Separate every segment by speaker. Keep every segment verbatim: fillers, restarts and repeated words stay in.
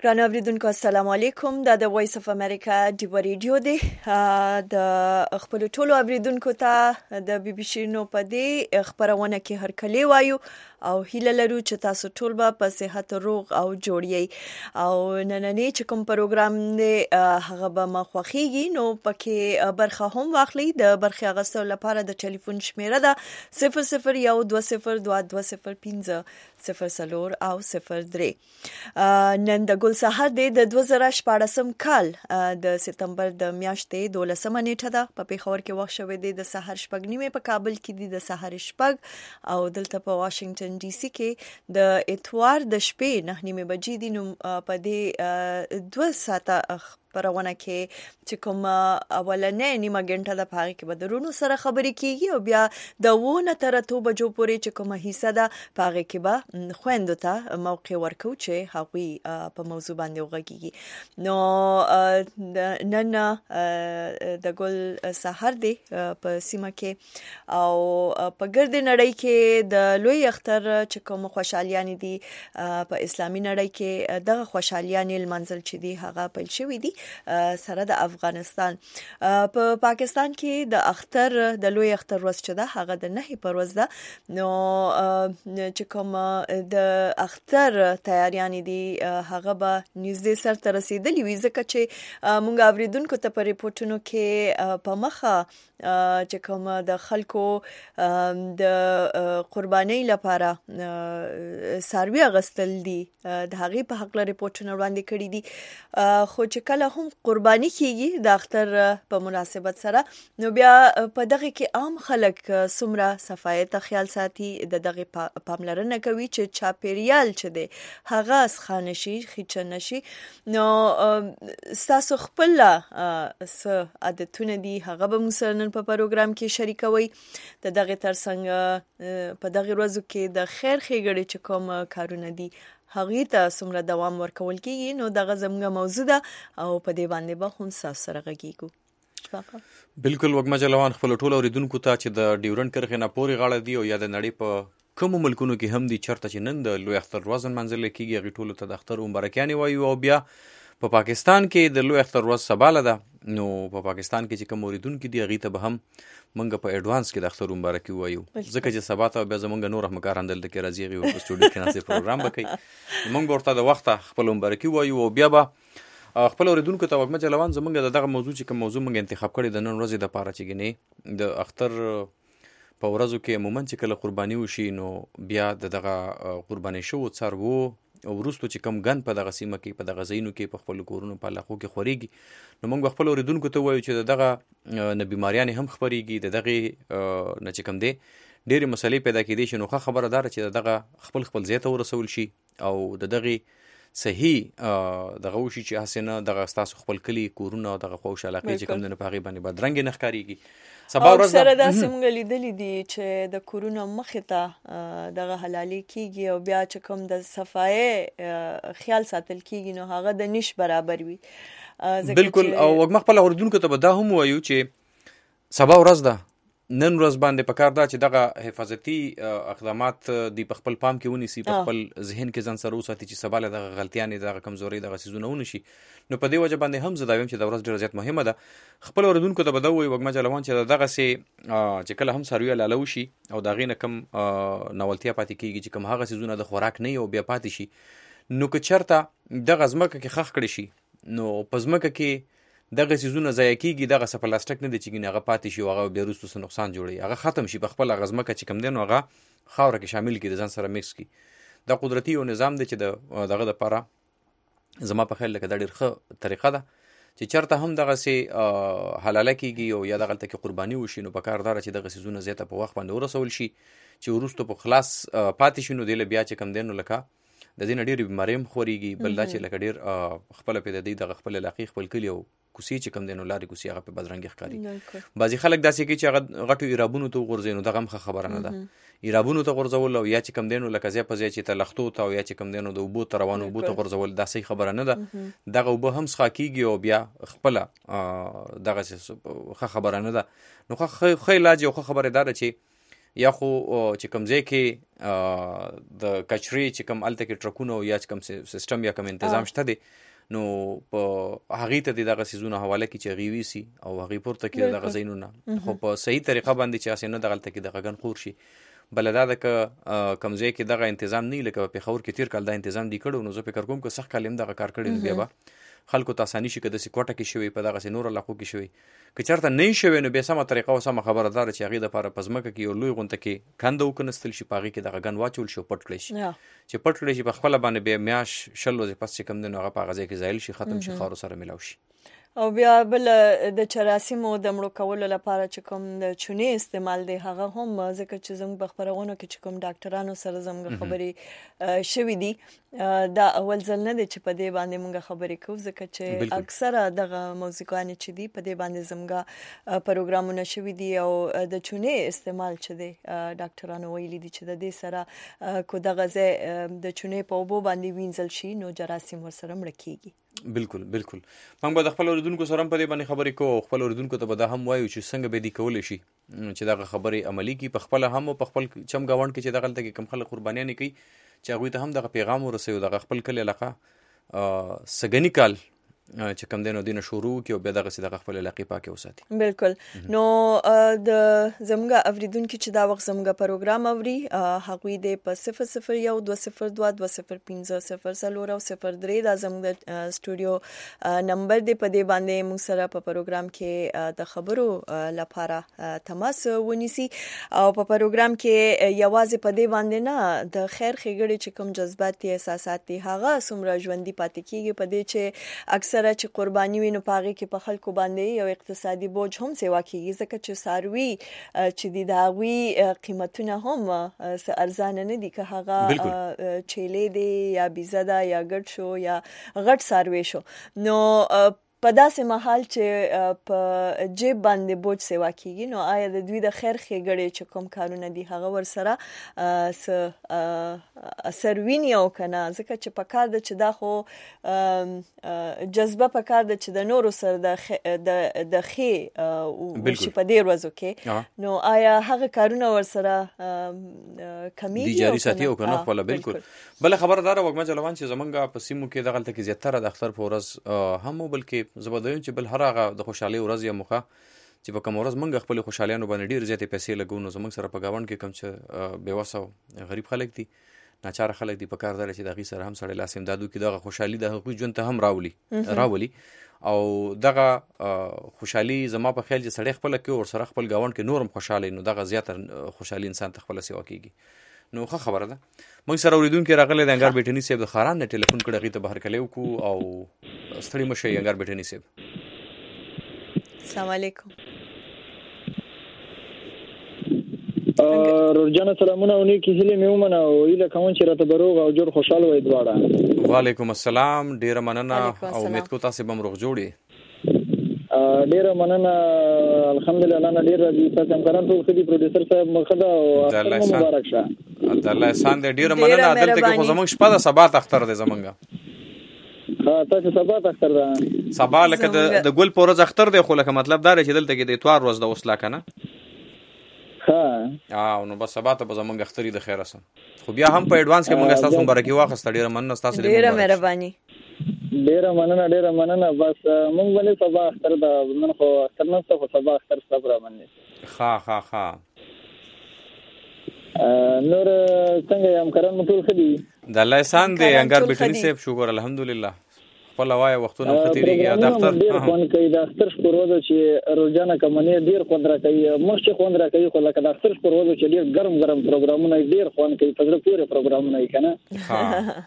Speaker 1: ګران اوریدونکو السلام علیکم. دا د وایس اف امریکا ډیو ریډیو دی. د خپل ټولو اوریدونکو ته د بي بي سي نو په دې خبرونه کې هر کلی وایو او هیله لرو چې تاسو ټول به په صحت روغ او جوړ یې. او نننی چې کوم پروګرام دی هغه به مخوخیږي نو پکې برخه هم واخلي. د برخه اغستلو لپاره د ټلیفون شمیره ده صفر صفر یو دوه صفر دوه دوه صفر پنځه صفر څلور او صفر درې. نن د ګل سحر دی د دوه زره شپاړسم کال د سپتمبر د میاشتې دولسمه نیټه ده. په پیښور کې وخت شوی دی د سحر شپږ نیمه، په کابل کې دی د سحر شپږ او دلته په واشنگټن ډي سي کې د اتوار د شپې نه نیمه بجې دي. نو په دې دوه ساعته پرونه کې چې کوم اولنې نیمه غنټه د پاره کې به درونو سره خبرې کیږي او بیا د ونه تر اتو بجو پورې چې کومه حصہ ده پاره کې به خويندو ته موقع ورکو چې هغوی په موضوع باندې وغږیږي. نو نن د ګل سحر دی په سیمه کې او په ګرد نړۍ کې د لوی اختر چې کوم خوشحالیان دي په اسلامي نړۍ کې دغه خوشحالیان المنزل چې دي هغه پیل شوی دي سره د افغانستان. په پا پاکستان کې د اختر د لوی اختر ورځ چې ده هغه د نهي پر ورځ ده. نو چې کوم د اختر تیاریان دي هغه به نږدې سر ته رسیدلی وي ځکه چې مونږ اوریدونکو ته په ریپورتونو کې په مخه چې کوم د خلکو د قرباني لپاره سروي غستل دي د هغه په حق لري ریپورتونه وړاندې کړي دي. خو چې کله هم قرباني کیږي د اختر په مناسبت سره نو بیا په دغه کې عام خلک سمره صفای ته خیال ساتي د دغه پاملرنه کوي چې چاپیریال چې دی هغه اسخانه شي خېچ نشي. نو تاسو خپل س عادتونه دي هغه به موږ نن په پروګرام کې شریکوي. د دغه ترڅنګ په دغه ورځو کې د خیر ښېګړې چې کوم کارونه دي هغه ته سمره دوام ورکول کیږي. نو دغه زموږه موضوع ده او په دې باندې به هم تاسو سره غږیږو.
Speaker 2: بالکل وګما جلوان خپل ټول اوریدونکو ته چې د ډیورنډ کرښې نه پوري غاړه دی او یا د نړۍ په کوم ملکونو کې هم دي چرته چې نن د لوی اختر ورځ منځل کېږي هغه ټول ته د اختر مبارکیانې وایو. او بیا په پا پاکستان کې د لوی اختر ورځ سباله ده. نو په پا پاکستان کې چې کوم اوریدونکو دي هغه ته به هم منګه په اډوانس کې د اختر مبارکي وایو ځکه چې سبا ته بیا زمونږ نور همکاران دلته کې راځي او په سټوډیو کې ناسې پروګرام وکړي. موږ ورته د وخت خپل مبارکي وایو او بیا به خپل اوریدونکو ته وګمه چلوان زمونږ دغه موضوع چې کوم موضوع موږ انتخاب کړی د نن ورځې د پاره چې ګنې د اختر په ورځو کې عموما چې کله قرباني وشي نو بیا د دغه قرباني شو څارو او ورستو چې کم ګن په دغه سیمه کې په دغه زینو کې په خپل کورونو په لاخو کې خوريږي. نو موږ خپل اوریدونکو ته وایو چې دغه نه بیماریان هم خبريږي د دغه نه چې کم دي ډېری مسلې پیدا کېدي شي. نو خو خبره دار چې دغه خپل خپل زیاته ورسول شي او د دغه صحیح دغه وشي چې حسنه دغه تاسو خپل کلی کورونه دغه خوش علاقه چې کم نه پاغي باندې بدرنګ نه ښکاریږي.
Speaker 1: سبا ورځ سره د سیمګ لیدلې دي چې د کورونه مخه ته دغه حلالي کیږي او بیا چې کوم د صفای خیال ساتل کیږي نو هغه د نش برابر وي.
Speaker 2: بالکل او وګ خپل اوریدونکو ته به دا هم وایو چې سبا ورځ ده نن ورځ باندې پکار دا چې دغه حفاظتي اقدامات دی په خپل پام کې ونیسي په خپل ذهن کې ځان سره وساتي چې سبا له دغه غلطیانې دغه کمزوري دغه سيزونه ونشي. نو په دې وجه باندې هم زداویم چې د ورځ ډېر زیات مهمه ده. خپل اوریدونکو ته بدوي وګما جلوان چې دغه سي چې کله هم ساروی لاله وشي او دغه نه کم نوولتیا پاتې کیږي چې کم هغه سيزونه د خوراک نه او بیا پاتې شي نو که چرته دغه زمکه کې خخ کړی شي نو پزمکه کې دغه سيزونه ضایع کیږي دغه سپلاستیک نه دي چې هغه پاتې شي او هغه بیا وروسته نقصان جوړي هغه ختم شي په خپل غزمکه چې کم دین هغه خاور کې شامل کړي ځان سره میکس کړي. دا قدرتي او نظام دی چې د دغه لپاره زما په خیال کې دا ډېر ښه طریقه ده چې چرته هم دغه سي حلاله کیږي او یا دغه تل قرباني وشي نو په کار دار چې دغه سيزونه زیاته په وخت باندې ورسول شي چې وروسته په خلاص پاتې شي نو د بیا چې کم دین لکه د دې نړۍ بیماری هم خوريږي بل دا چې لکه ډېر خپل په دې دغه خپل علاقې خپل کلی او کوسي چې کم دینو لاري کوسي هغه په بدرنګ ښکاری. بعضي خلک داسې کوي چې هغه غټو ایرابونو ته ورځینو دغه هم خبره نه ده. ایرابونو ته ورځول او یا چې کم دینو لکه ځای په ځای چې تلختو ته او یا چې کم دینو د وبو ته روانو وبو ته ورځول دا صحیح خبره نه ده. دغه وبو هم ښه کیږي او بیا خپل دغه ښه خبره نه ده. نو خو خې لاج یو خبره ده چې یا خو چې کوم ځای کې د کچري چې کوم الته کې ټرکونه یا چې کوم سیستم یا کوم تنظیم شته دی نو په هغه ته دغه سيزونه حواله کی چې غوي سي او هغه پورته کې دغه زینونه خو په صحیح طریقه باندې چې اسنه دغه الته کې دغه غن خور شي بلدا د کوم ځای کې دغه تنظیم نه لکه په خور کې تیر کال دا تنظیم دی کړو نو زه فکر کوم چې سخت کلم دغه کار کړی بیا به خلکو ته اساني شي کده سي کوټه کې شوی په دغه نور علاقو کې شوی که چرته نه شوی نو به سمه طریقه او سمه خبردار چې هغه د لپاره پزمکه کې یو لوی غونته کې کاندو کنستل شي پاغي کې دغه غن واچول شو پټ کړی شي چې پټ کړی شي په خپل باندې به میاش شلو ځ پس چې کم دنو هغه پاغه ځای کې زایل شي ختم شي خارو سره ملاوي شي
Speaker 1: او بیا بل د چراسیمو د مړو کولو لپاره چې کوم د چونې استعمال دی هغه هم ځکه چې زموږ په خبرونو کې چې کوم ډاکټرانو سره زموږ خبرې شوې دي دا اول ځل نه دی چې په دې باندې موږ خبرې کوو ځکه چې اکثره دغه موضوعګان چې دي په دې باندې زموږ پروګرامونه شوي دي او د چونې استعمال چې دی ډاکټرانو ویلي دي چې د دې سره کو دغه ځای د چونې په اوبو باندې وینځل شي نو جراثیم ورسره مړ کیږي.
Speaker 2: بالکل بالکل موږ به د خپل اوریدونکو سره په دې باندې خبرې کوو خپل اوریدونکو ته به دا هم وایو چې څنګه به دې کولای شي چې دا خبرې عملی کی په خپل هم په خپل چم گاوند کې چې دغه تل کې کم خلک قربانیان کوي چې هغه ته هم دغه پیغام ورسوي دغه خپل کلی علاقه سګنی کال چې کم دینو دینه شروع کې او بیا دغه سي دغه خپل علاقې پاکه وساتي.
Speaker 1: بالکل نو د زمګه اوریدونکو چې دا وخت زمګه پروګرام اوري هغوی د په صفر صفر یو دوه صفر دوه دوه صفر پنځه صفر سلور او صفر درې دا زمګه سټوډیو نمبر دی په دې باندې موږ سره په پروګرام کې د خبرو لپاره تماس ونیسي او په پروګرام کې یوازې په دې باندې نه د خیر ښېګړې چې کوم جذباتي احساسات دي هغه سمره ژوندۍ پاتې کیږي په دې چې اکثر چې قرباني وینو پاغي کې په خلکو باندې یو اقتصادي بوج هم سیوا کیږي ځکه چې ساروي چې د داوی قیمتونه هم ارزانه نه دي که هغه چيلې دي یا بيزدا یا ګډ شو یا غټ ساروي شو نو په داسې محل چې په جیب باندې بوج سیوا کیږي نو آیا د دوی د خیر ښېګړې چې کوم کارونه دي هغه ورسره س اثر ویني او کنه ځکه چې په کار د چې دا خو جذبه په کار د چې د نورو سره د د د خې او چې په دې ورځو کې نو آیا هغه کارونه ورسره کمی
Speaker 2: دي جاري ساتي او کنه خپل بالکل بل خبردار وګم چلوان چې زمونږه په سیمو کې دغه تل کې زیاتره د اختر پورز هم بلکې زبردویم چې بل هر هغه د خوشحالي ورځ یا مخه چې په کوم ورځ منګ خپل خوشحاليانو باندې ډیر زیاتې پیسې لګو نو زمونږ سره په گاوند کې کم چې بیوسو غریب خلک دي ناچار خلک دي په کار دار چې دغه سره هم سره لاس امدادو کې دغه خوشحالي د حقوق ژوند ته هم راولي راولي او دغه خوشحالي زما په خیال چې سړی خپل کې ور سره خپل گاوند کې نورم خوشاله نو دغه زیاتره خوشحالي انسان ته خپل سیوا کیږي نو ښه خبره ده موږ سره اوریدونکو راغله د انګار بیٹنی صاحب د خاران نه ټلیفون کړی غي ته بهر کلیو کو او ستړي مشه انګار بیٹنی صاحب.
Speaker 1: السلام علیکم.
Speaker 3: رجانا سلامونه او نیکی هیله مې ومنه او ایله کوم چې راته بروغ او جوړ خوشاله وای دواړه.
Speaker 2: وعلیکم السلام ډیر مننه او امید کو تاسو به مروغ جوړي.
Speaker 3: ډیر مننه الحمدلله انا ډیر راځي تاسو هم کاران ټول خدي پروډوسر صاحب مخدا او مبارک شه.
Speaker 2: الله احسان دې ډیر مننه دلته کې خو زمونږ شپه د سبا اختر دی زمونږه.
Speaker 3: ها تاسو سبا اختر ده
Speaker 2: سبا لکه د ګل پورز اختر دی خو لکه مطلب دا چې دلته کې د اتوار ورځ د وسلا کنه
Speaker 3: ها
Speaker 2: او نو بس سبا ته به زمونږ اختری د خیر سره خو بیا هم په ایڈوانس کې موږ تاسو مبارکي واخست ډیر مننه تاسو
Speaker 1: ډیر مهرباني
Speaker 3: ډیر مننه ډیر مننه بس موږ ولې سبا اختر ده نن خو اختر نه څه خو سبا اختر صبر باندې
Speaker 2: ها ها ها
Speaker 3: نور څنګه یم کارن ټول خدي
Speaker 2: د الله احسان دی انګار بیٹنی صاحب شکر الحمدلله خپل وای وختونه ختیریږي یا د اختر
Speaker 3: ډیر خون کوي د اختر شپروزه چې روزانه کمنې ډیر خوند راکوي مخ خوند راکوي خو لکه د اختر شپروزه چې ډیر ګرم ګرم پروګرامونه ډیر خوند کوي په ځل پورې پروګرامونه یې کنه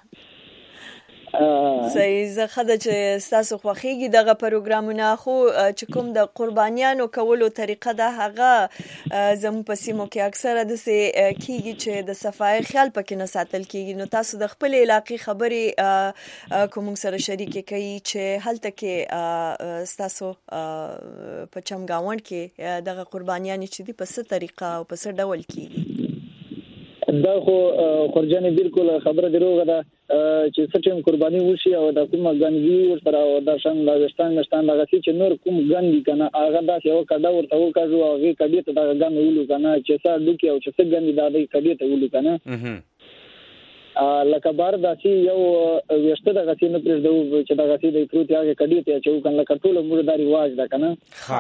Speaker 1: صحیح زه خدای چې تاسو خوخیږي دغه پروګرامونه خو چې کوم د قربانیانو کولو طریقه ده هغه زمو په سیمو کې اکثره د سه کیږي چې د صفای خیال پکې نه ساتل کیږي نو تاسو د خپل علاقې خبرې کوم سره شریک کوي چې هلته کې تاسو په چمګاوند کې دغه قربانیان چې دي په څه طریقه او په څه ډول کیږي.
Speaker 3: دا خو خورجان بالکل خبره دروغه ده چې سټیم قرباني وشي او د کوم غنګي ورته او د شان لاستان نشتان دغه چې نور کوم غنګي کنه هغه دا یو کډا ورته وکړو او هغه کډی ته دا غن ویلو کنه چې سا دوکي او چې څنګه غنګي دا د کډی ته ویلو کنه لکه بار داسي یو وشته دغه چې نه پرېږدو چې دغه چې د پروت هغه کډی ته چې کنه لکه ټول مرداري واج ده کنه
Speaker 2: ها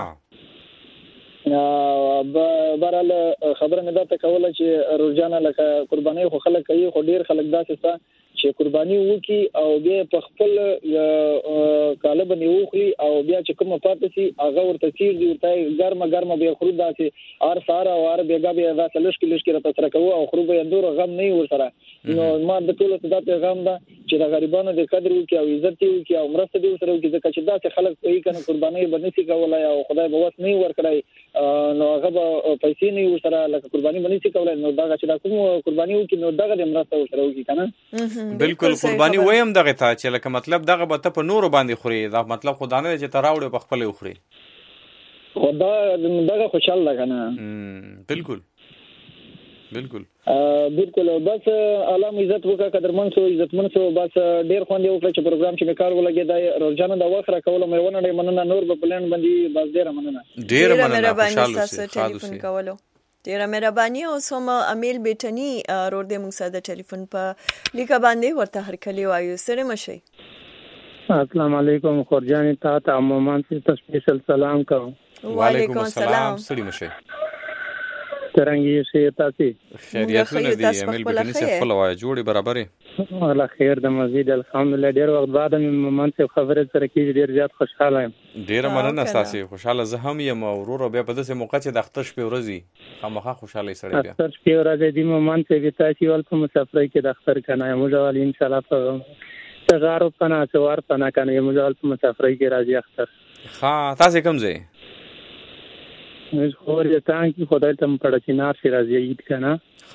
Speaker 3: بهرحال خبره مې دا ته کوله چې روزانه لکه قرباني خو خلک کوي خو ډیر خلک داسې څه چې قرباني وکي او بیا په خپل کاله باندې وخلي او بیا چې کوم پاتې سي هغه ورته چیر دی ورته ګرمه ګرمه به خرو داسې ار ساره او ار بیګا بیا دا لشک لشک را تر کوو او خرو به اندور غم نه ور سره نو ما د ټولو ته دا پیغام ده چې د غریبانو د قدر وکي او عزت وکي او مرسته دي سره وکي ځکه چې دا چې خلک کوي کنه قرباني باندې سي کولای او خدای به وس نه ور کړی نو هغه پیسې نه ور سره لکه قرباني باندې سي کولای نو دا چې دا کوم قرباني وکي نو دغه د مرسته ور سره وکي کنه
Speaker 2: بالکل قرباني وایم دغه ته چې لکه مطلب دغه به ته په نور باندې خوري دا مطلب خدانه چې تراوړ په خپل خوري
Speaker 3: خدا دغه خوشاله ده کنه
Speaker 2: بالکل بالکل
Speaker 3: بالکل بس علامه عزت وکړه قدرمن سو عزتمن سو بس ډیر خوند یو چې پروګرام چې کار ولګي دا روزانه د وخت را کوله مې ونه نه مننه نور په پلان باندې بس ډیر مننه
Speaker 2: ډیر مننه خوشاله سي
Speaker 1: ټلیفون کولو ډیره مهرباني او سم امیل بیٹنی رور دې موږ سره د ټلیفون په لیکه باندې ورته هر کلی وایو سره مشي
Speaker 4: السلام علیکم خورجان تا ته عمومان سے سپیشل سلام کوم
Speaker 2: وعلیکم السلام سړي مشي
Speaker 4: څنګه یې تاسو
Speaker 2: خیریتونه دي امیل بیٹنی سے خپل وای جوړي برابرې
Speaker 4: الله خیر د مزید الحمدلله ډیر وخت بعد مې ممن سے خبره سره کې ډیر زیات خوشاله یم
Speaker 2: ډیر مننه تاسو خوشاله زه هم یم ورور بیا په داسې موقع چې د اختر شپې ورځي خامخا خوشاله سره بیا
Speaker 4: اختر شپې ورځي د ممن سے وتا چې ول په مسافرۍ کې د اختر کنه موږ ول ان شاء الله په تغارو پنا څوار پنا کنه موږ ول په مسافرۍ کې راځي اختر
Speaker 2: ها تاسو کوم ځای
Speaker 4: مې خور یې تان کې خدای ته په ډچینار شي راځي عید کنه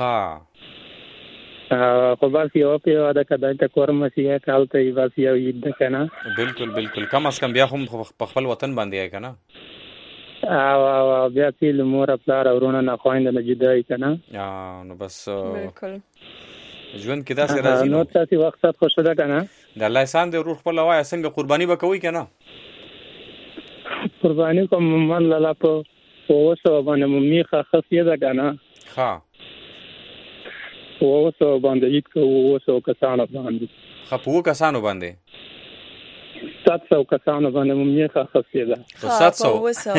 Speaker 2: ها
Speaker 4: خو بس یو په یو د کډای ته کورم سي کال ته بس یو عید کنه
Speaker 2: بالکل بالکل کم از کم بیا هم په خپل وطن باندې کنه
Speaker 4: او او بیا چې مور خپل ورونه نه خويند نه جدای کنه
Speaker 2: نو بس
Speaker 1: بالکل
Speaker 2: ژوند کې دا سره راځي
Speaker 4: نو تاسو وخت خوشو ده کنه
Speaker 2: د الله احسان دې روح خپل وای څنګه قرباني وکوي کنه
Speaker 4: قرباني کوم من لاله په اوسه باندې میخه خفیه ده کنه
Speaker 2: ها
Speaker 4: اوسه باندې یک اوسه کسانو باندې
Speaker 2: خپو کسانو باندې
Speaker 4: سات سو کسانو باندې میخه خفیه ده
Speaker 2: سات سو
Speaker 1: اوسه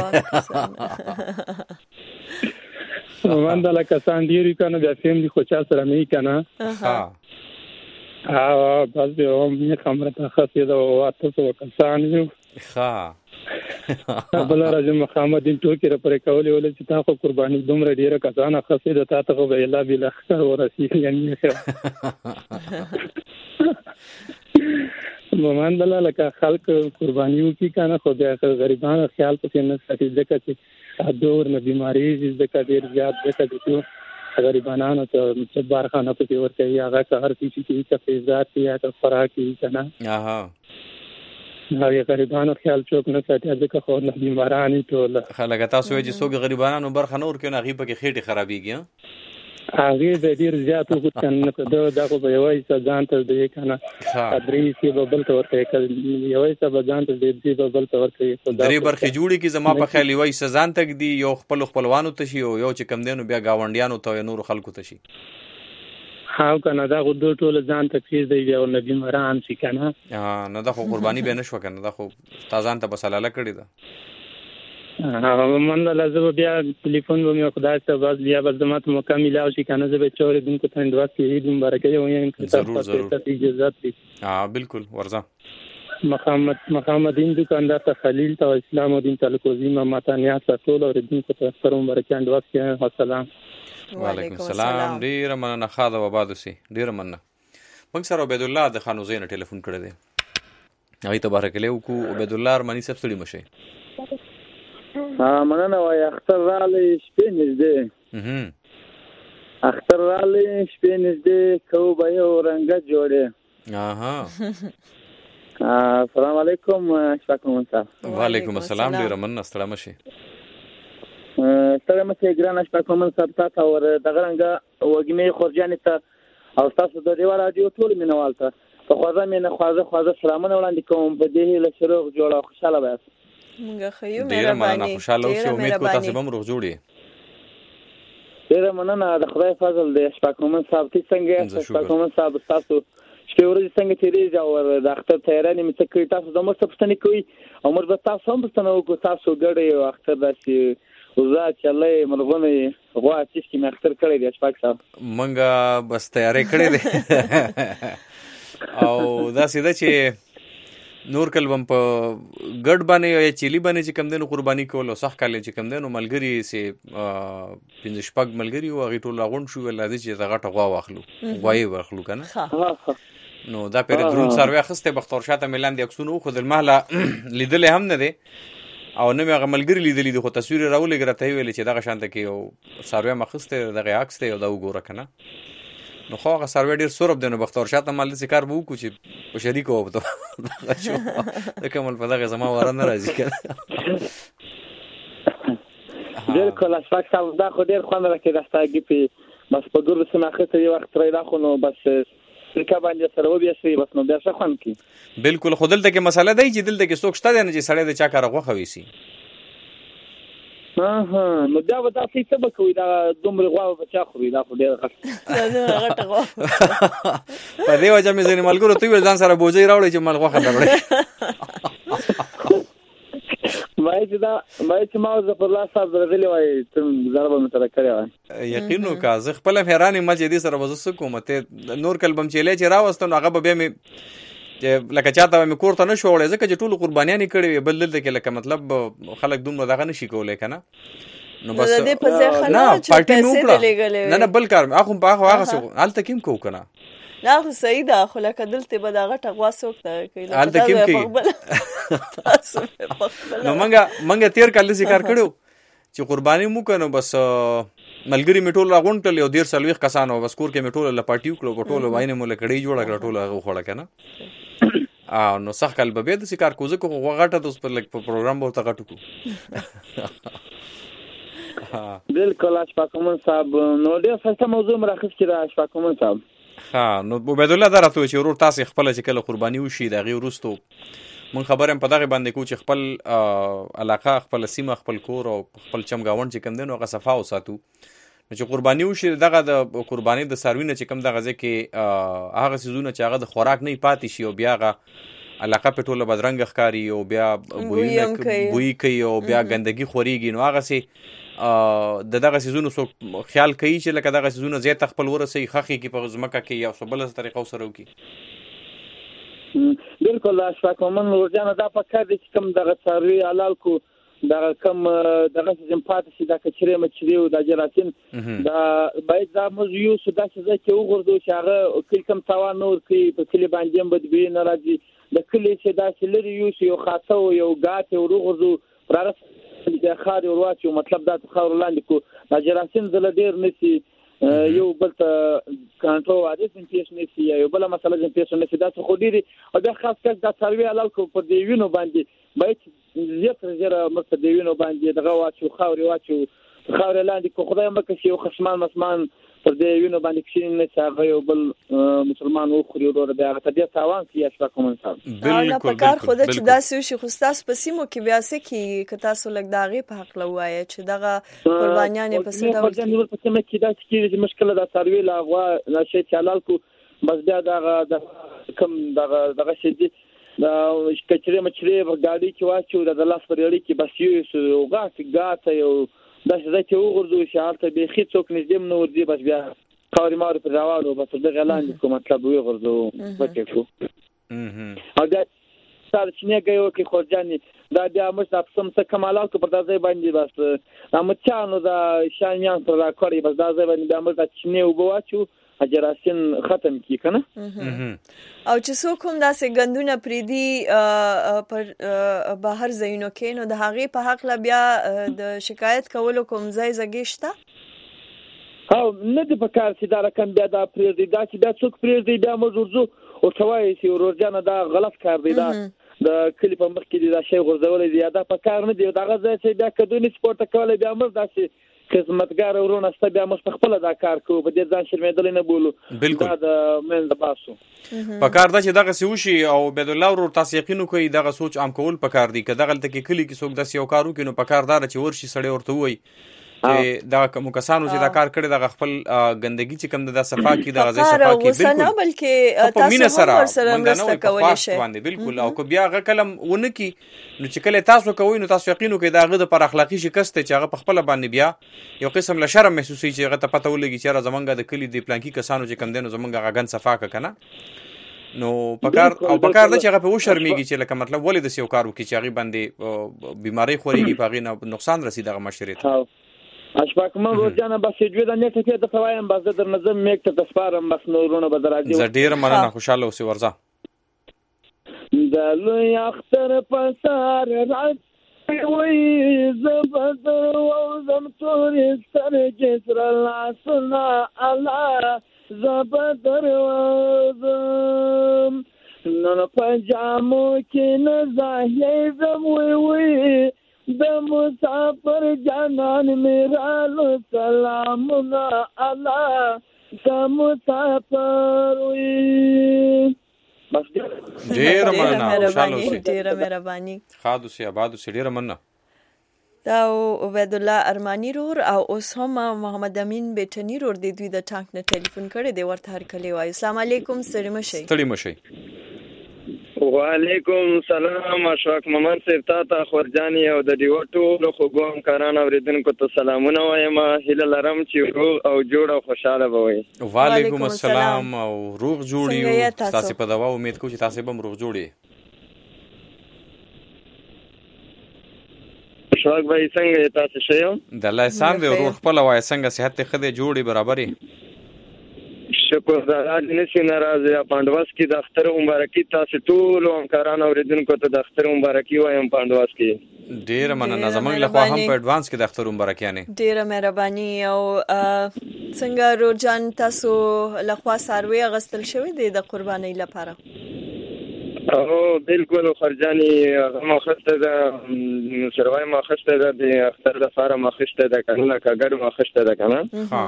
Speaker 4: ومندله کسان دیری کنه د فهم دي خو چا سره نه کنه
Speaker 2: ها
Speaker 4: ها بس یو میخه مرته خفیه ده او تاسو کسان یو
Speaker 2: ها
Speaker 4: بل راځم محمد دین ټوکی را پرې کولې ولې چې تاسو قرباني دومره ډیره کسانه خفي د تاسو خو به الله بلا خیر ورسي یعنی مومن بل لکه خلق قربانیو کی کنه خو د غریبانو خیال پکې نه ساتي ځکه چې دور نه بیماری ځکه ډیر زیات ځکه چې غریبانو ته بارخانه پکې ورته هغه که هر څه چې تفیزات یا خوراکي کنه
Speaker 2: اها
Speaker 4: هغه غریبانو خیال چوک نه ساتي ځکه خو نه بیمارانی ټول
Speaker 2: خلک تاسو چې څوک غریبانو برخه نور کې نه غي پکې خېټه خرابيږي
Speaker 4: هغه د ډیر زیات وخت کنه دا دغه به وایي ځان ته دی کنه ادري سی ببل تور ته کوي یوي څه ځان ته دی سی ببل تور کوي
Speaker 2: درې برخه جوړي کی زما په خیال وایي ځان تک دی یو خپل خپلوانو ته شي یو چې کم دینو بیا گاونډیانو ته نور خلکو ته شي
Speaker 4: هاو کنه دا غو دوه ټول ځان ته کیږي دی او نبی مران شي کنه
Speaker 2: نه دا خو قرباني به نشو کنه دا خو تازان ته بسلاله کړی دا
Speaker 4: هغه من لازم بیا ټلیفون و مې خدای ته بس بیا بس دمات مکمل او شي کنه زه به چور دین کو ته اندواز کې دې مبارکي او یې
Speaker 2: ضرور ضرور
Speaker 4: اجازه دي
Speaker 2: ها بالکل ورځه
Speaker 4: محمد محمد دین دکاندار ته خلیل ته اسلام او دین تعلق زما ماتانیا ټول او دین کو ته سره مبارکي اندواز کې والسلام
Speaker 2: وعلیکم السلام ډیر مننه خاله و باد سي ډیر مننه موږ سره عبد الله د خانو زین ټلیفون کړی دی هغه تبارک له کو عبد الله ارمنی سب سړي مشه
Speaker 3: ها مننه وای اختر رالی شپې نږدې
Speaker 2: هم
Speaker 3: اختر رالی شپې نږدې کو به یو رنګ جوړه
Speaker 2: اها
Speaker 3: السلام علیکم شکرم صاحب
Speaker 2: وعلیکم السلام ډیر مننه ستړي مشه
Speaker 3: ستړي مشه ګران شپه کوم صاحب تاسو ور دغه رنګ وګمې خورجانې ته او تاسو د ریوا رادیو ټول مینوال ته په خوازه مینه خوازه خوازه سلامونه وړاندې کوم په دې هیله چې روغ جوړ او خوشاله وایاست.
Speaker 1: موږ خو یو
Speaker 2: ډیره مننه،
Speaker 1: مهرباني
Speaker 2: خوشاله اوسئ، امید کوم تاسو به هم روغ جوړ یې.
Speaker 3: ډیره مننه، د خدای فضل دی. شفاق مومن صاحب تی څنګه یاست؟ شفاق مومن صاحب تاسو شپې ورځې څنګه تیریږي او د اختر تیارانې مې څه کوي؟ تاسو د موږ څه پوښتنې کوئ او موږ به تاسو هم پوښتنه وکړو. تاسو ګډې او اختر داسې وزا چلې مرغونې غوا چیشکې مې اختر کړی دی شفاق صاحب؟
Speaker 2: موږ بس تیاری کړی دی او داسې ده چې نور کله هم په ګډ باندې یا چیلي باندې چې کم دی نو قرباني کول او سخت کالی چې کم دی نو ملګري سې پنځه شپږ ملګري وو هغې ټول راغونډ شو، ویل راځئ چې د غټه غوا واخلو، غوایې واخلو که نه. نو دا پرې دروند څاروي اخیستی بختور شاه ته مې لاندې عکسونه وښودل، ما هله لیدلی هم نه دی او نه مې هغه ملګري لیدلی دي، خو تصویر یې راولېږه راته یې ویلې چې دغه شانته کې یو څاروی هم اخیستی دغه عکس دی او دا وګوره که نه. نو خو هغه څاروی ډېر سورب دی نو بختور شاه ته مال داسې کار به وکړو چې په شریکه وه په دغه شو ځکه مال په دغه زما واره نه راځي که نه.
Speaker 3: بالکل اشفاق صاحب دا خو ډېر خوند راکوي دا ستا ګیپې بس په ګردو سیمه اخیسته یو وخت ترې راخو نو بس سرکه باندې سره وبیاسي بس نو بیا ښه خوند کوي.
Speaker 2: بالکل، خو دلته کې مسله دی چې دلته کې څوک شته دی نه چې سړی د چا کاره غوښه ویسي.
Speaker 3: نو بیا به تاسې څه به کوئ؟ دا دومرې غوا به چا خوري؟ دا خو ډېره
Speaker 1: غټه غوا.
Speaker 2: په دې وجه مې ځینې ملګرو ته وویل ځان سره بوجۍ راوړئ چې مال غوښه راوړئ.
Speaker 3: وایي چې دا وایي چې ما ظفرالله صاحب درغلي وایي ضربه مې سره کړې وای.
Speaker 2: یقین وکړه زه خپله هم حیران یم چې دې سره به زه څه کوم. ته نور کله به م چیلی چې راوسته نو هغه به بیا مې چې لکه چاته به مې کور ته نه شو وړی ځکه چې ټولو قربانیانې کړې وې، بل دلته کې لکه مطلب خلک دومره دغه نه شي کولی که نه. نو بس
Speaker 1: د دې په ځای خلک
Speaker 2: نه پارټي مې
Speaker 1: پیسې دې لېږلې
Speaker 2: وکړه، نه نه بل کار مې اخو په هغه هغسې هلته کې هم کوو که نه.
Speaker 1: نه خو صحیح ده، خو لکه دلته به دا غټه غوا څوک ته کوي؟
Speaker 2: هلته کې هم کوي. نو موږ موږ تېر کال داسې کار کړی چې قرباني مو که نو بس ملګري مې ټول راغونډ کړل، یو دېر څلوېښت کسان وو، بس کور کې مې ټوله له پارټي وکړو، په ټولو وینې مو له کړۍ جوړه کړه، ټوله هغه وخوړه که نه. او نو سخت کال به بیا داسې کار کوو ځکه خو غټه ده اوس په لږ په پروګرام به ورته غټو کړو.
Speaker 3: بالکل اشفاق مومن صاحب نو ډېر ښایسته موضوع مې راخیستې ده اشفاق مومن صاحب.
Speaker 2: ها نو عبیدالله دا راته وایي چې ورور تاسې خپله چې کله قرباني وشي د هغې وروستو مونږ خبرې هم په دغې باندې کوو چې خپل علاقه، خپله سیمه، خپل کور او خپل چمګاونډ چې کوم دی نو هغه صفا وساتو. نو چې قرباني وشي دغه د قرباني د څاروي نه چې کوم دغه ځای کې هغه څیزونه چې هغه د خوراک نه پاتې شي او بیا هغه علاقه پې ټوله بدرنګه ښکاري او بیا بوی کوي او بیا ګندګي خورېږي، نو هغسې د دغه څیزونو څوک خیال کوي چې لکه دغه څیزونه ځای ته خپل ورسوي، ښخ یې کړي په ځمکه کې یا څه بله طریقه ورسره وکړي.
Speaker 3: بالکل اشفاق مومن ورجانه دا پکار دی چې کوم دغه څاروي حلال کو دغه کم دغه څه پاتې شي دا کچرې مچرې او دا جراثیم دا باید دا موږ یوسو داسې ځای کې وغورځو چې هغه کلي کم تاوان نه ورکوي، په کلي باندې هم بدبویي نه راځي. د کلي چې داسې لرې یوسو یو خاصه او یو ګاټ یې ور وغورځو را رسوي د خاورې ور واچوو، مطلب دا ته خاورو لاندې کړو، دا جراثیم ځله ډېر نه شي یو بل ته کنټرول عادت هم پیښ نه شي یا یو بله مسله هم پیښ نه شي. داسې خو ډېرې او بیا خاص کس دا څاروي حلال کړو پر دې وینو باندې باید زیات تر زیاته موږ په دې وینو باندې دغه واچو، خاورې واچو، خاورې لاندې کړو. خدای مکه چې یو خصمان مسمان پر دې وینو باندې کښېني نه چې هغه یو بل مسلمان وخوري وروره بیا هغه ته ډېر تاوان کوي اشفاق مومن صاحب.
Speaker 1: او نه په کار خو ده چې داسې وشي، خو ستاسو په سیمو کې بیا څه کېږي که تاسو لږ د هغې په هکله ووایه چې دغه قربانیان یې په څه ډول کېږي؟
Speaker 3: په سیمه کې داسې کېږي چې مشکله دا څاروي له غوا دا شی چې حلال کړو بس بیا دغه کوم دغه دغه شی دي دا کچرې مچرې په ګاډۍ کې واچوو، د لاس په ریړۍ کې بس یوسو یو غاټ ګاټه یو داسې ځای کې وغورځوو چې هلته بیخي څوک نږدې هم نه ورځي، بس بیا خاورې ماورې پرې راواړو بس تر دغې لاندې کړو، مطلب وغورځوو بچې کړو. او بیا ستا د چینې ګۍ وکړې خورجانې دا بیا موږ دا پسه مڅه کم حلال کړو پر دا ځای باندې بس دا مچانو دا شیانیان پر راکړی بس دا ځای باندې بیا موږ دا چینې اوبه واچوو جراثیم ختم کی کنه.
Speaker 1: او چې څوک هم داسې ګندونه پرېږدي پر بهر ځایونو کې نو د هغې په هکله بیا د شکایت کولو کوم ځای ځګې شته؟
Speaker 3: او نه دي په کار چې دا رقم بیا دا پرېږدي، دا چې بیا څوک پرېږدي بیا موږ ورځو ورته وایي چې ورورجانه دا غلط کار دی، دا د کلي په مخ کې دی دا شی غورځولی دی یا دا په کار نه دی، دغه ځای چې بیا کدو نشي پورته کولی بیا موږ داسې خدمتګار ورونه است بیا موږ خپل دا کار کوو په دې ځان شرمېدل نه بولو دا د منځ باسو
Speaker 2: پکار دا چې دغه سی وشي او عبد الله ورور تاسو یقین کوئ دغه سوچ عام کول پکار دی که دغه تل کلی کې څوک د سیو کارو کې نو پکار دار چې ورشي سړی ورته وای چې دا کوم کسانو چې دا کار کړی دغه خپل ګندګي چې کوم د صفا کې د غزي صفا کې بالکل
Speaker 1: نه بلکې تاسو هم ورسره مرسته کولای شئ
Speaker 2: باندې بالکل او کو بیا غ کلم ونه کی نو چې کله تاسو کوئ نو تاسو یقین کوئ دا غ د پر اخلاقی شکست چې هغه په خپل باندې بیا یو قسم له شرم محسوسي چې هغه ته پته ولګي چې را زمونږ د کلی د پلانکی کسانو چې کم دینو زمونږ غغن صفا کنه نو پکار او پکار د چې هغه په و شرمېږي چې لکه مطلب ولې د سیو کارو کې چې هغه باندې بیماری خوريږي پاغي نه نقصان رسیدغه مشرت
Speaker 3: اشفاق من روزانه بس جوړ نه ته د فوایم بس در نظم میک ته تسپارم بس نورونه بدراځي
Speaker 2: ز ډیر مننه خوشاله اوسې ورځه
Speaker 3: د لوی اختر پسار رات وي زبدر او زم تور سر جسر الله سنا الله زبدر او زم نن پجامو کې نه ځای زم وي وي د مسافر جانان میرا لو سلامنا الله د مسافر وي بس
Speaker 2: ډیر مننه خوشاله اوسئ
Speaker 1: ډیر مهرباني
Speaker 2: خادو سي آباد سي ډیر مننه
Speaker 1: دا عبد الله ارمانی رور او اوس هم محمد امین بیٹنی رور د دوی د ټانک نه ټلیفون کړي دی ورته هر کلی وای السلام علیکم ستړي مشي
Speaker 2: ستړي مشي
Speaker 5: وعلیکم سلام اشفاق محمد صاحب تاسو خورجانی او د دیو ټولو خوګوم کاران اوریدونکو ته سلامونه وایم هله لرم چې روغ او جوړ او خوشاله وي
Speaker 2: وعلیکم السلام او روغ جوړیو تاسو په دوا امید کوم چې تاسو به روغ جوړی
Speaker 5: اشفاق بھائی څنګه تاسو شئ
Speaker 2: د الله احسان دی روغ خپل وای څنګه صحت خدای جوړی برابرې
Speaker 5: شکر دا نشي ناراضه پاندواس کې د اختر مبارکي تاسو ټول همکارانو اوریدونکو ته د اختر مبارکي وایم پاندواس کې
Speaker 2: ډیر مننه زمونږ له خوا هم په اډوانس کې د اختر مبارکیانه
Speaker 1: ډیر مهرباني او څنګه روزان تاسو له خوا سروي غستل شوی دی د قرباني لپاره
Speaker 5: او بالکل خرجانی ما خسته ده سروای ما خسته ده د اختر لپاره ما خسته ده کنه کګړ ما خسته ده کنه
Speaker 2: ها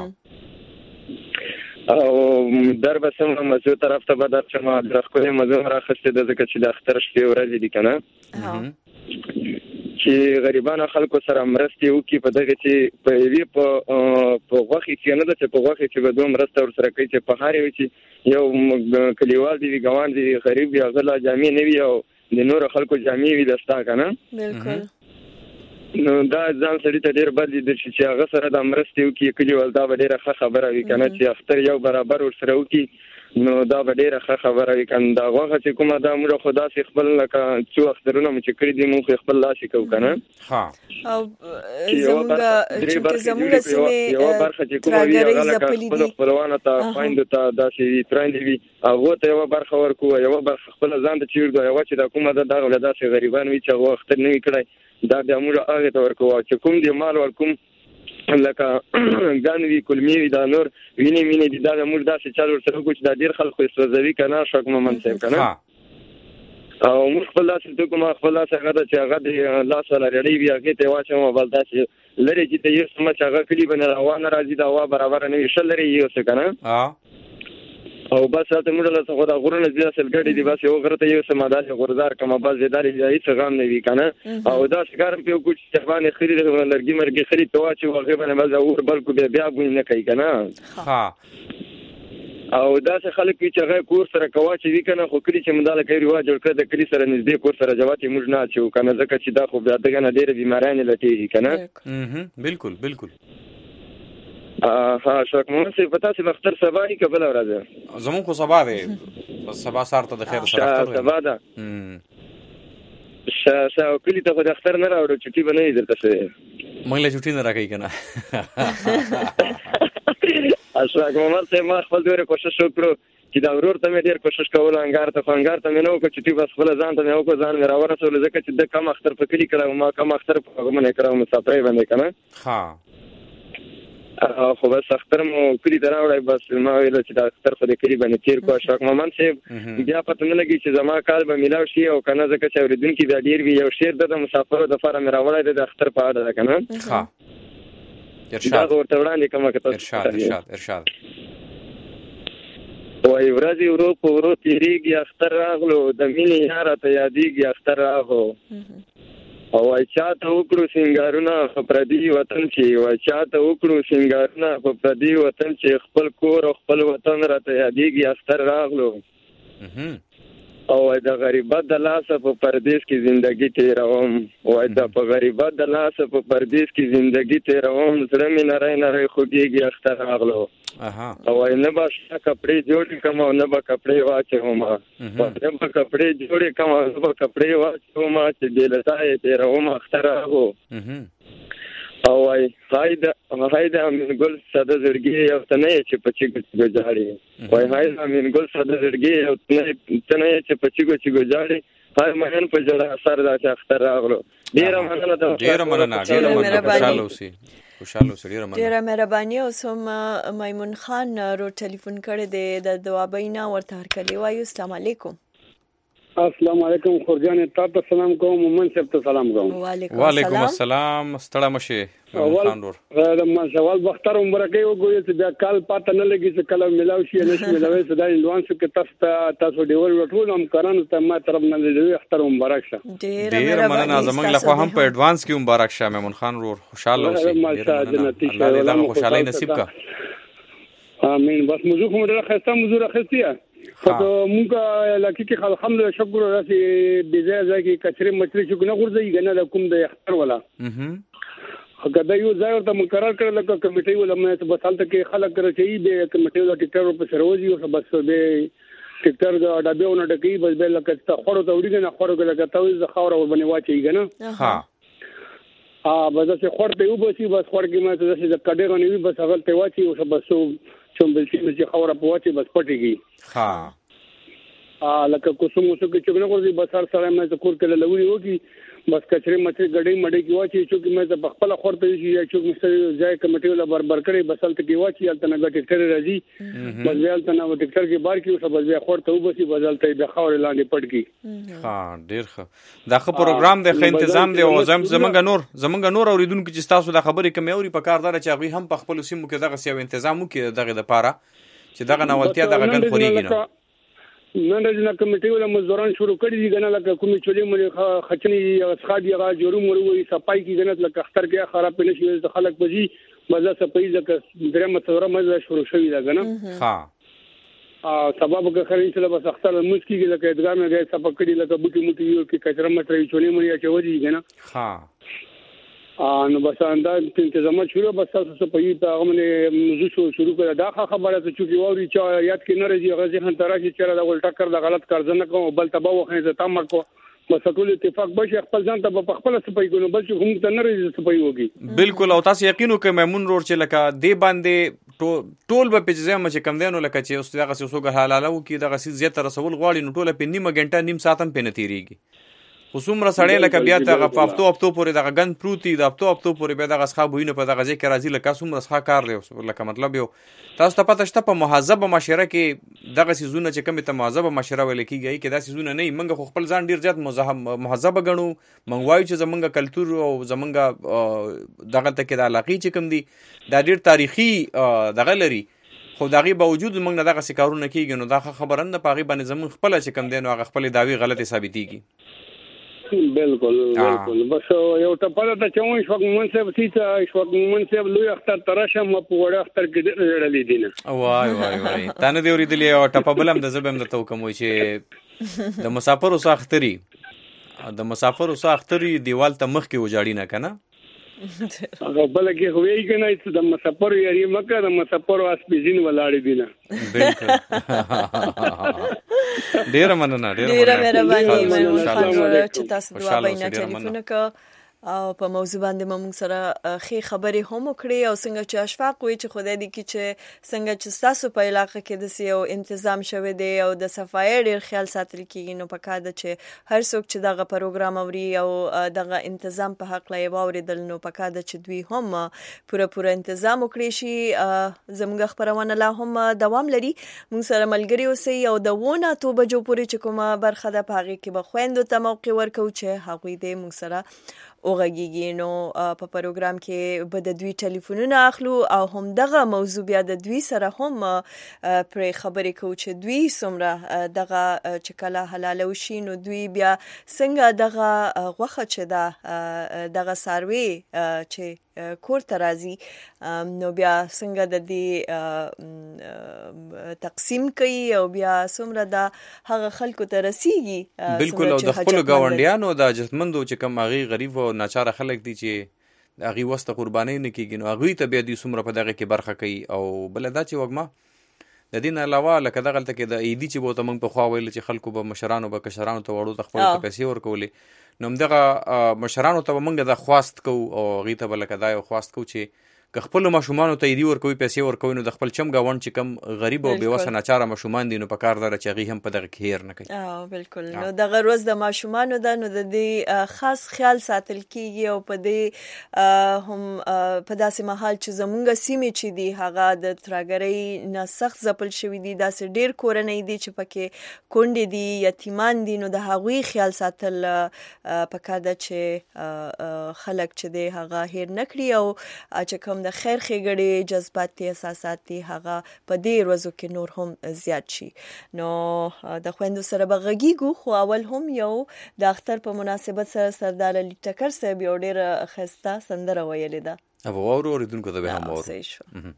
Speaker 5: او در بسم مزو طرف ته بدر چې ما درخه مزو راخسته د ځکه چې د اختر شپې ورځې دي کنه چې غریبانو خلکو سره مرستي وکي په دغه چې په وی په په وخت کې نه ده چې په وخت کې به دوه مرسته ور سره کوي چې په هر یو چې یو کلیوال دی ګوان دی غریب یا غلا جامع نه وي او د نور خلکو جامع وي دستا کنه
Speaker 1: بالکل
Speaker 5: نو دا ځان سړی ته ډیر بد دي چې هغه سره د مرستې وکي کلیوال دا ډیره ښه خبره وي کنه چې اختر یو برابر ور سره وکي نو دا ډیره ښه خبره وي کنه دا واغه چې کومه دا موږ خدا سي خپل لکه څو اخترونه چې کړی دي موږ خپل لاس کو کنه
Speaker 2: ها
Speaker 1: او زموږ چې زموږ سیمه
Speaker 5: یو برخه چې کومه وی هغه لکه خپلوانه ته فایند ته دا شي ترند وي هغه ته یو برخه ورکو یو برخه خپل ځان ته چیرګو یو چې دا کومه دا دغه ولدا سي غریبان وي چې هغه اختر نه کړی دا د امور هغه ته ورکو چې کوم دی مال ورکوم لکه ګانوي کلمی دا نور ویني ویني د دا امور دا چې چالو سره کوم دا ډیر خلکو استوزوي کنه شک ممن صاحب کنه او موږ خپل لاس ته کوم خپل لاس هغه چې هغه د لاس ولا ریډي بیا کې ته واچو بل تاسو لری چې ته یو سم چې هغه کلی بنه روانه راځي دا وا برابر نه وي شل لري یو څه کنه
Speaker 2: ها
Speaker 5: او بس ته موږ له څه خدا غرونه زیات سلګړې دي بس یو غرته یو سمادار غردار کما بس زیداري ځای څه غام نه وی کنه او دا څنګه په کوم چې باندې خرید لرګي مرګي خرید توا چې واغې باندې بل اور بلکو بیا بیا غوښنه نه کوي کنه
Speaker 2: ها
Speaker 5: او دا څه خلک چې هغه کور سره کوا چې وی کنه خو کلی چې مداله کوي رواج جوړ کړ د کلی سره نږدې کور سره جواتي موږ نه چو کنه ځکه چې دا خو بیا دغه نه ډېر بیمارانه لټي کنه
Speaker 2: اها بالکل بالکل
Speaker 5: ها شک مو څه پتا چې مختر سبا هی قبل راځه
Speaker 2: زمون خو سبا دی سبا سار ته د خیر سره اختر
Speaker 5: سبا ده شا شا کلی ته د اختر نه راوړو چټي بنې درته شه
Speaker 2: مونږ له چټي نه راکې کنه
Speaker 5: اشراق محمد صاحب ما خپل ډېر کوشش وکړو چې دا ورور ته مې ډېر کوشش کول انګار ته انګار ته مې نو کو چټي بس خپل ځان ته مې وکړ ځان مې راورسول ځکه چې د کم اختر په کلی کړه ما کم اختر په غمنه کړم مسافرې باندې کنه
Speaker 2: ها
Speaker 5: خو بس اختر مو کلی دراوړای بس ما ویل چې دا اختر خو د کلی باندې تیر کو اشراق محمد صاحب بیا پته نه لګی چې زما کال به ملاو شي او کنه ځکه چې اوریدونکو بیا ډیر وی یو شیر د مسافرو د فارم راوړای د اختر په اړه کنه
Speaker 2: ها
Speaker 5: دا ورته وړاندې کومه کته
Speaker 2: ارشاد ارشاد ارشاد
Speaker 5: وای ورځي ورو په ورو تیریږي اختر راغلو د مینې یار ته یادېږي اختر راغلو او وای چاته وکړو سنگارونه په پردي وطن کې وای چاته وکړو سنگارونه په پردي وطن چې خپل کور او خپل وطن را ته یادېږي اختر راغلو او وای د غریبت د لاسه په پردیس کې ژوندۍ تیروم وای د په غریبت د لاسه په پردیس کې ژوندۍ تیروم زړه مې نری نری خوږیږي اختر راغلو او وای نه به کپڑے جوړې کوم او نه به کپڑے واچوم نه به کپڑے جوړې کوم او نه به کپڑے واچوم چې دلته تیروم اختر راغلو او وای هاید هاید امین ګل ساده زړګي او تنه چې پچی ګجاړي وای هاید امین ګل ساده زړګي او تنه چې پچی ګجاړي هاي مهن په جړه اثر دا چې اختر راغلو ډیر مننه
Speaker 2: ډیر مننه ډیر مننه خوشاله اوسئ خوشاله اوسئ ډیر مننه
Speaker 1: ډیر مهرباني او سم میمون خان رو ټلیفون کړی دی د دوابینا ورته هرکلی وایو السلام علیکم
Speaker 6: السلام علیکم خورجان تاسو ته سلام کوم مومن صاحب ته سلام کوم
Speaker 2: وعلیکم السلام ستړه مشه
Speaker 6: اول ما سوال بختر عمره کې وګورئ چې دا کال پاته نه لګي چې کله ملاوي شي نه شي ملاوي صدا انوانس کې تاسو تاسو ډیور وټول هم کارانو ته ما طرف نه لوي اختر مبارک شه
Speaker 1: ډیر
Speaker 2: مننه زمنګ له خو هم په اډوانس کې مبارک شه میمون خان ور خوشاله اوسئ الله دې دا خوشالۍ نصیب کا
Speaker 6: امين بس موضوع کوم ډیره خسته موضوع راخستیا خو موږ لکه کې الحمدلله شکر راسي بيزه ځکه کچري مچري چې نه غورځي کنه د کوم د اختر ولا اګه دا یو ځای ورته مقرر کړل لکه کمیټي ولا مې په حالت کې خلک راځي د کمیټي ولا ټیکټر په سروزي او بس به ټیکټر دا ډبهونه ډکی بس به لکه ته خورو ته وړي نه خورو لکه ته ز خاور ور باندې واچي کنه
Speaker 2: ها
Speaker 6: ا بس چې خور ته یو بسي بس خور کې مې ته چې کډه غنوي بس هغه ته واچي او بس چوم بل چې خاور په واچي بس پټيږي
Speaker 2: ها
Speaker 6: ا لکه کوسم وسو کې چې نه ورځي بس هر سره مې کور کې لوري وږي بس کچري مچري غړې مړې کې واچي چې مې ته خپل خورته شي یا چې مې ځای کمیټي ولا بربر کړي بس تل کې واچي تل نه ټیکټر راځي بس ویل ته نو ټیکټر کې بار کې او بس بیا خورته وبسي بدلته د خاور لاندې پټ کی
Speaker 2: ها ډیر ښه دا خو پروګرام د ښه تنظیم دی او زم زمنګ نور زمنګ نور اوریدونکو چې تاسو د خبرې کمی اوري په کار دار چې هغه هم په خپل سیمو کې دغه سیو تنظیم وکړي دغه د پاره چې دغه نوالتیا دغه غن خوريږي نه
Speaker 6: نن رجنا کمیټي ولا مزدوران شروع کړي دي کنه لکه کومي چولې مې خچني اسخادي هغه جوړو مرو وي صفای کی کنه لکه اختر کې خراب نه شي د خلک بجي مزه صفای لکه درمه څوره مزه شروع شوی دا کنه
Speaker 2: ها
Speaker 6: ا سبب که خري چې بس اختر مسکی کې لکه ادګار نه غي صفه کړي لکه بوټي موټي یو کې کچره مټري چولې مې اچوي کنه
Speaker 2: ها
Speaker 6: نو بس انداز تنظیمات شروع بس تاسو په یوه هغه باندې موضوع شروع کړه دا خبره ته چې ووري چې یاد کې نه راځي غزي خان تراشي چې دا ول ټکر د غلط کار نه کوم بل تبا وخت ته تم کو بس ټول اتفاق بشي خپل ځان ته په خپل سپای کو بل چې هم ته نه راځي سپای وږي
Speaker 2: بالکل او تاسو یقینو کې میمون رور چې لکه دی باندې ټول به پېځه مچ کم دینو لکه چې اوس دغه سوسو حلاله وو کې دغه سي زیات رسول غواړي نو ټول په نیمه غنټه نیم ساعت هم پنه تیریږي خصوم را سړی لکه بیا ته غفافتو اپتو پورې دغه غن پروتي د اپتو اپتو پورې به دغه ښه بوینه په دغه ځکه راځي لکه سوم رسخه کار دی لکه مطلب یو تاسو ته پته شته په مهذب معاشره کې دغه سيزونه چې کوم ته مهذب معاشره ویل کیږي کې دا سيزونه نه منګه خپل ځان ډیر زیات مهذب غنو منغوای چې زمونږ کلچر او زمونږ دغه ته کې د علاقې چې کوم دي دا ډیر تاریخي دغه لري خو دغه باوجود موږ نه دغه سکارونه کیږي نو دا خبره نه پاغي باندې زمون خپل چې کوم دین او خپل داوی غلطي ثابتيږي
Speaker 6: بالکل بالکل بس یو ته پاره ته چوي شوق منصب سیته شوق منصب لوی اختر تراشه م په وړ اختر کې لړلې دي
Speaker 2: وای وای وای تانه دی ورېدلې او ټپ بلم د زبم د تو کوم چې د مسافر اوس اختري د مسافر اوس اختري دیوال ته مخ کې وجاړي نه کنه
Speaker 6: هغه بل کې وی کنه چې د مسافر یاري مکه د مسافر واسپیزین ولاړې دي
Speaker 2: نه بالکل ډیر مننه
Speaker 1: ډیر مهرباني میمون خان چې تاسو دوا بینه ټلیفون کا او په موضوع باندې موږ سره خې خبرې هم وکړې او څنګه چې اشفاق وي چې خدای دې کې چې څنګه چې تاسو په علاقې کې د سیو تنظیم شوه دی او د صفای ډیر خیال ساتل کیږي نو پکا د چې هر څوک چې دغه پروګرام اوري او دغه تنظیم په حق لای واوریدل نو پکا د چې دوی هم پوره پوره تنظیم وکړي شي زموږ خبرونه لا هم دوام لري موږ سره ملګری اوسئ او د ونه تو بجو پوری چې کومه برخه د پاغي کې بخويندو ته موقع ورکو چې هغوی دې موږ سره اوغږیږي. نو په پروګرام کې به د دوی ټلیفونونه اخلو او هم دغه موضوع بیا د دوی سره هم پر خبرې کوو چې دوی څومره دغه چې کله حلاله وشي نو دوی بیا څنګه دغه غوښه چې دا دغه څاروي چې کور ته راځي نو بیا څنګه د دې تقسیم کوي او بیا څومره د هغه خلکو ته رسیږي.
Speaker 2: بالکل. او د خپل گاونډیانو د جهتمندو چې کوم هغه غریب او ناچاره خلک دي چې هغه وسته قرباني نه کیږي نو هغه ته بیا دي څومره په دغه کې برخه کوي. او بل دا چې وګما د دین علاوه لکه دغه تل کې د ایدي چې بوته موږ په خوا ویل چې خلکو به مشرانو به کشرانو ته وړو ته خپل پیسې ورکولې نو دغه مشرانو ته موږ د خواست کو او غي ته بل کدا یو خواست کو چې که خپل ماشومان ته ایدي ورکوي پیسې ورکوي نو د خپل چم گاوند چې کم غریب او بیوسه ناچاره ماشومان دي نو په کار دره چې غي هم په دغه خیر نه کوي.
Speaker 1: اه بالکل. نو دغه روز د ماشومان د نو د دې خاص خیال ساتل کیږي او په دې هم په داسې محل چې زمونږ سیمه چې دی هغه د ترګری نه سخت زپل شوی دي داسې ډیر کورنۍ دي چې پکې کونډې دي یتیمان دي نو د هغوی خیال ساتل په کار ده چې خلک چې دی هغه هیر نکړي او چې کوم د خیر ښېګړې جذبات احساسات دي هغه په دې ورځو کې نور هم زیات شي. نو د خويندو سره به غږیږو خو اول هم یو د اختر په مناسبت سره سردار علي ټکر صاحب یو ډېر ښایسته سندره ویلې ده.
Speaker 2: او اورو اوریدونکو ته به هم اورو.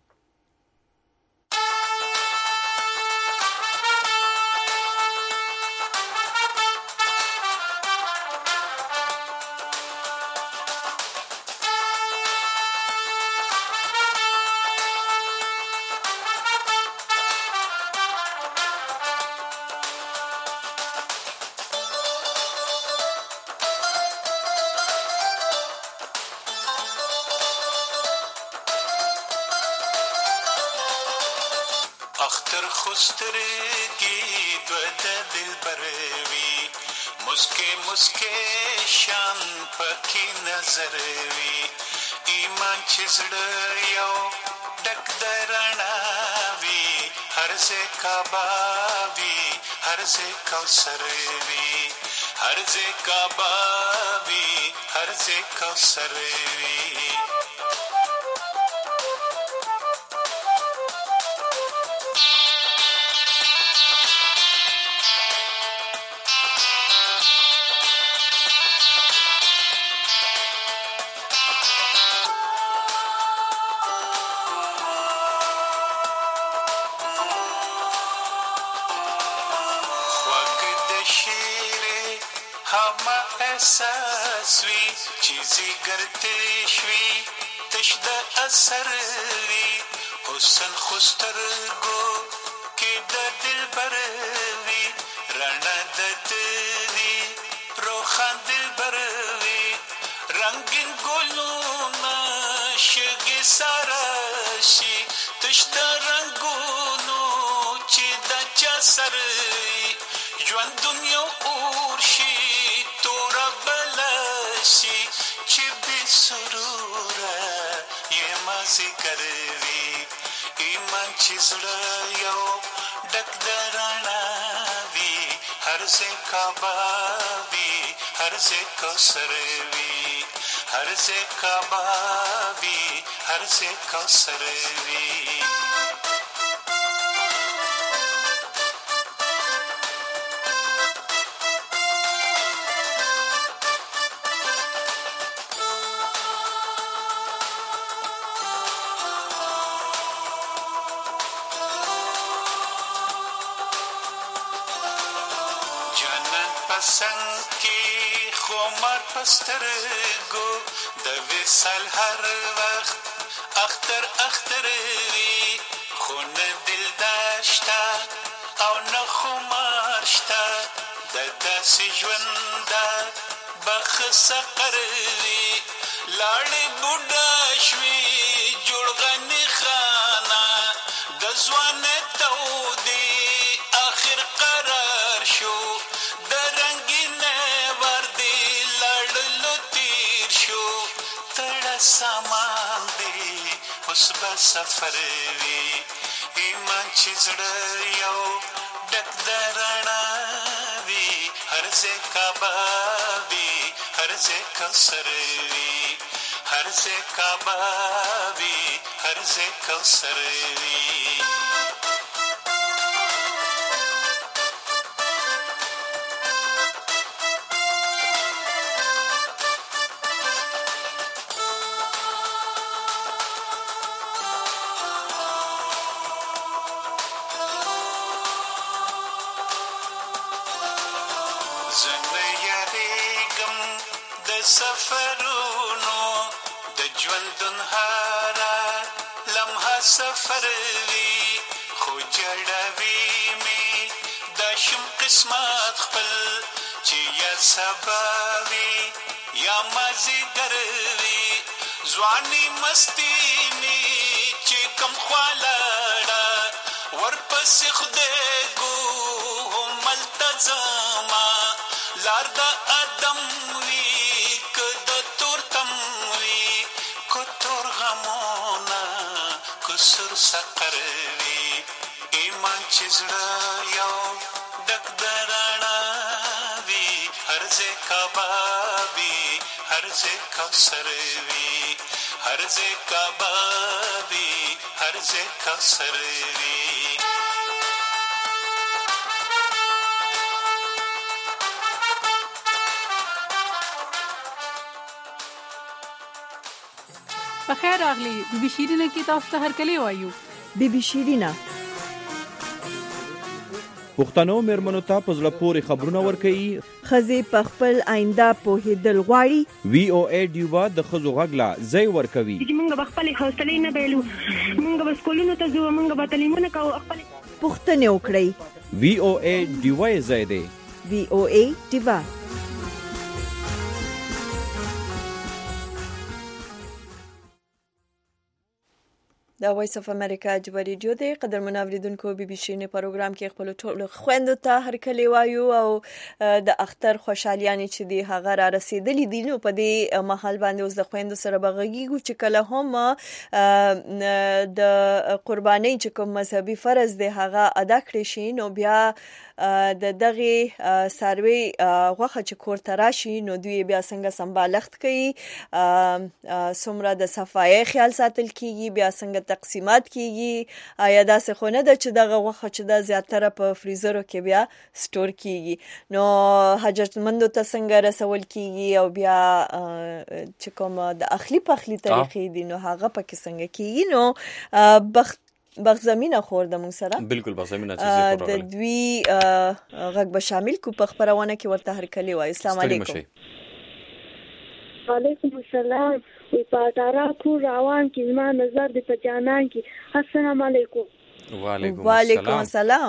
Speaker 7: اختر خسترگی دوت دل بروی مسکے مسکے شان پکی نظر وی ایمان چزڑ یو ڈک درنا وی ہر سے کعبہ وی ہر سے کوثر وی ہر سے کعبہ وی ہر سے کوثر وی ساسوی چیزی گرتے شوی تشد اثر وی حسن خستر گو کی د دل بروی رڼا د دوی روخان دل بروی رنگین ګلونه شګي سارشي تشد رنگونو چې د چا سر ژوند دنیا اورشي تورا بلاشی چی بی سرورا یہ مازی کروی ایمان چیزڑا یو ڈک درانا وی ہر سے کعبہ وی ہر سے کوثر وی ہر سے کعبہ وی ہر سے کوثر وی پسند کی خمار پسترگو د وصل هر وقت اختر اختر وی خون دل داشتا او نه خمار شتا د داسې ژوند بخسه قروي لاړې بوډا شوي جوړ غني خانه د ځوان تودي اخر قرار شو د رنگینه وردی لړلو تیر شو تړه سامان دی اوس به سفر وي ایمان چې زړه یو ډک د رڼا وي هر ځای کعبه وي هر ځای کوثر وي هر ځای کعبه وي هر ځای کوثر وي سفرونو د ژوندون هره لمحه سفر وي خو جړوي مې دا شم قسمت خپل چې یا سبا وي یا مازدیګر وي ځواني مستی مې چې کم خوا لاړه ورپسې خدای ګو هم ملتزمه لار د ادم وي سر سقر وی ایمان چزړه یو ډک درانا وی هر ځای کعبه وی هر ځای کوثر وی هر ځای کعبه وی هر ځای کوثر وی
Speaker 8: بخیر راغلی بی بی شیرینه کې تاسو ته هرکلی وایو
Speaker 1: بی بی شیرینه
Speaker 9: پښتنو میرمنو ته په زړه پورې خبرونه ورکوي
Speaker 1: ښځې په خپل آینده پوهېدل غواړي
Speaker 9: وی او ای ډیوا د ښځو غږ لا ځای ورکوي
Speaker 10: چې موږ به خپلې حوصلې نه بایلو موږ به سکولونو ته ځو موږ به تعلیمونه کوو خپلې
Speaker 1: پوښتنې وکړئ
Speaker 9: وی او ای ډیوا یې ځای دی
Speaker 1: وی او ای ډیوا دا وایس اف امریکا جبر ریډیو دی قدرمن اوریدونکو بي بي شيرینه پروګرام کې خپل ټول خويندو ته هرکلی وایو او د اختر خوشحالیانې چې دی هغه را رسیدلې دي نو په دې محل باندې اوس د خويندو سره بغږیږو چې کله هم د قربانۍ چې کوم مذهبي فرض دی هغه ادا کړی شي نو بیا د دغه سروي غوخه چې کور ته راشي نو دوی بیا څنګه سمبالښت کوي سمره د صفایي خیال ساتل کیږي بیا څنګه تقسیمات کیږي آیا دا څه خو نه ده چې دغه غوخه چې دا زیاتره په فریزرو کې بیا سٹور کیږي نو حاجتمندو ته څنګه رسول کیږي او بیا چې کوم د اخلي پخلي طریقې دي نو هغه پکې څنګه کیږي نو بخت بغزمینه خور د مون سره
Speaker 2: بالکل بغزمینه چې خور
Speaker 1: د دوی غږ به شامل کو په خبرونه کې ورته هرکلی وای السلام علیکم
Speaker 10: وعلیکم السلام وی پاتارا کو روان کی زما نظر د پجانان کی السلام علیکم
Speaker 2: وعلیکم
Speaker 1: وعلیکم السلام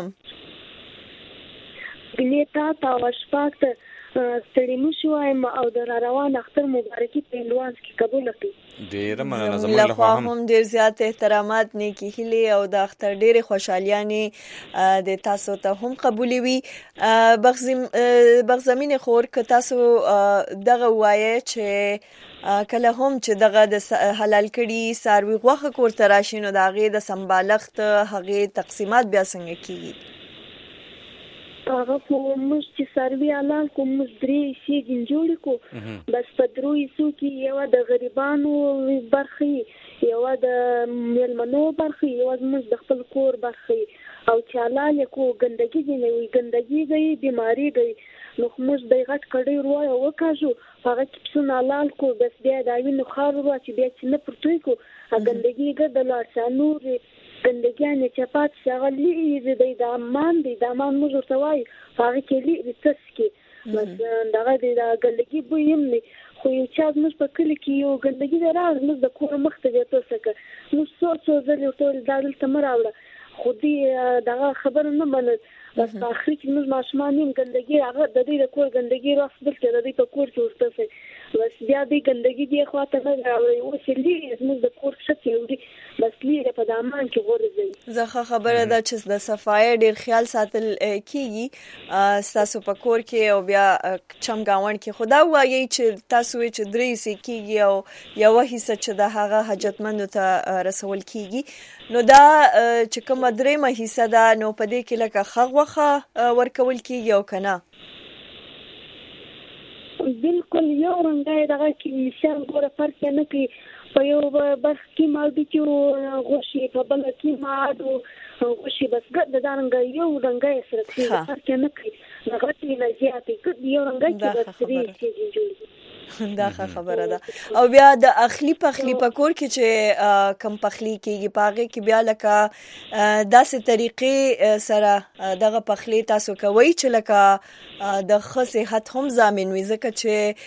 Speaker 10: ګلیتا تا وشپاکت ستړي مو شوم او د روان اختر مبارکي په لوانس کې قبول کړئ
Speaker 2: ډیر مننه زموږ له خوا
Speaker 1: هم ډیر زیات احترامات نیکی هلي او د اختر ډیره خوشحالیانه د تاسو ته هم قبول وي بغزم بغزمین خور ک تاسو دغه وایي چې کله هم چې دغه د حلال کړي ساروي غوخه کور تراشي نو دغه د سمبالښت هغه تقسیمات بیا څنګه کیږي
Speaker 10: هغه کوم چې سروي حلال کوم درې شي جوړ کو بس په دروي سو کې یو د غریبانو برخي یو د ملمنو برخي یو د خپل کور برخي او چې حلال کو ګندګي نه وي ګندګي دی بیماری دی نو موږ د غټ کډي روای وکاجو هغه چې څونه حلال کو بس بیا دا وینو خار ورو چې بیا چې نه پرتوي کو ګندګي ګرځل ارسانور ګندګیانه چپات شغلې دې د امان دې د امان موږ ورته وای هغه کې لې تسکي بس دغه دې د ګندګي بویم نه خو یو چا موږ په کلی کې یو ګندګي راز موږ د کور مخته دې تاسو نو څو څو ځلې ټول دادل تمراوله خو دې دغه خبر نه منل بس په اخر کې موږ ماشومان ګندګي هغه د دې د کور ګندګي راځل چې د دې په کور کې ورته بس بیا دې ګندګي دی خواته نه راوړي او چې لې موږ د کور شته یو دي بس لې په دامان کې ورځي
Speaker 1: زه خبره ده چې د صفای ډیر خیال ساتل کیږي تاسو په کور کې او بیا چمګاون کې خدا وایي چې تاسو چې درې سې کیږي او یو حصہ چې د هغه حاجتمند ته رسول کیږي نو دا چې کوم درې مه حصہ ده نو په دې کې لکه خغوخه ورکول کیږي او کنه
Speaker 10: بالکل یو رنګه دغه کې مثال ګوره فرق نه کوي په یو بس کې مالدي چې غوښي په بل کې ماډو غوښي بس ګد دا رنګه یو رنګه سره کې فرق نه کوي هغه چې نه زیاتې ګد یو رنګه کې بس درې چې جوړي
Speaker 1: دا خبره ده او بیا د اخلي پخلي پکور کې چې کم پخلي کېږي پاغه کې بیا لکه داسې طریقې سره دغه پخلي تاسو کوي چې لکه د ښه صحت هم ضامن وي ځکه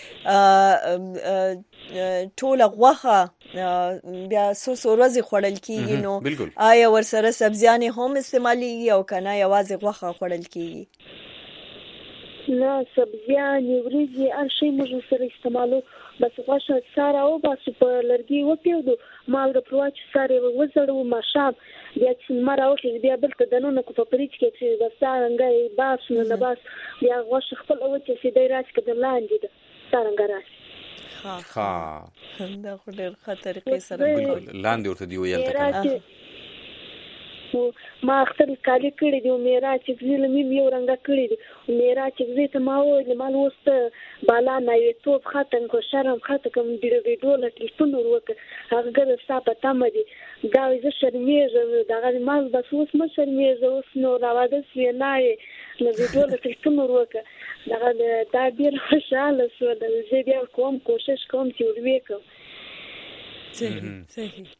Speaker 1: چې ټول غوخه بیا سو سو ورځې خوړل کېږي نو آیا ورسره سبزیانې هم استعمالېږي او کنه یوازې غوخه خوړل کېږي
Speaker 10: نه سبزیانې وریجې هر شی موږ سره استعمالو بس غوښه ساره او بس په لرګي وپیودو مالګه پر واچ ساره وزړو ماشام بیا چې مر اوخې بیا بل ته دنونه کو په پریچ کې چې د سارنګي باس نه باس بیا غوښه خپل او چې دې راځي کده لاندې ده سارنګ راځي
Speaker 1: ها
Speaker 2: ها
Speaker 1: دا خو ډېر ښه طریقې سره
Speaker 2: بالکل لاندې ورته دی ویل تکه
Speaker 10: ما اختر کالی کړی دی میرا چې زیل مې یو رنګ کړی دی میرا چې زه ته ما و مال وست بالا نه یو توپ خاتم کو شرم خاطه کوم دی ویډیو لکه ټول ورک هغه ګر صاحب تام دی دا زه شرمېږم دا مال بس اوس ما شرمېږم اوس نو راوځي سینای نو ویډیو لکه ټول ورک دا دا ډیر خوشاله شو د زه بیا کوم کوشش کوم چې ورويکم
Speaker 1: صحیح صحیح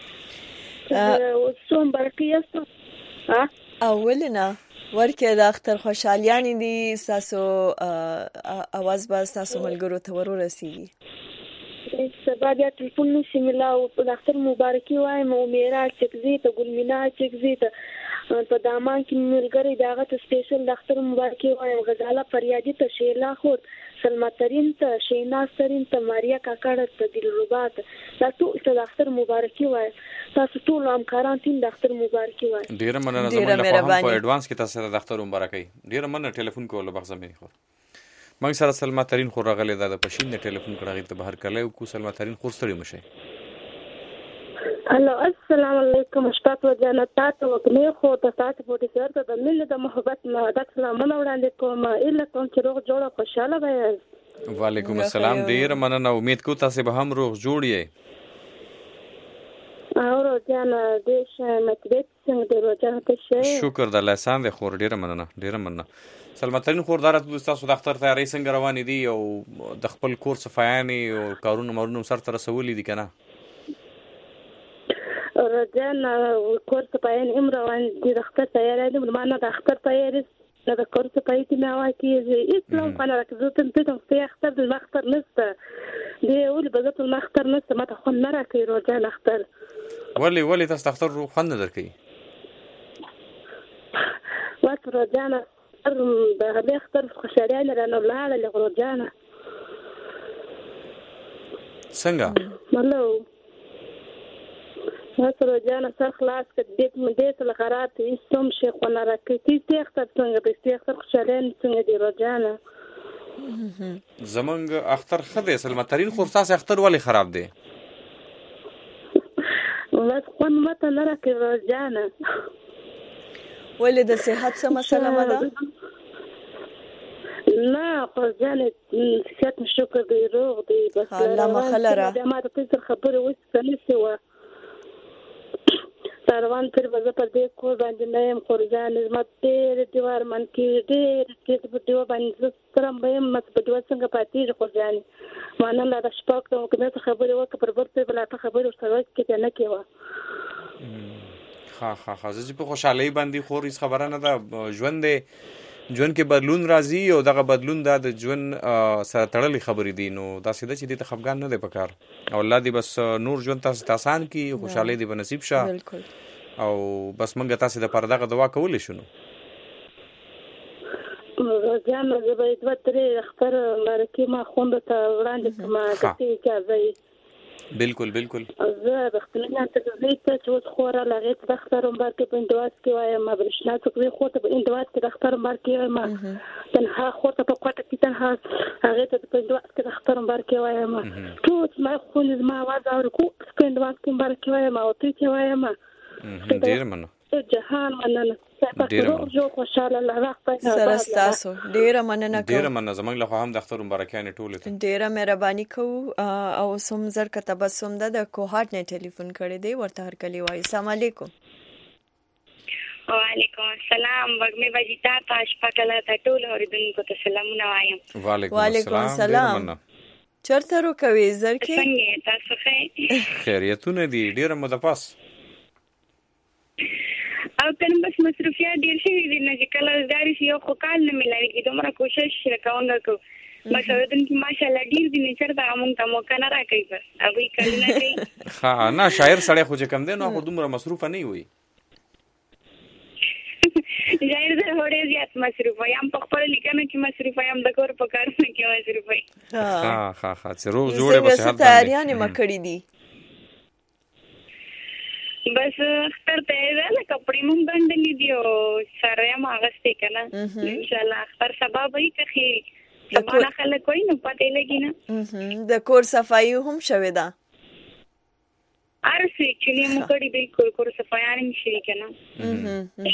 Speaker 10: وسوم برکیاستو ها
Speaker 1: اولنا ورکه د اختر خوشحالیان دي تاسو اواز به تاسو ملګرو ته ورسیږي
Speaker 10: سبا بیا ټلیفون نشي ملاو په اختر مبارکي وایم او میرا چکزي ته ګلمینا چکزي ته په دامان کې ملګری داغه ته سپیشل د اختر مبارکي وایم غزاله فریادي ته شیلا خود سلمہ ترین ته شیناز ترین ته ماریا کاکړه ته دلربات دا ټول ته د اختر مبارکي وایم تاسو ټول همکاران تیم د اختر مبارکي وایم
Speaker 2: ډیر مننه زموږ لپاره په اډوانس کې تاسو د اختر مبارکي ډیر مننه ټلیفون کول بغزه مې خو موږ سره سلمہ ترین خو راغلی دا د پښین نه ټلیفون کړه ته بهر کله کو سلمہ ترین خو ستړي مشه
Speaker 11: الو السلام علیکم شپات و جنات او کني خو تاسو په دې سره د مل د محبت نه د سلامونه وړاندې کوم اله کوم چې روغ جوړه خوشاله وای
Speaker 2: وعلیکم السلام ډیر مننه امید کو تاسو به هم روغ جوړ یې
Speaker 11: او روزانه د شمتبت څنګه د روزانه ته
Speaker 2: شکر د الله سان د خور ډیر مننه ډیر مننه سلمہ ترین خوردار تاسو د اختر تیاری څنګه روان دي او د خپل کور صفایانی او کارونه مرونو سره تر رسولې دي کنه
Speaker 11: رجان کور صفایان هم روان دي د اختر تیاری دي معنا د اختر تیاری د کور صفای دي نو کې اسلام کنه راکزوتن ته په اختر د اختر نسته دی ول بغت الاختر نسته ما ته خو نه راکې رجان اختر
Speaker 2: ولی ولی تاسو اختر رو خو نه درکې
Speaker 11: وات رجان د هغه اختر خوشاله نه نه لاله لغرجانه
Speaker 2: څنګه
Speaker 11: مالو وات رجانه سر خلاص کړه د دې ته لغرات استوم شیخ ونه راکې تی اختر څنګه به تی اختر خوشاله څنګه دی رجانه
Speaker 2: زمنګ اختر خدای سلمہ ترین خرصاص اختر ولی خراب دی
Speaker 11: ولات خون مته نه راکې رجانه
Speaker 1: ولې د صحت څه مسله ده
Speaker 11: نه خو ځانه صحت شکر دی روغ دی بس
Speaker 1: الله مخلره
Speaker 11: ما ته څه خبره وسه نشي و سروان پر وځه پر دې کو باندې نه يم خورځان زمت دې دیوار من کې دې دې په دیو باندې سترم به مت په دیو څنګه پاتې خورځان مانه لا د شپږ ته کومه خبره وکړه پر ورته بل ته خبره سره کې نه کېوا
Speaker 2: ها ها ها زه په خوشحالي باندې خو هیڅ خبره نه ده ژوند ژوند کې بدلون راځي او دغه بدلون د ژوند سره تړلې خبرې دي نو دا سیده چې دې ته خفګان نه دی پکار او الله دې بس نور ژوند تاسو آسان کړي خوشحالي دې بنصیب شه
Speaker 1: بالکل
Speaker 2: او بس موږ تاسو د پردغه دعا کولې شنو
Speaker 11: ځان زه به دوه درې اختر مرکه ما خوند ته وړاندې کوم کته اجازه
Speaker 2: بالکل بالکل
Speaker 11: زه بختنه ته زه ته چې خورا لغیت د اختر مبارک په اندواز کې وایم ما برښنا څوک خو ته په اندواز کې د اختر مبارک وایم تنها خو ته په کوټه کې تنها هغه ته په اندواز کې د اختر مبارک وایم ټول ما خو ما आवाज اور کو په اندواز کې مبارک وایم او ته چې وایم
Speaker 2: ډیر مننه
Speaker 11: جهان مننه تاسو جو خوشاله لغه
Speaker 1: سره تاسو ډیره مننه کوم
Speaker 2: ډیره مننه زمنګ له هم د اختر مبارکانه ټوله ته
Speaker 1: ډیره مهرباني کو او سم زر کا تبسم ده د کوهات نه ټلیفون کړی دی ورته هر کلی وای السلام علیکم
Speaker 12: وعلیکم السلام وګمه بجیتا تاسو پکله ته ټول اوریدونکو ته سلامونه وایم
Speaker 2: وعلیکم السلام
Speaker 1: چرته رو کوي زر کې
Speaker 12: څنګه تاسو ښه
Speaker 2: خیریتونه دي ډیره مدپاس
Speaker 12: او کنه بس مصروفیات ډیر شي دي نه چې کله زاري شي یو خو کال نه ملایي کی دومره کوشش وکاونګه کو بس ودن کی ماشاءالله ډیر دي نه چرته موږ ته موقع نه راکړي بس ابي کله نه کوي
Speaker 2: ها نه شاعر سړی خو چې کم دی نو خو دومره مصروف نه وي
Speaker 12: شاعر زه هورې زیات مصروف یم په خپل لیکنه کې مصروف یم د کور په کار کې مصروف یم
Speaker 2: ها ها ها چې روغ جوړه به صحت
Speaker 1: تیاریان مکړې دي
Speaker 12: بس اختر ته زه کپڑے مون باندې دی او سره ما غستې کنه ان شاء الله اختر سبب وي که سبا نه خلک کوئی نو پته لګی نه
Speaker 1: د کور صفایي هم شوه دا
Speaker 12: ارسي چې مو کړي به کور صفایي نه شي کنه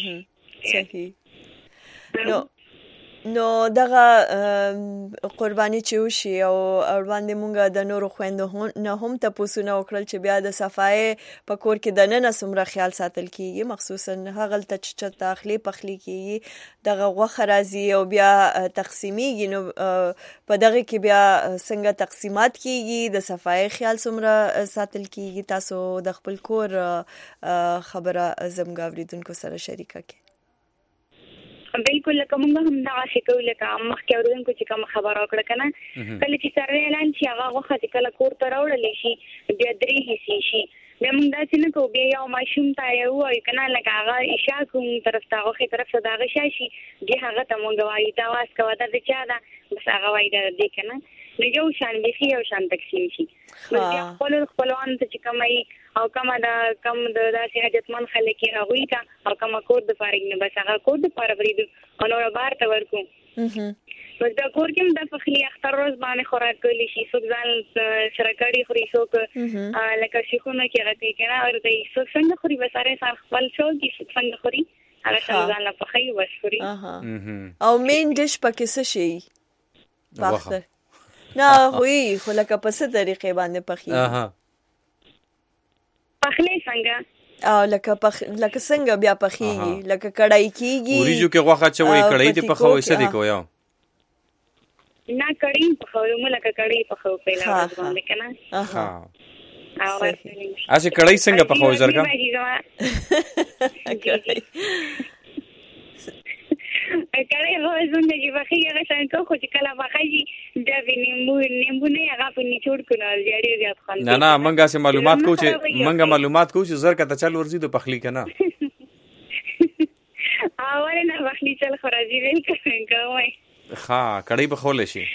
Speaker 1: صحیح نو نو دغه قرباني چې وشي او وړاندې مونږه د نورو خويندو نه هم تاسو نه وکړل چې بیا د صفای په کور کې د نن سمره خیال ساتل کیږي مخصوصا هغه چې تاخلي پخلي کیږي دغه غوخه راځي او بیا تقسیمیږي نو په دغه کې بیا څنګه تقسیمات کیږي د صفای خیال سمره ساتل کیږي تاسو د خپل کور خبره زمګاوریدونکو سره شریکه کړئ
Speaker 12: بالکل لکه موږ هم دا شي کوو لکه مخکې اورونکو چې کوم خبر راکړه کنه کله چې سره اعلان شي هغه وخت کله کور ته راوړل شي بیا درې حصے شي بیا موږ دا چې نه کوو بیا یو ماشوم ته یو وای کنه لکه هغه اشاره کوم طرف ته هغه طرف ته دا شي شي بیا هغه ته موږ وایي دا واس کوه دا چې دا بس هغه وایي دا دې کنه نو یو شان بيخي یو شان تقسیم شي بیا خپل خپلوان ته چې کومای او کومه دا کوم د داسې حاجتمن خلک راغوي تا او کومه کور د فارغ نه بس هغه کور د فارغ ورید او نو بار ته ورکو نو دا کور کې د فخلي اختر روز باندې خوراک کولی شي څوک ځان سره کړي خوري څوک لکه شيخونه کې راځي کنه او د څوک څنګه خوري وساره سره خپل شو کې څوک څنګه خوري هغه څنګه نه پخې وسوري
Speaker 1: او مین ډیش پکې څه شي باختر نه وی خو لکه په څه طریقې باندې پخې
Speaker 2: اها
Speaker 12: پخلی څنګه
Speaker 1: او لکه پخ لکه څنګه بیا پخېږي لکه کړای کیږي
Speaker 2: وريجو کې غوخه چوي کړای ته پخوي څه دی کویا
Speaker 12: نه کړی پخوي مو لکه کړی پخو په لاره باندې کنه
Speaker 2: ها او اسی کړای څنګه پخوي زرګه
Speaker 12: کړای هو څنګه چې پخېږي هغه څنګه خو چې کله پخېږي دا نیمبو نیمبو نه هغه په نیچوړ کړه لري زیات خوند
Speaker 2: نه نه منګه سه معلومات کو چې منګه معلومات کو چې زر کته چل ورزي د پخلی کنه
Speaker 12: اوله نه پخلی چل خراجي ویل کوي
Speaker 2: ها کړي په خول شي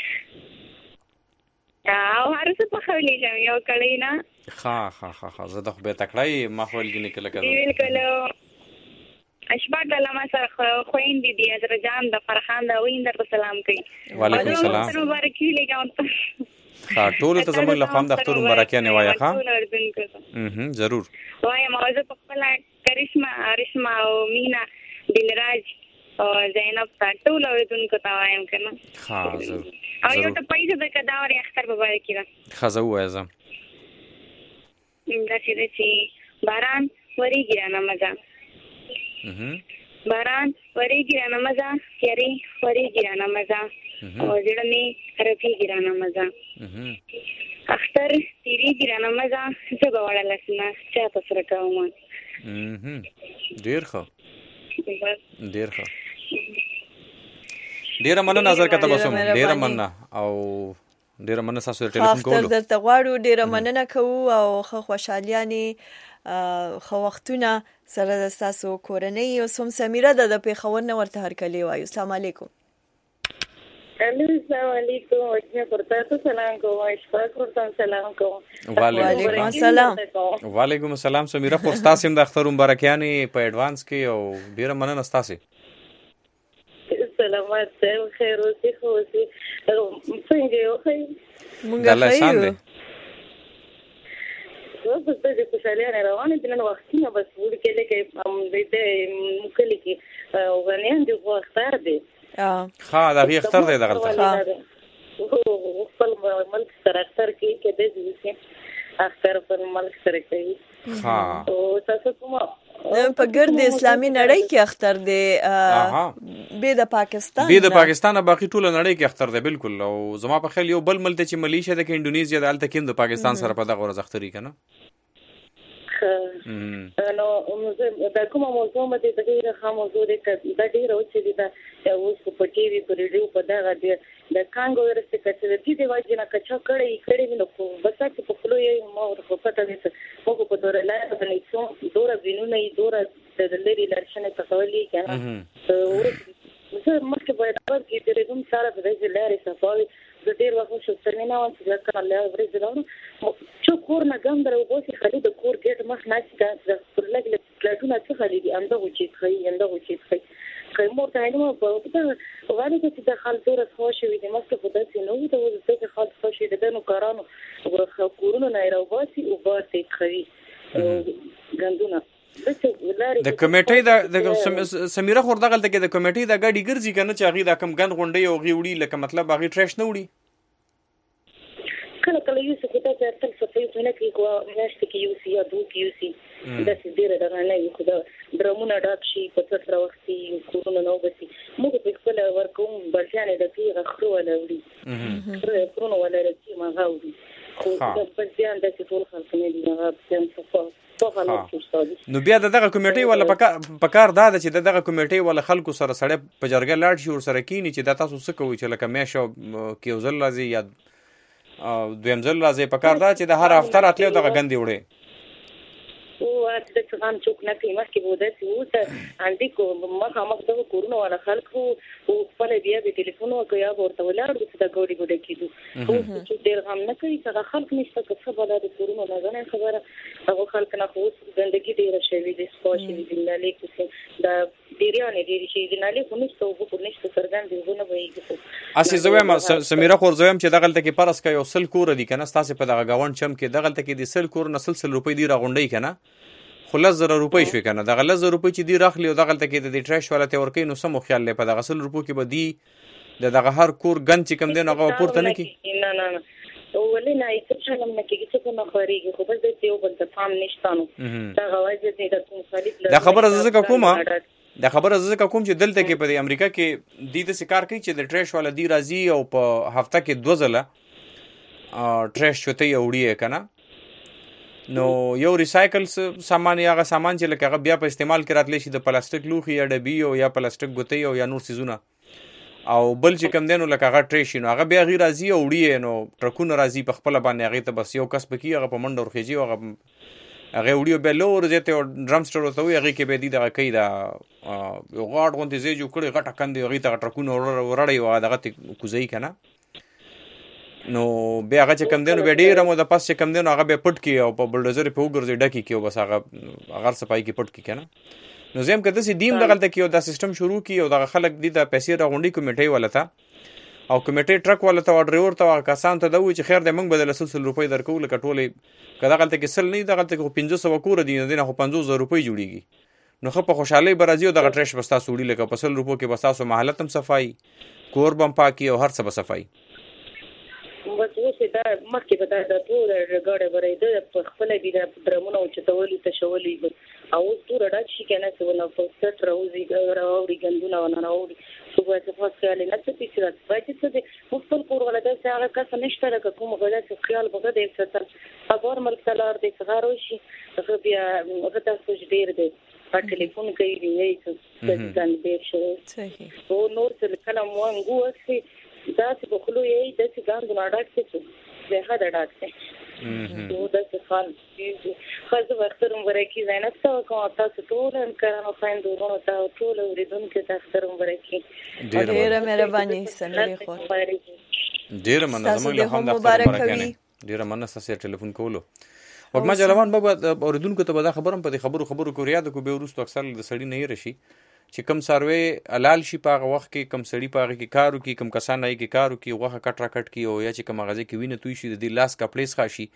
Speaker 12: او هر څه په خولې شم یو کړي نه
Speaker 2: ها ها ها ها زه د خو به تکړای ما خول کې نکله کړه
Speaker 12: ویل کله اشباط علامه سره خويندې دي حضرت جان د فرخان د ویندر سلام کوي
Speaker 2: وعلیکم السلام
Speaker 12: مبارک وی لګاون
Speaker 2: ها ټول ته زموږ له خام د اختر مبارکانه وایا ها هم ضرور
Speaker 12: وایا موزه په خپل کرشما ارشما او مینا دلراج او زینب ټول اوریدونکو ته وایم کنه
Speaker 2: ها ضرور
Speaker 12: او یو ته پیسې د کداوري اختر مبارک کړه
Speaker 2: خزه وایزه
Speaker 12: دا چې باران وريږي نه مزه باران وريږي رانه مزه یاري وريږي رانه مزه او ځړمې رفيږي رانه مزه اختر تیریږي رانه مزه څه به وړل اسنه چا تاسو راکوم
Speaker 2: ډیر ښه ډیر ښه ډیر مننه نظر کته بسوم ډیر مننه او ډیر مننه تاسو ټلیفون کولو
Speaker 1: اختر درته غواړو ډیر مننه کوو او خو خوشحالياني خو وختونه سره د تاسو کورنۍ او سم سمیره د پیښور نه ورته هر کلی وایو السلام علیکم
Speaker 13: السلام علیکم وجه پرتاسو سلام کوم اشفاق ورته سلام کوم
Speaker 1: وعلیکم السلام
Speaker 2: وعلیکم السلام سمیره خو تاسو د اختر مبارکیاني په ایڈوانس کې او ډیر مننه تاسو
Speaker 13: سلامات ته خیر اوسې خو اوسې څنګه یو خیر
Speaker 1: مونږه خیر
Speaker 13: کو بس د خوشالۍ روانه دي نن وختونه بس وړ کې لکه هم دې مکلې کې وغنیان دی خو اختر دی
Speaker 2: ها دا غي اختر دی دغه
Speaker 13: او خپل ملک سره اختر کې کې د دې اختر پر ملک سره کوي
Speaker 2: ها
Speaker 13: او تاسو کومه
Speaker 1: په ګرد اسلامي نړۍ کې اختر دی به د پاکستان
Speaker 2: به د پاکستان باقي ټول نړۍ کې اختر دی بالکل او زما په خیال یو بل ملک چې ملیشیا د انډونیزیا د الته کې د پاکستان سره په دغه ورځ اختري کنه
Speaker 13: نو موږ دا کومه موضوع مته د ډیره خامو موضوع ده چې د ډیره او چې دا اوس په ټي وي په ریډیو په دغه د کانګو ورسته کچې د دې واجب نه کچا کړي کړي نو بس چې په خلو یې مو په پته دي موږ په دوره لا د نیڅو دوره وینونه یې دوره د لری لرشنه تاسولي کنه زه مخکې باید ورته د ریګم سره د دې لارې صفاوي د ډیر وخت شو ترمنه وان چې کله له ورځې راو چې کور نه ګم درو بوسي خالي د کور ګټ مخ ناشي دا پر لګ له پلاټونه څه خالي دي انده و چې خي انده و چې خي خي مور ته نو په دا وانه چې د خالتور خوشي وي د مسکه په داسې نو د وځي چې خالت خوشي د نو کارانو او کورونو نه راو باسي او باسي خي ګندونه
Speaker 2: د کمیټې د سمیره خور دغه ته کې د کمیټې د ګاډي ګرځي کنه چې هغه د کم غن غونډي او غي وړي لکه مطلب هغه ټریش نه وړي
Speaker 13: کله کله یو څه کې دا تل څه په نه کې کوه میاشت کې یو سی یا دوه کې یو سی د څه ډیره دا نه یو خدا درمونه ډاکشي په څه تر وختي کورونه نو بسي موږ په خپل ورکوم برجانه د پیغه خرو ولا وړي خرو کورونه ولا رچی ما غاوي خو د برجان د ټول خلک نه دي هغه څنګه صفه
Speaker 2: نو بیا دغه کمیټې ولا پکار دا چې دغه کمیټې ولا خلکو سره سره په جرګه لاړ شي ور سره کینی چې دا تاسو څه کوي چې لکه میشو کې وزل لازم یا دویم ځل لازم پکار دا چې د هر هفته راتلو دغه غندې وړي
Speaker 13: او د څنګه څوک نه کوي مخکې بوده چې اوس اندي کو مخه مخ د کورونو ولا خلکو او خپل بیا په ټلیفون او یا ورته ولاړ چې دا ګوډي ګوډي کیدو خو چې ډیر هم نه کوي چې خلک نشته څه بل د کورونو نه خبره هغه خلک نه خو زندگی ډیر شوی دي سپاشي دي نه لیکو دا ډیرانه ډیر شي دي نه لیکو نشته او په نشته سرګان دی ونه وایي
Speaker 2: اسی زویم سمیره خور زویم چې دغه ته کې پرس کوي او سل کور دي کنه تاسو په دغه غوون چم کې دغه ته کې دي سل کور نسل سل روپۍ دی راغونډي کنه خلاص زره روپۍ شوي کنه دغه لزر روپۍ چې دی راخلی او دغه ته کې د ټریش والا ته ورکې نو سمو خیال لې په دغه سل روپو کې به دی دغه هر کور ګن چې کم دی نو هغه پورته نه کی
Speaker 13: نه نه نه ولې نه ایڅ څه نه کې چې کومه خوريږي خو بس د یو بل ته فهم نشته دا غواړي چې د کوم خالد
Speaker 2: دا خبره زکه کومه دا خبره زکه کوم چې دلته کې په امریکا کې دی د سکار کوي چې د ټریش والا دی راځي او په هفته کې دوه ځله ټریش چوتې وړي کنه نو یو ریسایکل سامان یا هغه سامان چې لکه هغه بیا په استعمال کې راتلی شي د پلاستیک لوخي یا ډبی او یا پلاستیک ګوتې او یا نور سيزونه او بل چې کم دینو لکه هغه ټری شي نو هغه بیا غیر راځي او وړي نو ټرکونه راځي په خپل باندې هغه ته بس یو کس پکې هغه په منډه ورخيږي هغه هغه وړي به لور زته ډرم سټر ته وي هغه کې به دي دغه کوي دا یو غاډ غونډې زی جو کړي غټه کندې هغه ته ټرکونه ورړی و دغه کوزي کنه نو بیا هغه چې کم دینو به ډیر مو د پاس چې کم دینو هغه به پټ کی او په بلډوزر په وګرځي ډکی کی او بس هغه هغه صفای کی پټ کی کنه نو زم کده سي دیم دغلت کی او دا سیستم شروع کی او دغه خلک دي د پیسې راغونډي کمیټې ولته او کمیټې ټرک ولته او ډرایور ته کسان ته دوی چې خیر د منګ بدل سل روپۍ درکو لکه ټوله کدا غلطه کې سل نه دغلت کې پنځه سوه کور دي نه خو پنځوس زره روپۍ جوړیږي نو خو په خوشحالي برازي او دغه ټریش بستا سوړي لکه په سل روپو کې بستا سو محلتم صفای کور بم پاکي او هر څه بصفای
Speaker 13: بس اوس دا مخکې به دا د ټول رګاړه ورېده په خپل بي د درمونو چتولې تشولې او اوس ټول راځي شي کنه چې ونه په ست راوځي راوړي ګندونه ونه راوړي څو به څه فاصله نه څه چې راځي چې د خپل کور ولدا چې هغه کس نشته لکه کوم غلا چې خیال بغه دی څه خبر ملک تلار دی څنګه روشي هغه بیا هغه تاسو ډیر دی په ټلیفون کوي دی څه ځان دې شو صحیح او نور څه کلام وانګو دا چې په خلو یې د چې ګان د ناډاک څه زه هدا ډاکټر نو دا څه خان خاصه وخترم ورکی زینت تا کوم تاسو ټول ان کارانو فاین دوه تا ټول ورېدون کې تاسو ورکی
Speaker 1: ډیره مهرباني سمري خو
Speaker 2: ډیره منظمه له هم د خبرونه ډیره مننه تاسو ټلیفون کولو او ما جلوان بابا اوریدونکو ته به دا خبرم په خبرو خبرو کو ریاض کو به ورستو اکثر د سړی نه رشي چې کم سروي حلال شي په هغه وخت کې کم سړی په هغه کې کارو کې کم کسان نه کې کارو کې وغه کټ را کټ کې او یا چې کم غزه کې وینې توي شي د لاس کپړې ښه شي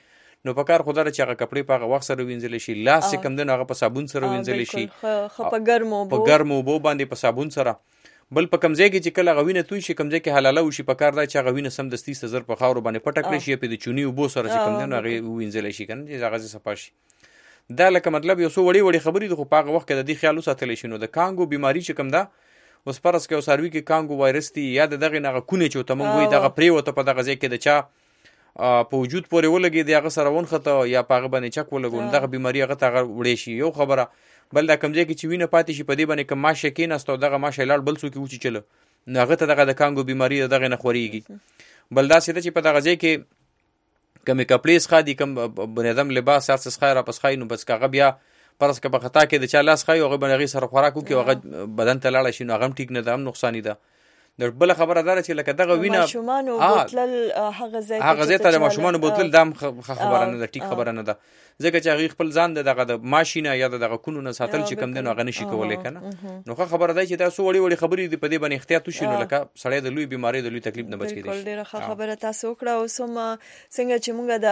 Speaker 2: نو په کار خدای چې هغه کپړې په هغه وخت سره وینځل شي، لاس چې کم دنو هغه په صابون سره وینځل شي،
Speaker 1: په ګرمو
Speaker 2: په ګرمو اوبو باندې په صابون سره. بل په کمزې کې چې کله غوینه توي شي کمزې کې حلاله وشي په کار دا چې غوینه سم دستی سزر په خاور باندې پټ کړی شي په د چونی وبو سره چې کم دنو هغه وینځل شي کنه چې هغه صفا شي. دا لکه مطلب یو څو وړي وړي خبرې د خو په هغه وخت کې د دې خیال وساتل شي. نو د کانګو بیماری چې کم ده اوس پرس کې اوساروي کې کانګو وایرس دی یا دغه نه کونه چې ته مونږ وي دغه پری وته په دغه ځای کې د چا په وجود پورې ولګي دی هغه سره ون خطه یا په هغه باندې چک ولګون دغه بیماری هغه ته وړي شي. یو خبره بل دا کمزې کې چې وینه پاتې شي په دې باندې کوم ماشه کې نستو دغه ماشه لاړ بل څو کې وچی چلو نو هغه ته دغه د کانګو بیماری دغه نه خوريږي. بل دا سیده چې په دغه ځای کې کمی کپړې ښه دي کم بنیادم لباس هر څه ښه را پس خاینو بس کاغه بیا پرس که په خطا کې د چا لاس خایو هغه باندې سره خوراک وکړي هغه بدن ته لاړ شي نو هغه هم ټیک نه ده هم نقصانی ده. د بل خبره دار چې لکه دغه وینه
Speaker 1: ماشومان بوتل هغه ځای
Speaker 2: هغه ځای ته ماشومان بوتل دام خبره نه ده ټیک خبره نه ده ځکه چې هغه خپل ځان دغه د ماشینه یا دغه کونو نه ساتل چې کم دنو هغه نشي کولای کنه. نو خو خبره ده چې تاسو وړي وړي خبرې دې په دې باندې احتیاط وشي نو لکه سړی د لوی بیماری د لوی تکلیف نه بچ کیږي.
Speaker 1: بالکل ډیره ښه خبره تاسو وکړه. او سم څنګه چې موږ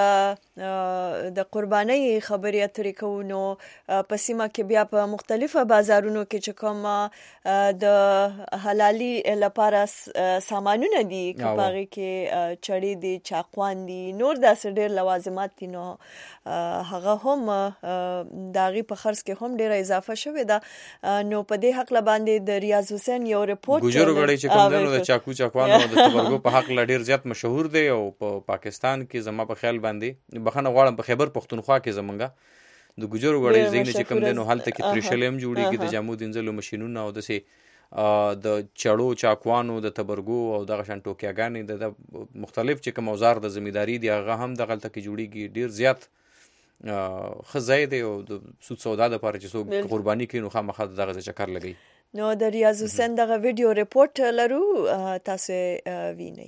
Speaker 1: د د قربانۍ خبرې اترې کوو نو په سیمه کې بیا په مختلفه بازارونو کې چې کوم د حلالي لپاره سامانونه دي کپاغي کې چړې دي چاقوان دي نور داسې ډېر لوازمات دي نو هغه هم داغي په خرڅ کې هم ډیره اضافه شوې ده. نو په دې حق باندې د ریاض حسین یو ریپورت
Speaker 2: ګجرو غړي چې کوم دنو د چاکو چاقوان او د تبرګو په حق ډیر زیات مشهور دی او په پاکستان کې زما په خیال باندې بخنه غواړم په خیبر پختونخوا کې زمونږه د ګجرو غړي زینې چې کوم دنو حالت کې تریشلم جوړیږي د جامو دینځلو ماشينونه او د سي د چړو چاکوانو د تبرګو او دغه شان ټوکیاګانې د مختلف چې کوم اوزار د زمیداری دی هغه هم دغه تل کې جوړیږي ډیر زیات خزای دی او د سود سودا د لپاره چې څوک قرباني کوي نو خامخا دغه چکر لګي.
Speaker 1: نو د ریاض حسین دغه ویډیو ریپورت لرو تاسو وینئ.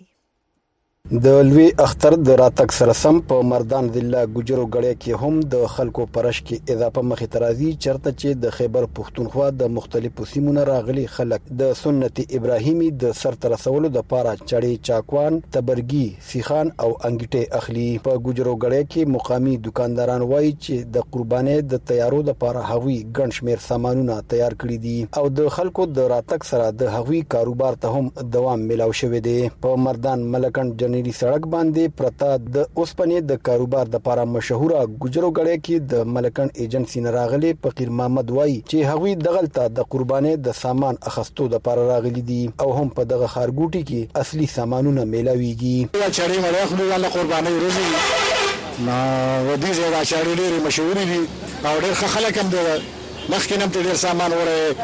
Speaker 14: د لوی اختر د راتګ سره سم په مردان ضلع ګجرو غړې کې هم د خلکو پرش کې اضافه مخې ترازی چرته چې د خیبر پختونخوا د مختلفو سیمونو راغلي خلک د سنت ابراهیمی د سر تر رسولو د پاره چړې چاکوان تبرګي سیخان او انګټه اخلي. په ګجرو غړې کې مقامی دکانداران وایي چې د قرباني د تیارو د پاره هغوی ګڼ شمیر سامانونه تیار کړی دي او د خلکو د راتګ سره د هغوی کاروبار ته هم دوام ملاو شوی دی. په مردان ملکند جنري سړک باندې پرتا د اوسپنې د کاروبار د لپاره مشهوره ګجرو غړې کې د ملکند ایجنسی نه راغلي فقیر محمد وای چې هغوی دغلطه د قرباني د سامان اخستو د لپاره راغلي دي او هم په دغه خارګوټي کې اصلي سامانونه میلاويږي.
Speaker 15: چړې مړه خو د قرباني ورځي نو ودي زړه چړې ډېر مشهور دي او ډېر خلک هم د مخکې نم ډېر سامان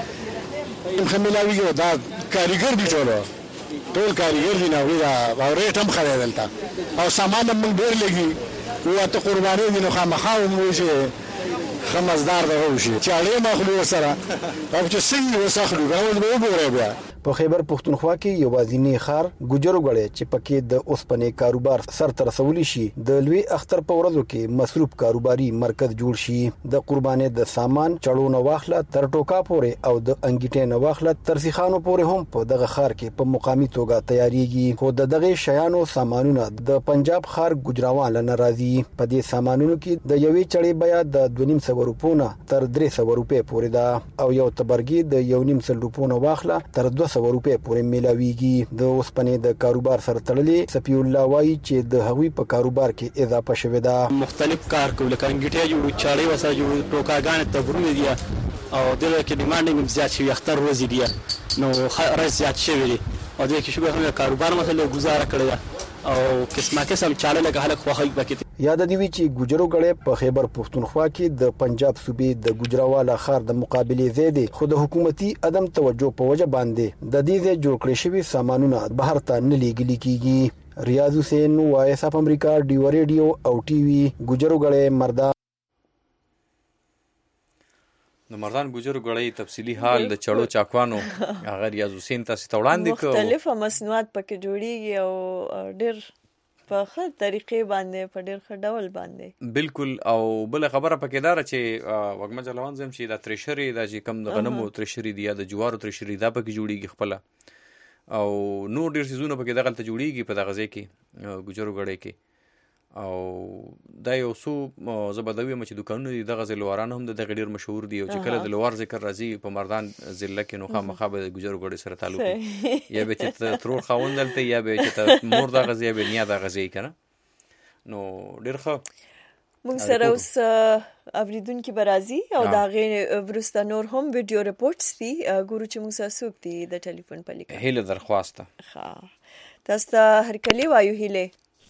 Speaker 15: وره هم خمیلاويږي دا کاریګر دي ټول ټول کاریګر دي نو دا او ریټ هم خلل دلته او سامان هم ډېر لګي او ته قرباني دي نو خامخا مو شي خمسدار ده وشي چاړې مخلو سره او چې څنګه وسخلو غوښ به وګورئ بیا.
Speaker 14: په خیبر پختونخوا کې یوازینی خار ګجرو غړې چې پکې د اوسپنې کاروبار سر تر رسولي شي د لوی اختر په ورځو کې مصروف کاروباري مرکز جوړ شي. د قرباني د سامان چړو نه واخله تر ټوکا پورې او د انګټې نه واخله تر سیخانو پورې هم په دغه خار کې په مقامي توګه تیاریږي. خو د دغه شیانو سامانونه د پنجاب خار ګجراوان لنه راځي. په دې سامانونو کې د یوې چړې بیا د دوه نیم سو روپونه تر درې سو روپې پورې ده او یو تبرګي د یو نیم سل روپونه واخله تر دوه سو روپې پورې میلاويږي. د اوسپنې د کاروبار سره تړلې سپی الله وایي چې د هغوی په کاروبار کې اضافه شوه ده.
Speaker 16: مختلف کار کوي لکه انګټیا جوړ چاړې وسه جوړ ټوکاګان تبرونه دي او دغه کې ډیمانډینګ زیات شي اختر ورځې دي نو خرج زیات شوی دی او د کې شوبه هم کاروبار مسله گزاره کړی او قسمه قسم چاله لکه خلک خوخی بکې.
Speaker 14: یاد دی وی چې ګجرو غړې په خیبر پختونخوا کې د پنجاب صوبې د ګجراوالا خار د مقابله زیاده خو د حکومتي عدم توجه په وجه باندې د دې ځای جوړ کړی شوی سامانونه بهر ته نه لیږلي کیږي. ریاض حسین وایس اف امریکا ډیو ریډیو او ټي وي ګجرو غړې مردان.
Speaker 2: د مردان ګجرو غړې تفصیلی حال د چړو چاکوانو هغه ریاض حسین تاسو ته وړاندې کوم.
Speaker 1: مختلفه مصنوعات پکې جوړیږي او ډېر په ښه طریقې باندې په ډېر ښه ډول باندې
Speaker 2: بالکل. او بل خبره پکې دار چې وګمه چلوان زم چې د تریشری د چې کم د غنمو تریشری دی یا د جوارو تریشری دا پکې جوړیږي خپل او نور ډېر سيزونه پکې دغه ته جوړیږي په دغه ځای کې ګجرو غړې کې او دا یو څو زبدوي مچ دکانونه دي دغه زلواران هم د ډیر مشهور دي او چې کله د لوار ذکر راځي په مردان ضلع کې نو خامخا به ګجرو ګړي سره تعلق یا به چې ترور خاوند دلته یا به چې مور د غزي به نیا د غزي کنه نو ډیر ښه
Speaker 1: موږ سره اوس اوریدونکو برازي او دا غي ورسته نور هم ویډیو ریپورتس دي ګورو چې موږ سره سوق دي د ټلیفون په لیکه
Speaker 2: هله درخواسته
Speaker 1: ها تاسو ته هر کلی وایو هله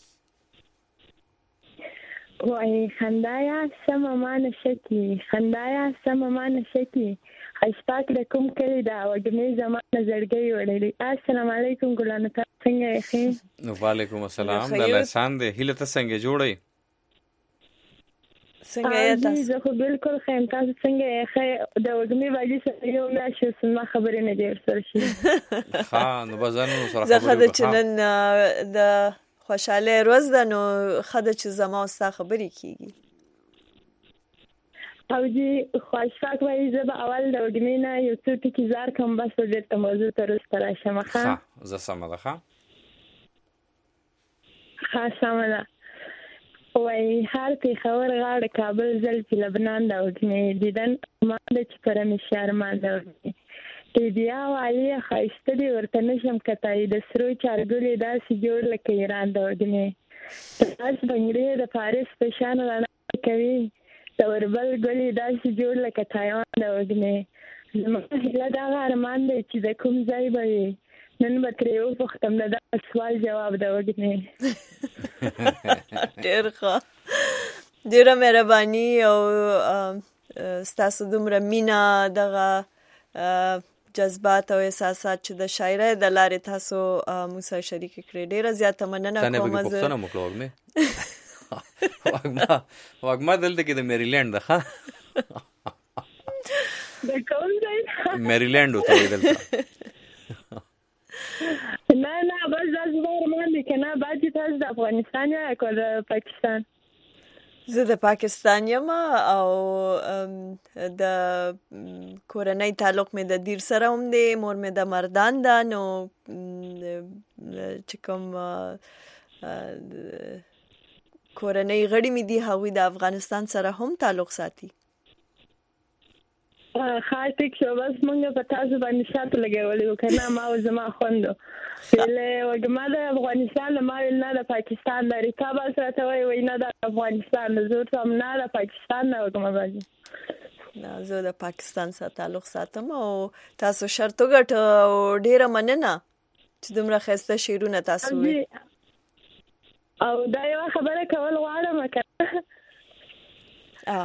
Speaker 10: وای خندایا سم مان شکی خندایا سم مان شکی هشتاګ د کوم کلی دا وګمې زمانه زړګي وړلې السلام علیکم ګلانه څنګه یې؟
Speaker 2: وعلیکم السلام د لسان دې هله ته څنګه جوړې؟
Speaker 1: څنګه یې تاسو؟
Speaker 10: زه خو بالکل خیم تاسو څنګه یې؟ د وګمې باندې سره یو ناشې سم خبرې نه دی ورسره شي.
Speaker 2: ها نو بزانو سره
Speaker 1: خبرې. زه خدای چې نن د خوشاله روز ده نو خدای چې زما ستا خبرې کیږي.
Speaker 10: او جی خوشاک وای زه به اول د وګمې نه یو څه ټکی زار کوم بس دې ته موضوع تر سره شمه ښه.
Speaker 2: ها زه سم ده ښه.
Speaker 10: ها سم ده. وای هر په خبر غاړه کابل زل چې لبنان دا وګمې دیدن ما د چې پر می شرمان ده. تی بیا والی خایسته دی ورته نشم کتای د سرو چارګلې داسې جوړ لکه ایران دا وګمې. تاسو بنګړې د پاریس په شان رانه کوي. د وربل ګلې داسې جوړ لکه تایوان دا وګمې. زما هیله دا ارمان دی چې د کوم ځای به نن به ترې وپوښتم د دا سوال جواب دا وګمې.
Speaker 1: ډېر ښه ډېره مهرباني او ستاسو دومره مینه دغه جذبات او احساسات چې د شاعرۍ د لارې تاسو موږ سره شریک کړې ډېره زیاته مننه کوم.
Speaker 2: زه پوښتنه وکړم وګمې واګما واګما دلته کې د میریلند ده ښه
Speaker 10: د کوم ځای؟
Speaker 2: میریلند ته وایي دلته.
Speaker 10: نه نه بس دا زما ارمان دی که نه بعد چې تاسو د افغانستان یا که د پاکستان؟
Speaker 1: زه د پاکستان یم او د کورنۍ تعلق مې د دیر سره هم دی. مور مې د مردان ده نو چې کوم کورنۍ غړي مې دي هغوی د افغانستان سره هم تعلق ساتي.
Speaker 10: ښه ټیک شو بس مونږ په تاسو باندې شاته لګولي وو که نه ما او زما خوندو ویلې وګما د افغانستان ما ویل نه د پاکستان د ریکا باس راته وایي وایي نه د افغانستان د زه ورته نه د پاکستان نه وګما باندې
Speaker 1: نه زه د پاکستان سره تعلق ساتم او تاسو شرط وګټه او ډېره مننه چې دومره ښایسته شعرونه تاسو وایي.
Speaker 10: او دا یوه خبره کول غواړم که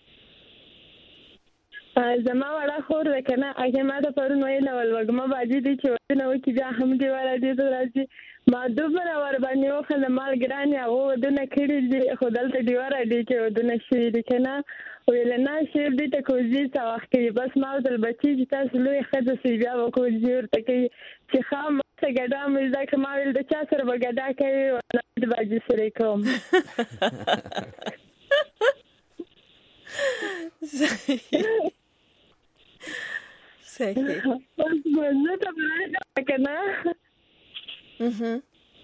Speaker 10: زما وړه خور ده که نه هغې ما ته پرون ویله ول وږمه باجي دی چې ودونه وکړي بیا هم دې راځي ته راځي ما دومره ورباندې وخندل مال ګران یې هغه ودونه کړي دي خو دلته ډېوه راځي چې ودونه شوي دي که نه ویله نه شعر دې ته کوزي څه وخت کوي بس ما ورته بچي چې تاسو لوی ښځه سئ بیا به کوزي ورته کوي چې ښه ماته ګډا مې زده کړه ما ویل د چا سره به ګډا کوي د باجي سره یې کوم.
Speaker 1: صحیح
Speaker 10: بس موضوع ته برایده که نه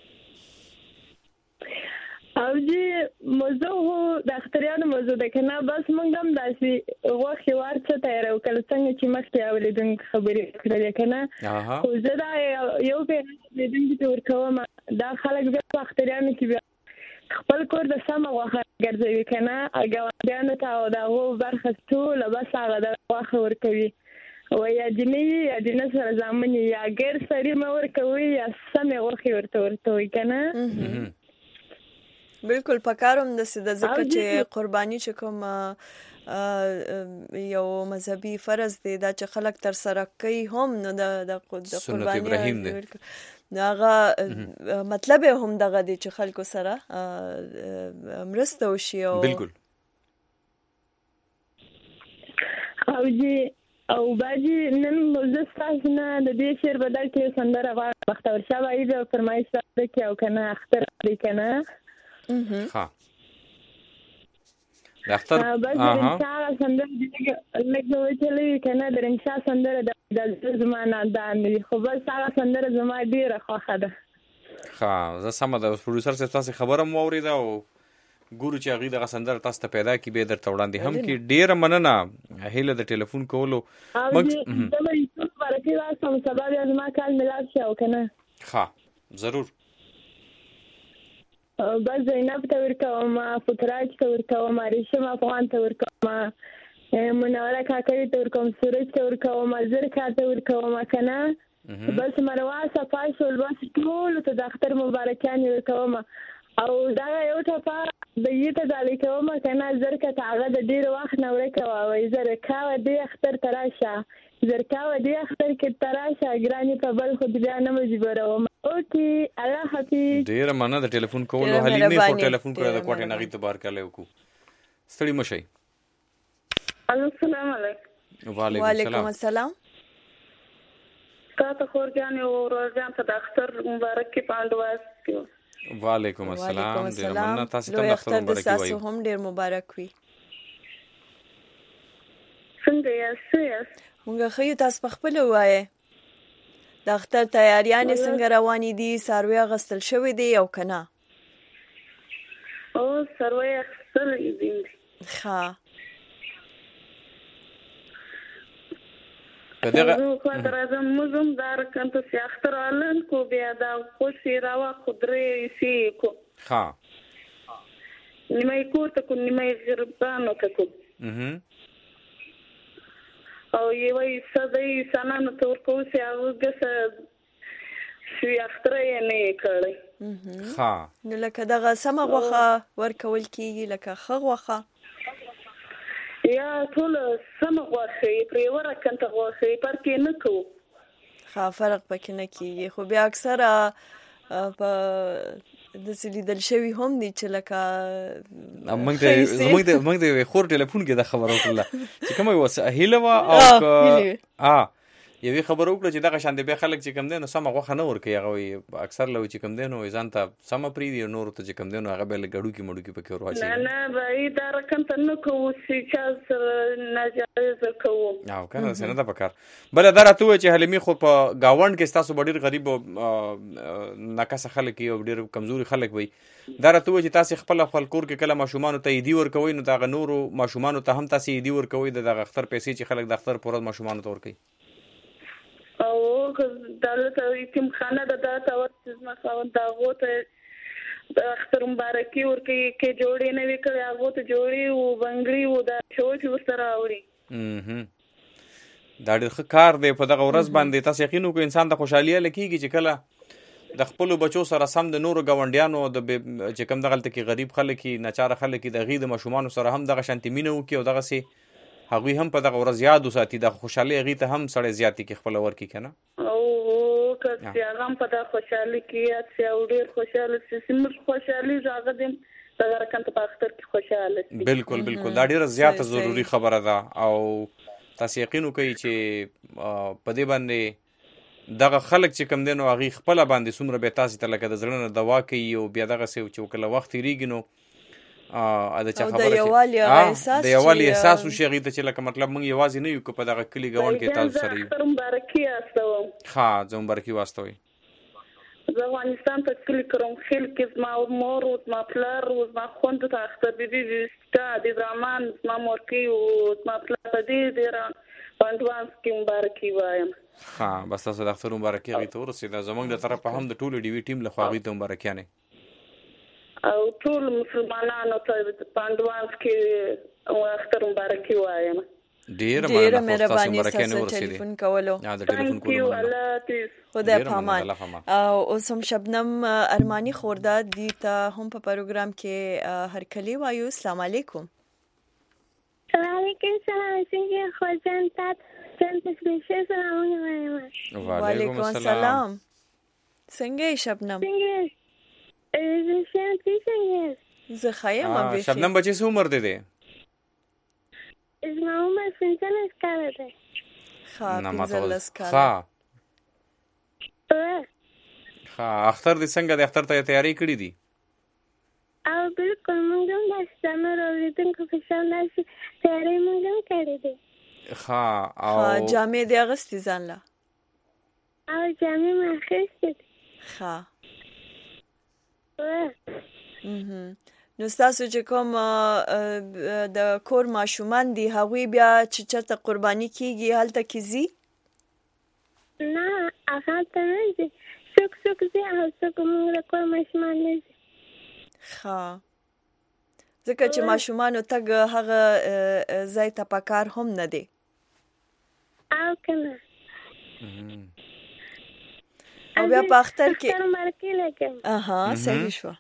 Speaker 10: او جی موضوع خو د اختریانو موضوع ده که نه بس مونږ هم داسې غوښې وار څه تیارو کله څنګه چې مخکې اورېدونکو خبرې کړلې که نه خو زه دا یو پیغام اورېدونکي ته ورکوم دا خلک بیا په اختریانو کې بیا خپل کور د سمه غوښه ګرځوي که نه ګاونډیانو ته او د هغو برخه ټوله بس هغه د غوښه ورکوي و یا جنې یا جنې سره زامن یا غیر سړي مه ورکوي یا سمې غوښې ورته ورکوي که نه.
Speaker 1: بالکل پکار هم داسې ده ځکه چې قرباني چې کوم یو مذهبي فرض دی دا چې خلک تر سره کوي هم نو د قرباني هغه مطلب هم دغه دی چې خلکو سره مرسته وشي.
Speaker 2: بالکل
Speaker 10: او جی او باجی نن زه ستاسو نه د دې شعر بدل کې سندره غواړم بختور شاه بایي د فرمایش سره کې او که نه اختر دی که نه
Speaker 2: ښه د اختر
Speaker 10: بس د رنشا سندره لږ وچلې وي که نه د رنشا سندره د زما نادان دی خو بس هغه سندره زما ډېره خوښه ده.
Speaker 2: ښه زه سمه ده پروډوسر صاحب تاسې خبره مو واورېده او ګورو چې هغه د سندر تاسو ته پیدا کی به درته وړاندې هم کې ډیر مننه هیله د ټلیفون کولو
Speaker 17: مګ د مې برکې واسم سبب یې ما کال ملاد شو کنه
Speaker 2: ها ضرور
Speaker 17: بس زینب ته ورکوم فطراج ته ورکوم ریشم افغان ته ورکوم منوره کاکړي ته ورکوم سورج ته ورکوم زرکا ته ورکوم کنه بس مروا صفا شول بس ټول ته د اختر مبارکان ورکوم او دا یو ټپه د یته ځلې کوم کنه زرکا ته هغه د ډیر وخت نه ورکوه وای زرکا و دې اختر تراشه زرکا و دې اختر کې تراشه ګرانی په بل خو بیا نه مجبوروم اوکي الله حافظ
Speaker 2: ډیر مننه د ټلیفون کولو حلیمه خو ټلیفون کړو د کوټه نغې تبار کړو کو ستړي مشي
Speaker 11: السلام علیکم
Speaker 1: وعلیکم السلام
Speaker 11: تاسو خور جان او ورځان ته د اختر مبارک کې پاندواز کیو
Speaker 2: وعلیکم السلام ډیر مننه تاسو ته د اختر مبارک وي
Speaker 1: تاسو هم ډیر مبارک وي
Speaker 11: څنګه یاست
Speaker 1: موږ خو تاسو په خپل وایي د اختر تیاریان څنګه روانې دي ساروی غسل شوې دي او کنه
Speaker 11: او ساروی غسل دي
Speaker 1: ښه
Speaker 11: دغه خو درځم مزم دار کنت سي اختر علن کو بیا دا خوشي راوا خضرې سي کو
Speaker 2: ها
Speaker 11: نیمه کو ته کو نیمه غربانو ته کو او یوي سدای سنن تور کو سي هغه ګس سي اختر یې نه کړی
Speaker 2: ها
Speaker 1: نو لکه دغه سم غوخه ورکول کیږي لکه خغوخه
Speaker 11: یا ټول سم غوښه پرې ورکنته غوښه پر کې نه کو
Speaker 1: ها فرق پکې نه کیږي خو بیا اکثره په د سلیدل شوی هم دي چې لکه
Speaker 2: موږ د موږ د موږ د خور ټلیفون کې د خبرو کړل چې کومه وسه هیله وا او اه یوې خبرو کړل چې دغه شان دي به خلک چې کم دي نو سم غوښه نه ورکي هغه اکثر لوي چې کم دي نو ځان ته سم پری دي نور ته چې کم دي نو هغه به لګړو کې مړو کې پکې ورواچي
Speaker 11: نه نه بای دا رقم ته نو کوو چې چا ناجایز کوو
Speaker 2: او کنه څنګه دا پکار بل دا راته چې حلیمي خو په گاوند کې تاسو ډیر غریب او ناکاسه خلک او ډیر کمزوري خلک وي دا راته چې تاسو خپل خپل کور کې کله ماشومان ته ایدي ورکوي نو دا نورو ماشومان ته هم تاسو ایدي ورکوي د اختر پیسې چې خلک د اختر پورز ماشومان ته ورکوي
Speaker 11: او دلته کوم خانه د داتا ورته ما خاوند دا غوته د اختر مبارکي ورکه کې جوړې نه وکړي هغه ته جوړي او بنگړي او دا شوچ وسره اوري
Speaker 2: دا ډېر کار دی په دغه ورځ باندې تاسو یقینو کو انسان د خوشحالي لکېږي چې کله د خپل بچو سره سم د نورو غونډیانو د چې کوم دغه کې غریب خلک کی ناچاره خلک کی د غي د مشومان سره هم دغه شانتي مينو کې او دغه سي هغه هم په دغه ورځ یاد وساتي د خوشحالي غي ته هم سړی زیاتی کې خپل ور کې کنه
Speaker 11: او که هغه هم په د خوشحالي کې چې او ډیر خوشاله سي سم خوشحالي زاغه دې دغه رقم په اختر کې خوشاله
Speaker 2: بالکل بالکل دا ډیره زیاته ضروری خبره ده او تاسو یقینو کوي چې په دې باندې دغه خلک چې کم دینو هغه خپل باندې سمره به تاسو ته لکه د زړه دوا کوي او بیا دغه سه چې کله وخت ریږي نو ا د چا خبره
Speaker 1: د یوالي احساس
Speaker 2: د یوالي احساس وشي غي ته چې لکه مطلب موږ یوازې نه یو کو په دغه کلی غون کې تاسو سره یو
Speaker 11: اختر مبارکي واستو
Speaker 2: ها زه مبارکي واستوي
Speaker 11: زه افغانستان ته کلی کوم خل کې ما مور او ما پلار او ما خوند ته اختر بي بي ستا د زمان ما مورکی او ما پلار دې دې پاندوانس کې مبارکي وایم
Speaker 2: ها بس تاسو د اختر مبارکي غي ته ورسېده زمونږ د طرف هم د ټولو ډي وی ټیم له خوا غي ته مبارکیانه
Speaker 11: او ټول مسلمانانو ته پاندوانس کې او اختر مبارکي وایم
Speaker 2: ډیر
Speaker 1: مهرباني سره ټلیفون کولو
Speaker 2: یا د ټلیفون کولو
Speaker 11: الله
Speaker 1: خدای پامان او اوسم شبنم ارمانی خورداد دي ته هم په پروګرام کې هر کلی وایو السلام علیکم
Speaker 18: وعلیکم السلام څنګه خوځن تاسو څنګه سپیشل سلام وایم
Speaker 1: وعلیکم السلام څنګه شبنم
Speaker 18: زه څنګه څنګه
Speaker 1: زه خایم به
Speaker 2: شبنم بچی څو عمر دی
Speaker 18: زما عمر پنځلس کاله دی
Speaker 1: ښه پنځلس کاله
Speaker 2: ښه اختر دې څنګه د اختر ته تیاری کړې دي
Speaker 18: او بالکل موږ هم د سمر اوریدونکو په شان داسې تیاری موږ هم کړې دي
Speaker 2: ښه او
Speaker 1: جامې دې اغوستې ځان له
Speaker 18: او جامې مې اخیستې
Speaker 1: ښه نو تاسو چې کوم د کور ماشومان دي هغوی بیا چې چرته قرباني کیږي هلته کیږي؟
Speaker 18: نه هغه ته نه ځي، څوک څوک ځي او څوک موږ د کور ماشومان نه ځي.
Speaker 1: ښه، ځکه چې ماشومانو تګ هغه ځای ته پکار هم نه دی.
Speaker 18: او که نه
Speaker 1: او بیا په اختر کې
Speaker 18: اختر مرکې لګم.
Speaker 1: اها صحیح شوه.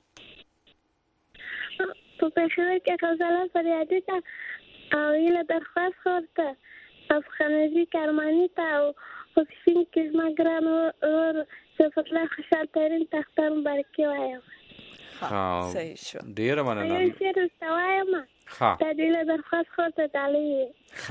Speaker 18: په پېښور کې غزاله فریادي ته او هیله درخواست ورته افغانجي کرماني ته او په سپین کې زما ګران ورور صفت الله خوشحال ترین ته اختر مرکې وایم.
Speaker 1: صحیح شوه.
Speaker 2: ډېره مننه.
Speaker 18: یو شعر ورته وایم ته د هیله درخواست ورته ډالۍ یې.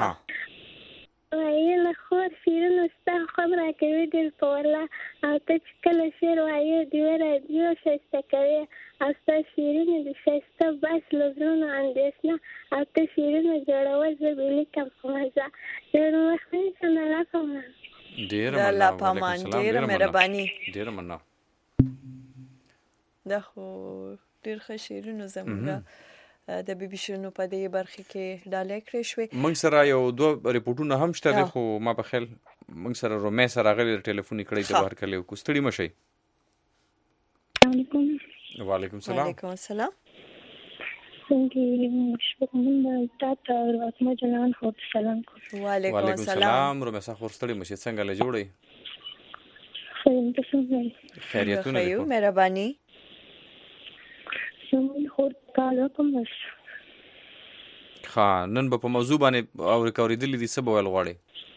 Speaker 18: وایي له خور شیرینو ستا خوند راکوي دل په ورله او ته چې کله شعر وایې ډېوه راډیو ښایسته کوې او ستا شعرونه د ښایسته بس له زړونو اندېښنه او ته شعرونه جوړوه زه به لیکم په مزه. ډېر وخت نیسم د الله په امان.
Speaker 2: ډېره
Speaker 1: د الله په امان. ډېره مهرباني.
Speaker 2: ډېره مننه.
Speaker 1: دا خو ډېر ښه شعرونه زموږ د بي بي شیرینو په دې برخه کې ډالۍ کړې شوې.
Speaker 2: موږ سره یو دوه ریپورټونه هم شته دي خو ما په خیال موږ سره رومې سره راغلي ټلیفوني کړی د بهر کلی کو ستړي مشي.
Speaker 18: علیکم.
Speaker 2: وعلیکم السلام.
Speaker 1: وعلیکم السلام.
Speaker 18: څنګه شپږم تاسو راتمه جنان خو سلام کو.
Speaker 1: وعلیکم
Speaker 2: السلام. رومې سره خور ستړي مشي څنګه له جوړي؟ خیریتونه
Speaker 1: خو مهرباني.
Speaker 18: زمون خور کالو کوم بس.
Speaker 2: ها نن په موضوع باندې او ریکورډ دي څه بوال غواړي؟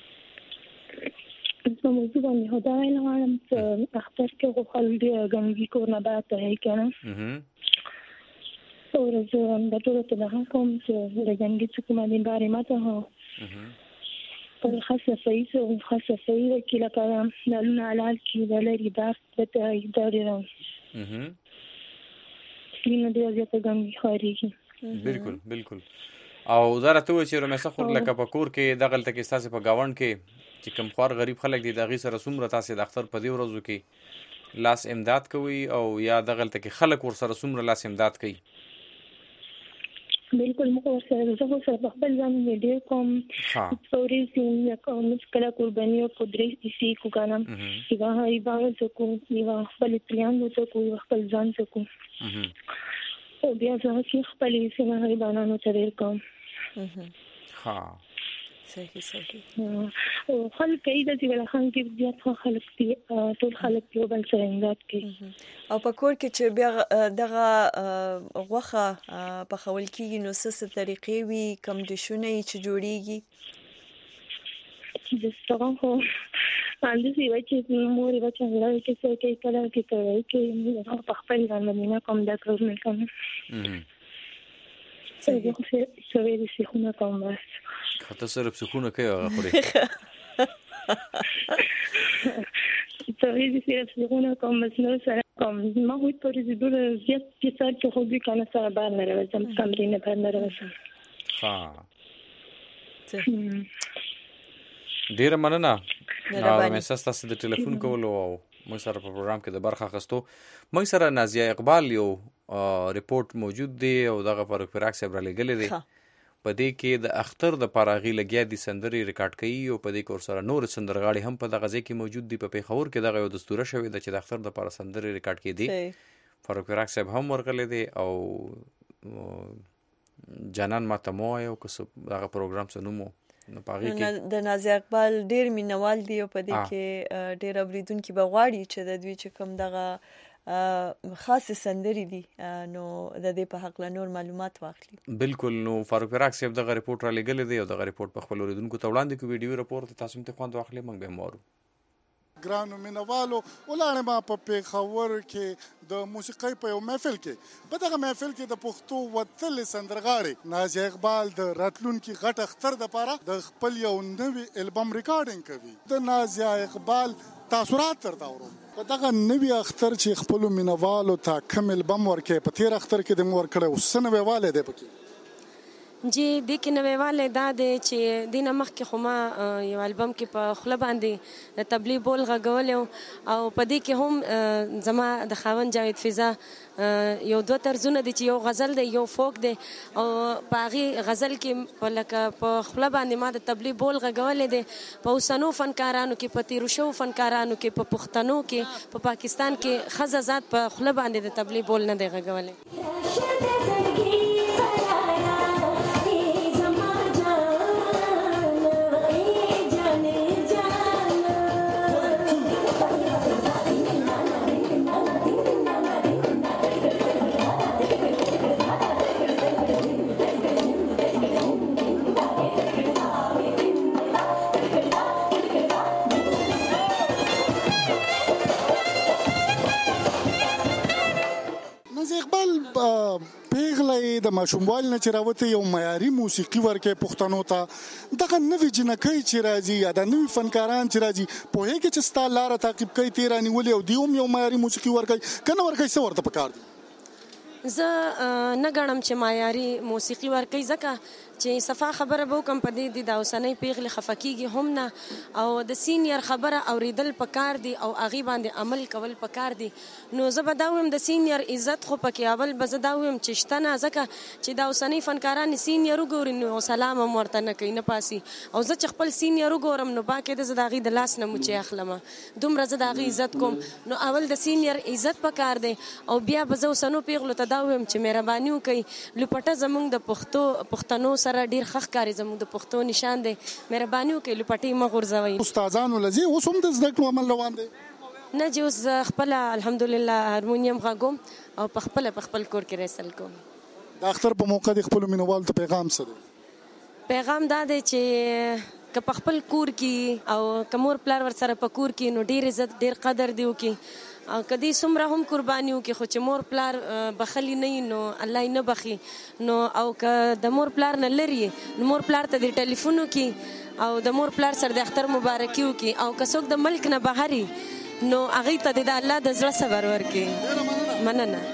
Speaker 18: په موضوع باندې هدا نه غواړم چې اختر کې خو خلک دی غنګي کور نه باته هي کنه.
Speaker 2: اها.
Speaker 18: اور زه هم د ټولو ته نه کوم چې د غنګي څخه باندې باري ماته هو.
Speaker 2: اها.
Speaker 18: په خاصه فایده او خاصه فایده کې لکه نه حلال کې ولري داس ته ایداري راو.
Speaker 2: اها.
Speaker 18: نه دی زیاته غنګي خاريږي.
Speaker 2: بالکل بالکل. او دا راته و چې رومسه خور لکه په کور کې دغلت کې تاسو په گاوند کې چې کم خوار غریب خلک دي دغه سره څومره تاسو د اختر په دی ورځو کې لاس امداد کوي او یا دغلت کې خلک ور سره څومره لاس امداد کوي؟
Speaker 18: بالکل مو سره زه سره په خپل ځان ویډیو کوم سوري سیم کوم کله قرباني او قدرت دي کو کنه چې هغه ایبان څه کو نیو خپل پلان څه کو خپل ځان څه کو او بیا ځکه چې خپل یې نه ایبانانو ترې کوم.
Speaker 2: ها
Speaker 1: صحیح صحیح.
Speaker 18: او خلک یې د دې ولخان کې بیا خلک دي ټول خلک یو بل سره امداد کوي.
Speaker 1: او په کور کې چې بیا دغه غوخه په خول کې نو څه طریقې وي کوم ډیشونه چې جوړیږي؟
Speaker 18: د ستغه هو باندې سی وچې موري بچا راوي کې څه کې کله کې کوي کې په خپل باندې نه کوم دا کار نه کوم. څه دې څه څه دې څه خونه کوم بس.
Speaker 2: خاطر سره پسخونه کوي هغه خوري.
Speaker 18: څه دې څه پسخونه کوم بس نو سره کوم ما هو په دې ډول زیات چې څه چې خو دې کنه سره باندې راځم تمرین باندې راځم.
Speaker 2: ها ډیر مننه. مې تاسو د ټلیفون کولو او موږ سره په پروګرام کې د برخه اخستو. موږ سره نازیه اقبال یو ریپورت موجود دی او دغه پر فراق صاحب را لګلې دی. په دې کې د اختر د پاراغي لګیا دي سندري ریکارډ کوي او په دې کور سره نور سندرغاړي هم په دغه ځای کې موجود دي. په پیښور کې دغه یو دستوره شوی د چې د اختر د پارا سندري ریکارډ کې دي. فاروق فراق صاحب هم ورغلې دي او جانان ماته مو یو کس دغه پروګرام سنومو
Speaker 1: د نازیه اقبال ډیر مینوال دی او په دې کې ډیر اوریدونکو بغواړي چې د دوی چې کوم دغه خاص سندري دي نو د دې په حق له نور معلومات واخلي.
Speaker 2: بالکل. نو فاروق فراق صاحب دغه ریپورت را لګل دی او دغه ریپورت په خپل اوریدونکو ته وړاندې کوي. ویډیو ریپورت تاسو ته خوند واخلي موږ به مورو.
Speaker 19: ګرانو مینوالو ولاړ ما په پیښور کې د موسیقۍ په یو محفل کې په دغه محفل کې د پښتو وتل سندرغاړي نازیه اقبال د راتلونکي غټ اختر د پاره د خپل یو نوی البم ریکارډینګ کوي. د نازیه اقبال تاثرات ترته اورو په دغه نوی اختر چې خپل مینوالو ته کوم البم ورکې په تیر اختر کې د مور کړه او سنوي والے دی پکې
Speaker 20: جی د کې نوېواله دا دی چې د نمخ کې خو ما یو البم کې په خله باندې د تبلیغ بول غږول او په دې کې هم زما د خاوند جاوید فضا یو دوه طرزونه دي چې یو غزل دی یو فوک دی او په هغې غزل کې په لکه په خله باندې ما د تبلیغ بول غږولی دی په اوسنو فنکارانو کې په تېرو شوو فنکارانو کې په پښتنو کې په پاکستان کې ښځه ذات په خله باندې د تبلیغ بول نه دی غږولی.
Speaker 19: پیغله د ماشوموالي نه چې راوتې یو معیاري موسیقي ورکوي پښتنو ته دغه نوي جنکۍ چې راځي یا د نوي فنکاران چې راځي پوهېږي چې ستا لاره تعقیب کوي تې رانیولې او دوی هم یو معیاري موسیقي ورکوي که نه ورکوي څه ورته پکار دي؟
Speaker 20: زه نه ګڼم چې معیاري موسیقي ورکوي ځکه چې صفا خبره به وکړم په دې د اوسنۍ پیغلې خفه کېږي هم نه او د سینیر خبره اورېدل پکار دي او هغې باندې عمل کول پکار دي. نو زه به دا ویم د سینیر عزت خو پکې اول به زه دا ویم چې شته نه ځکه چې د اوسنۍ فنکاران سینیر وګوري نو سلام هم ورته نه کوي نه پاسي او زه چې خپل سینیر وګورم نو باقي د زه د هغې د لاس نه موچې اخلم دومره زه د هغې عزت کوم. نو اول د سینیر عزت پکار دی او بیا به زه اوسنو پیغلو ته دا ویم چې مهرباني وکړئ لوپټه زموږ د پښتو پښتنو سره ډیر ښه ښکاري زموږ د پښتو نشان دی مهرباني وکړئ لوپټې مه غورځوئ.
Speaker 19: استادانو لځي اوس هم د زده کړو عمل روان دی؟
Speaker 20: نه چې اوس خپله الحمدلله هارمونیم غږوم او په خپله په خپل کور کې ریسل کوم.
Speaker 19: د اختر په موقع د خپلو مینوالو ته پیغام څه دی؟
Speaker 20: پیغام دا دی چې که په خپل کور کې او که مور پلار ورسره په کور کې نو ډیر عزت ډیر قدر دی وکړي او کدی څومره هم قرباني وکړي خو چې مور پلار بخلي نه نو الله یې نه بخي نو او که د مور پلار نه لري نو مور پلار ته د ټلیفون وکړي او د مور پلار سره د اختر مبارکي وکړي او که څوک د ملک نه بهر نو هغې ته د الله د زړه صبر ورکړي. مننه.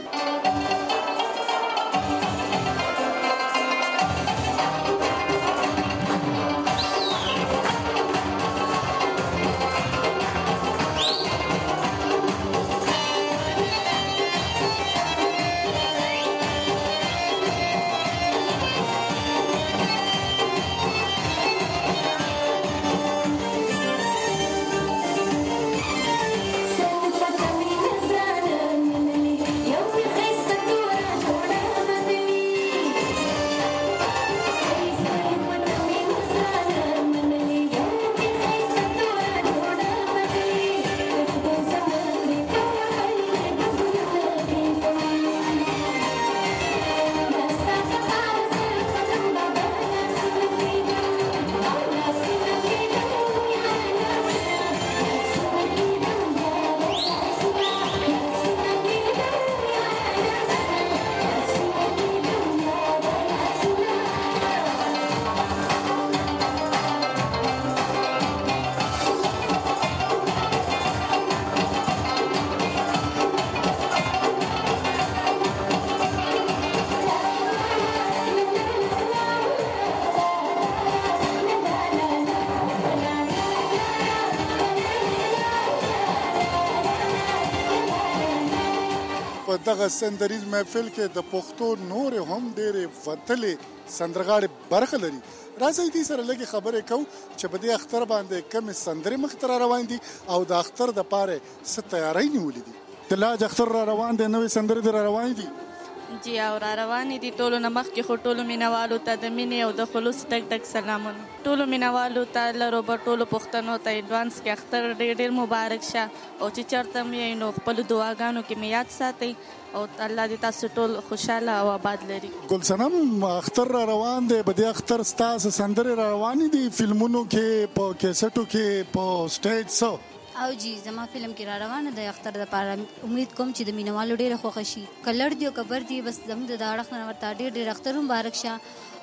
Speaker 19: په دغه سندریز محفل کې د پښتو نور هم ډېرې وتلې سندرغاړې برخه لري. راځئ دې سره لږې خبرې کوو چې په دې اختر باندې کمې سندرې مخې ته را روان دي او د اختر دپاره څه تیاری نیولې دي. د لاج اختر را روان دی، نوې سندرې دې را روانې دي؟
Speaker 21: جی او را روانې دي. ټولو نه مخکې خو ټولو مینوالو ته د مینې او د خلوص ټک ټک سلامونه. ټولو مینوالو ته لرو به ټولو پښتنو ته ایډوانس کې اختر ډېر ډېر مبارک شه او چې چېرته م یې نو خپلو دعاګانو کې مې یاد ساتئ او الله دې تاسو ټول خوشحاله او آباد لري.
Speaker 19: ګلصنم اختر را روان دی، په دې اختر ستاسو سندرې را روانې دي فلمونو کې، په کیسټو کې، په سټیج څه؟
Speaker 22: او جی زما فلم کې را روانه د اختر دپاره امید کوم چې د مینوالو ډېره خوښه شي. که لړ دي او که بر دي بس زموږ د دا اړخ نه ورته ډېر ډېر اختر مبارک شه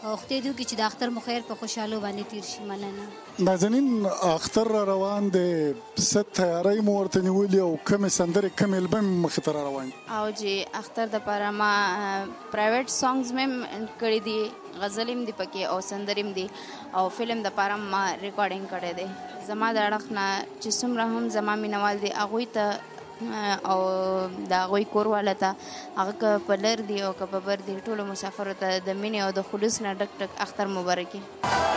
Speaker 22: او خدای دې وکړي چې د اختر مو خیر په خوشحالو باندې تیر شي. مننه.
Speaker 19: نازنین اختر را روان دی، څه تیاری مو ورته نیولې او کومې سندرې کومې البم مخې ته را روان دي؟
Speaker 3: او چې اختر دپاره ما پرایویټ سانګز مې کړي دي، غزل هم دي پکې او سندرې هم دي، او فلم دپاره ما ریکارډینګ کړی دی. زما د اړخ نه چې څومره هم زما مینوال دي هغوی ته او د هغوی کورواله ته، هغه که په لر دي او که په بر دي، ټولو مسافرو ته د مینې او د خلوص نه ډک ډک اختر مبارک وي.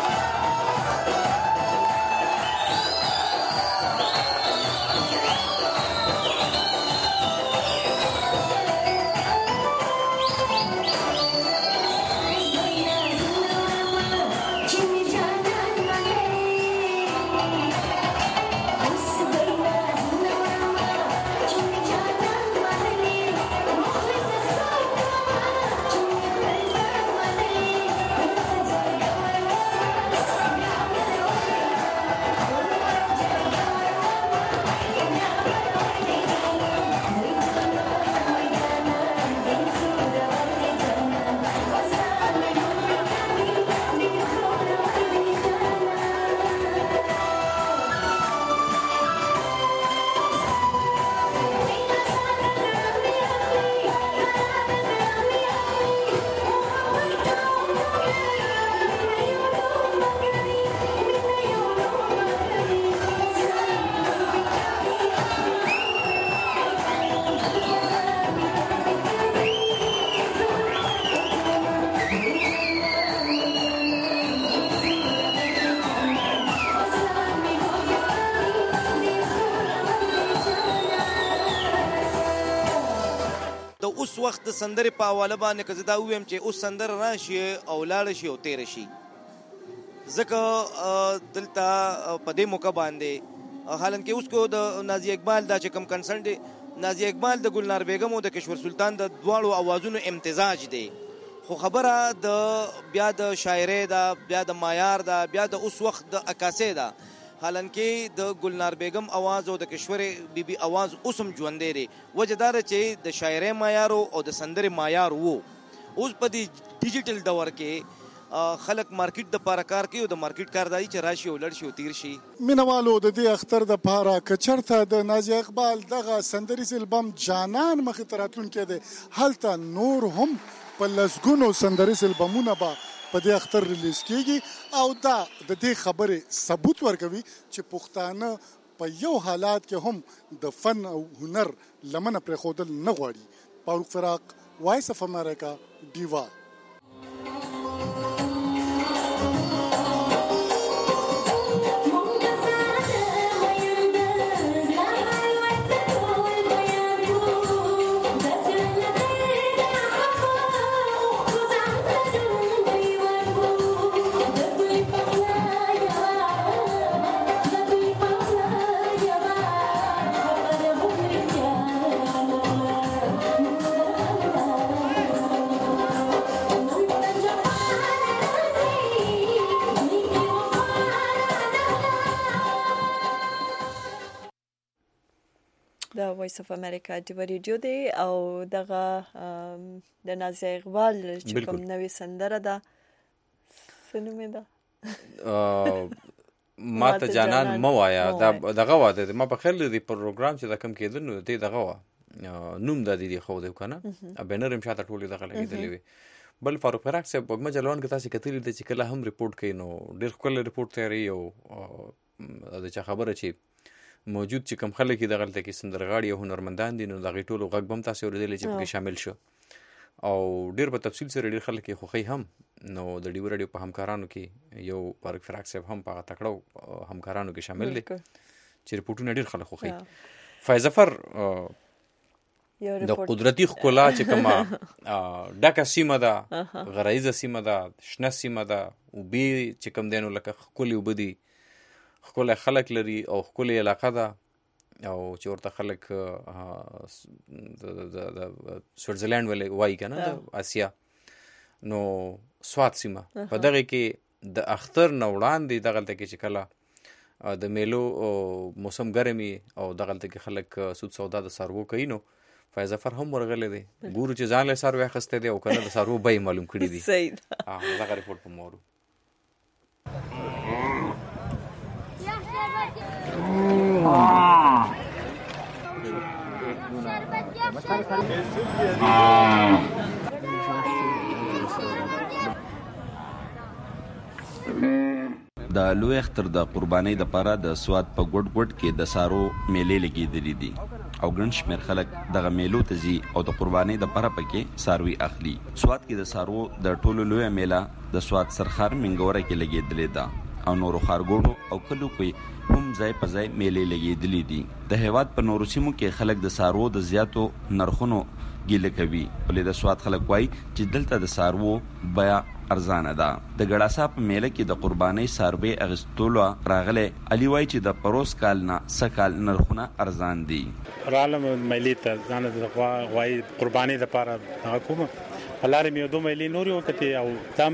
Speaker 4: اوس وخت د سندرې په حواله باندې که زه دا ووایم چې اوس سندره راشي او لاړه شي او تېره شي، ځکه دلته په دې موقع باندې حالانکې اوس کو د نازیه اقبال دا چې کوم کنسرټ دی، نازیه اقبال د ګلنار بیګم او د کشور سلطان د دواړو اوازونو امتزاج دی، خو خبره د بیا د شاعرۍ ده، بیا د معیار ده، بیا د اوس وخت د عکاسۍ ده. حالانکې د ګلنار بیګم اواز او د کشور بی بی اواز اوس هم ژوندی دی. وجه دا ده چې د شاعرۍ معیار او د سندرې معیار وو. اوس په دې ډیجیټل دور کې خلک مارکیټ دپاره کار کوي او د مارکیټ کار دا چې راشي او لړ شي او تیر شي.
Speaker 19: مینوالو د دې اختر دپاره که چېرته د نازیه اقبال دغه سندریز البم جانان مخې ته راتلونکی دی، هلته نور هم په لسګونو سندریز البمونه به په دې اختر ریلیز کیږي او دا د دې خبرې ثبوت ورکوي چې پښتانه په یو حالات کې هم د فن او هنر لمنه پرېښودل نه غواړي. فاروق فراق، وایس اف امریکا، ډیوا.
Speaker 1: د وایس اف امریکا ډیوا ریډیو دی او دغه د نازیه اقبال چې کوم نوې سندره ده څه نوم یې ده؟
Speaker 2: ما ته جانان مه وایه، دغه وا دی. ما په خیال دی پروګرام چې دا کم کېده نو دی دغه وا نوم دا دی ښودی که نه، بینر هم شاته ټولې دغه لګېدلې وي. بل فاروق فراق صاحب وږمه جلوان کې تاسې کتلي دی چې کله هم ریپورټ کوي نو ډېر ښکلی ریپورټ تیاروي او د چا خبره چې موجود چې کوم خلک یې دغلته کې سندرغاړي او هنرمندان دي نو د هغې ټولو غږ به هم تاسې اورېدلی چې پکې شامل شو او ډېر په تفصیل سره ډېر خلک یې خوښوي هم. نو د ډیو راډیو په همکارانو کې یو فاروق فراق صاحب هم په هغه تکړو همکارانو کې شامل دی چې ریپورټونه ډېر خلک خوښوي. فایز ظفر د قدرتي ښکلا چې کومه ډکه سیمه ده، غرایزه سیمه ده، شنه سیمه ده، اوبې چې کوم دی نو لکه ښکلې اوبه دي، ښکلی خلک لري او ښکلې علاقه ده او چې ورته خلک د سویټزرلینډ وایي که نه د اسیا، نو سوات سیمه په دغې کې د اختر نه وړاندې دغلته کې چې کله د میلو موسم ګرم وي او دغلته کې خلک سود سودا د څاروو کوي نو فیض ظفر هم ورغلی دی ګورو چې ځان له سروي اخیستی دی او که نه د څاروو بیې معلوم کړي دي.
Speaker 1: صحیح ده.
Speaker 2: دغه ریپورټ به مو اورو.
Speaker 5: د لوی اختر د قربانۍ دپاره د سوات په ګوټ ګوټ کې د سارو میلې لګېدلې دي او ګڼ شمېر خلک دغه میلو ته ځي او د قربانۍ دپاره پکې څاروي اخلي. سوات کې د سارو د ټولو لویه میله د سوات سرخار منګوره کې لګېدلې ده او نورو ښارګوټو او کلیو کې هم ځای په ځای میلې لګېدلې دي. د هېواد په نورو سیمو کې خلک د سارو د زیاتو نرخونو ګیله کوي، ولې د سوات خلک وایي چې دلته د سارو بیه ارزانه ده. د ګړاسا په میله کې د قربانۍ څاروي اخیستلو راغلی علي وایي چې د پروس کال نه څه کال نرخونه ارزان دي.
Speaker 6: رالم میلې ته ځان د غوایي قربانۍ دپاره هغه کومه په لارې مې یو دوه میلې نورې وکتې او دم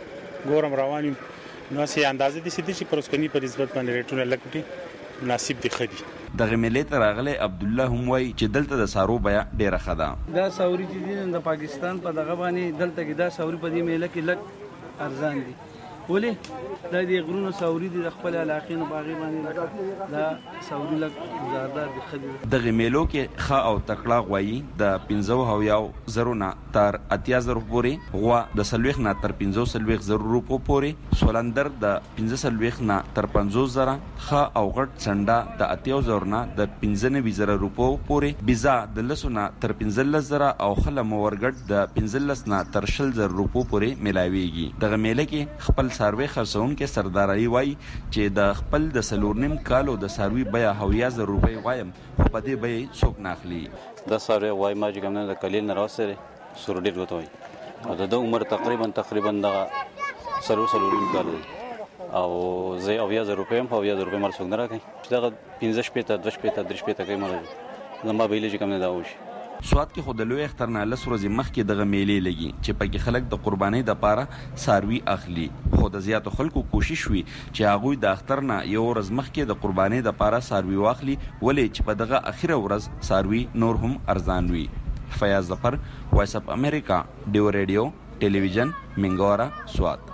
Speaker 6: ګورم روان یم نو هسې اندازه داسې دي چې پر اوسکني په نسبت باندې ریټونه لږ دي مناسب دي ښه دي.
Speaker 5: دغه میلې ته راغلی عبدالله هم وایي چې دلته د سارو بیه ډېره ښه ده.
Speaker 23: دا ساوري چې دي د پاکستان په دغه باندې دلته کې دا ساوري په دې میله کې لږ ارزان دي. ولې دا د غرونو ساوري دي د خپل علاقې نه په هغې باندې دا ساوري لږ زیاده دي ښه دي.
Speaker 5: دغې میلو کې ښه او تکړه غوایي د پنځه اویاو زرو نه تر اتیا زرو پورې، غوا د څلوېښت نه تر پنځه څلوېښت زرو روپو پورې، سولندر د پنځه څلوېښت نه تر پنځوس زره، ښه او غټ څنډه د اتیا زرو نه د پنځه نوي زره روپو پورې، بیزا د لسو نه تر پنځلس زره او خله مورګټ د پنځلس نه تر شل زره روپو پورې میلاویږي. دغه میله کې خپل څاروي خرڅونکي سردار علي وایي چې د خپل د څلور نیم کالو د څاروي بیه اویا زره روپۍ وایم خو په دې بیې څوک نه اخلي.
Speaker 24: دا څاروی غوایي ما چې کوم نه د کلیل نه راوستلی سور ډېر ورته وایي او د ده عمر تقریبا تقریبا دغه څلور څلور نیم کال دی او زه اویا زره روپۍ یم خو اویا زره روپۍ مال څوک نه راکوي چې دغه پنځه شپېته دوه شپېته درې شپېته کوي مال زما بیلې چې کوم نه دا وشي.
Speaker 5: سوات کې خو د لوی اختر نه لس ورځې مخکې دغه میلې لګي چې پکې خلک د قربانۍ دپاره څاروي اخلي، خو د زیاتو خلکو کوشش وي چې هغوی د اختر نه یو ورځ مخکې د قربانۍ دپاره څاروي واخلي، ولې چې په دغه اخیره ورځ څاروي نور هم ارزان وي. فیاض ظفر، وایس اف امریکا، ډیو ریډیو ټلویزیون، منګوره، سوات.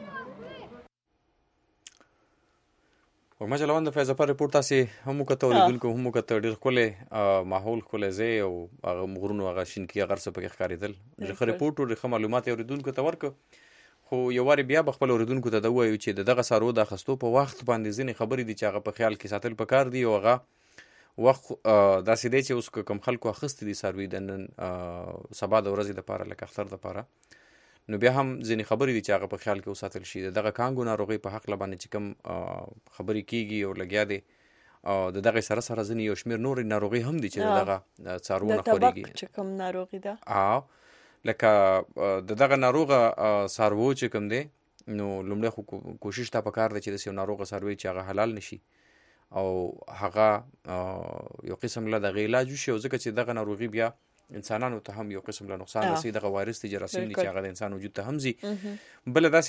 Speaker 2: وګما چلوان د فیض ظفر ریپورټ تاسې هم وکته اوریدونکو هم وکته ډېر ښکلی ماحول ښکلی ځای او هغه غرونو هغه شینکي هغه هر څه پکې ښکارېدل. ډېر ښه ریپورټ و، ډېر ښه معلومات یې اوریدونکو ته ورکړه. خو یو وارې بیا به خپل اوریدونکو ته دا ووایو چې د دغه څاروو د اخیستو په وخت باندې ځینې خبرې دي چې هغه په خیال کې ساتل پکار دي او هغه وخت داسې دی چې اوس کوم خلکو اخیستي دي څاروي د نن سبا د ورځې دپاره لکه اختر دپاره، نو بیا هم ځینې خبرې دي چې هغه په خیال کې وساتل شي. د دغه کانګو ناروغۍ په هکله باندې چې کوم خبرې کېږي او لګیا دی د دغې سره سره ځینې یو شمېر نورې ناروغۍ هم دي چې د دغه څاروو نه خورېږي.
Speaker 1: د تبق چې کوم ناروغي ده
Speaker 2: لکه د دغه ناروغه څاروو چې کوم دی نو لومړی خو کوشش ته پکار دی چې داسې یو ناروغه څاروی چې هغه حلال نشي او هغه یو قسم له دغه علاج وشي او ځکه چې دغه ناروغي بیا انسانانو ته هم یو قسم له نقصان رسي، دغه وایرس دي جراثیم دي چې هغه د انسان وجود ته هم ځي. بله داسې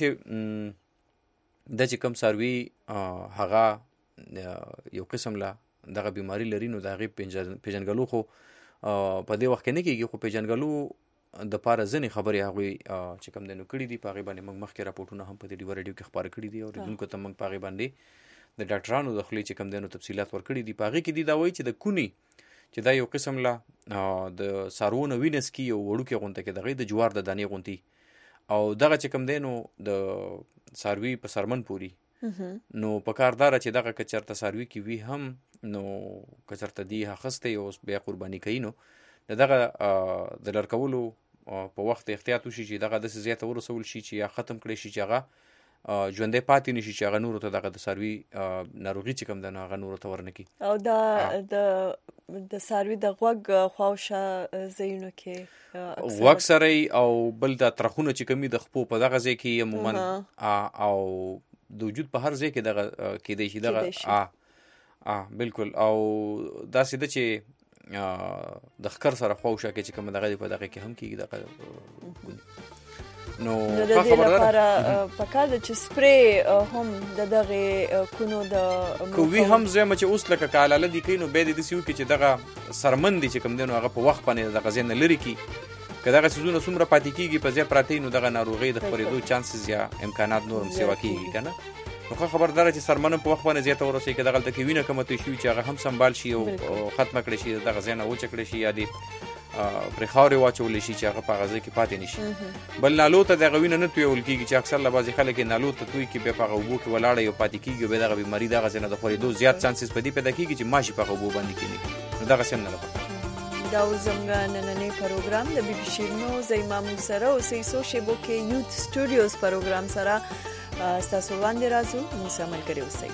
Speaker 2: دا چې کوم څاروي هغه یو قسم له دغه بیماري لري نو د هغې پیژنګلو خو په دې وخت کې نه کېږي، خو پیژنګلو دپاره ځینې خبرې هغوی چې کوم دی نو کړي دي. په هغې باندې موږ مخکې راپورټونه هم په دې ډیوه ریډیو کې خپاره کړي دي او اوریدونکو ته موږ په هغې باندې د ډاکټرانو د خولې چې کوم دی نو تفصیلات ورکړي دي. په هغې کې دي دا وایي چې د کونې چې دا یو قسم له د څاروو نه وینس کې یو وړوکې غونته کې دغې د جوار د دانې غونتي او دغه چې کوم دی نو د څاروي په سرمن پوري نو په کار داره چې دغه که چېرته څاروي کې وي هم نو که چېرته دي اخیستی او بیا قرباني کوي نو د دغه د لر کولو په وخت احتیاط وشي چې دغه داسې زیاته ورسول شي چې یا ختم کړی شي چې هغه ژوندی پاتې نشي چې هغه نورو ته دغه د څاروي ناروغي چې کوم ده نو هغه نورو ته ورنکړي.
Speaker 1: او دا د د څاروي د غوږ خواوشا ځایونو کې
Speaker 2: غوږ سره او بل د ترخونه چې کومي د خپو په دغه ځای کې عموما او د وجود په هر ځای کې دغه کېدی شي دغه بالکل او داسې ده چې د ښکر سره خواوشا کې چې کوم دغه دی په دغه کې هم کېږي دغه نو
Speaker 1: د دې لپاره پکار د چې سپری هم د دغه کونو د
Speaker 2: کوي هم زما چې اوس لکه کالاله دي کینو به د سیو کې چې دغه سرمن دي چې کوم دینو هغه په وخت باندې د غزین لري کی کداغه سيزونه څومره پاتې کیږي په ځای پراته نو دغه ناروغي د خبرېدو چانسز یا امکانات نورم سیوا کیږي کنه نو خبردار چې سرمن په وخت باندې زیاته ورسې کداغه د کوینه کومه تو شي چې هغه هم سنبال شي او ختم کړي شي دغه زینه و چکړي شي یا دي پر خاوري واچول شي چې هغه په غزه کې پاتې نشي بل نالو ته د غوینه نه تویول کیږي چې اکثر لبازي خلک نالو ته توي کې به په غوبو کې ولاړ یو پاتې کیږي به دغه بیماری دغه زنه د خورېدو زیات چانسز پدې پیدا کیږي چې ماشي په غوبو باندې کیږي نو دغه څنګه نه
Speaker 1: دا زموږ نننې پروګرام د بي بي شیرینو زیما موسره او سیسو شبو کې یوت سټوډیوز پروګرام سره تاسو باندې راځو موږ عمل کوي اوسئ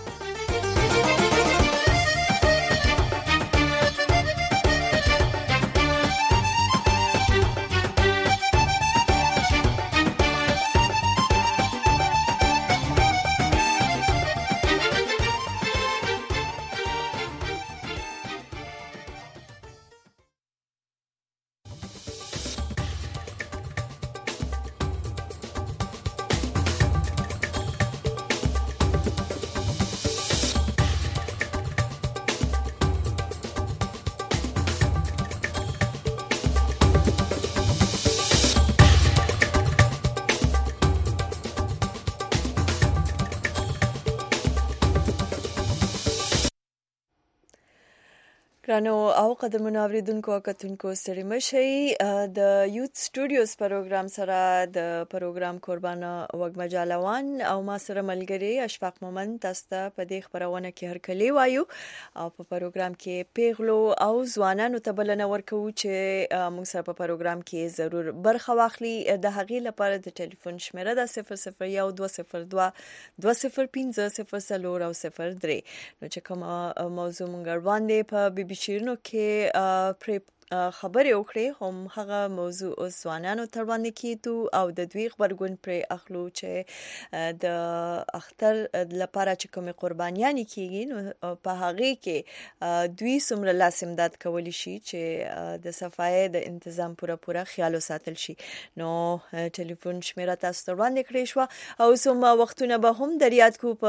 Speaker 1: ګرانو او قدرمنو اوریدونکو او کتونکو ستړي مشئ د یوت سټوډیوز پروګرام سره د پروګرام قربان وګ مجالوان او ما سره ملګری اشفاق مومن تاسو ته په دې خبرونه کې هرکلی وایو او په پروګرام کې پیغلو او ځوانانو ته بلنه ورکو چې موږ سره په پروګرام کې ضرور برخه واخلي د هغې لپاره د ټلیفون شمیره د صفر صفر یو دوه صفر دوه دوه صفر پنځه صفر څلور او صفر درې نو چې کوم موضوع مونږ باندې په بي بي شیرینو کې پر خبرې وکړې هم هغه موضوع اوس ځوانانو تر باندې کیتو او د دوی خبرګون پر اخلو چې د اختر لپاره چې کومه قربانیان کیږي نو په هغه کې دوی څومره لاس امداد کولی شي چې د صفای د تنظیم پوره پوره خیال وساتل شي نو ټلیفون شمیره تاسو ته وړاندې کړې شو او سم وختونه به هم د یاد کو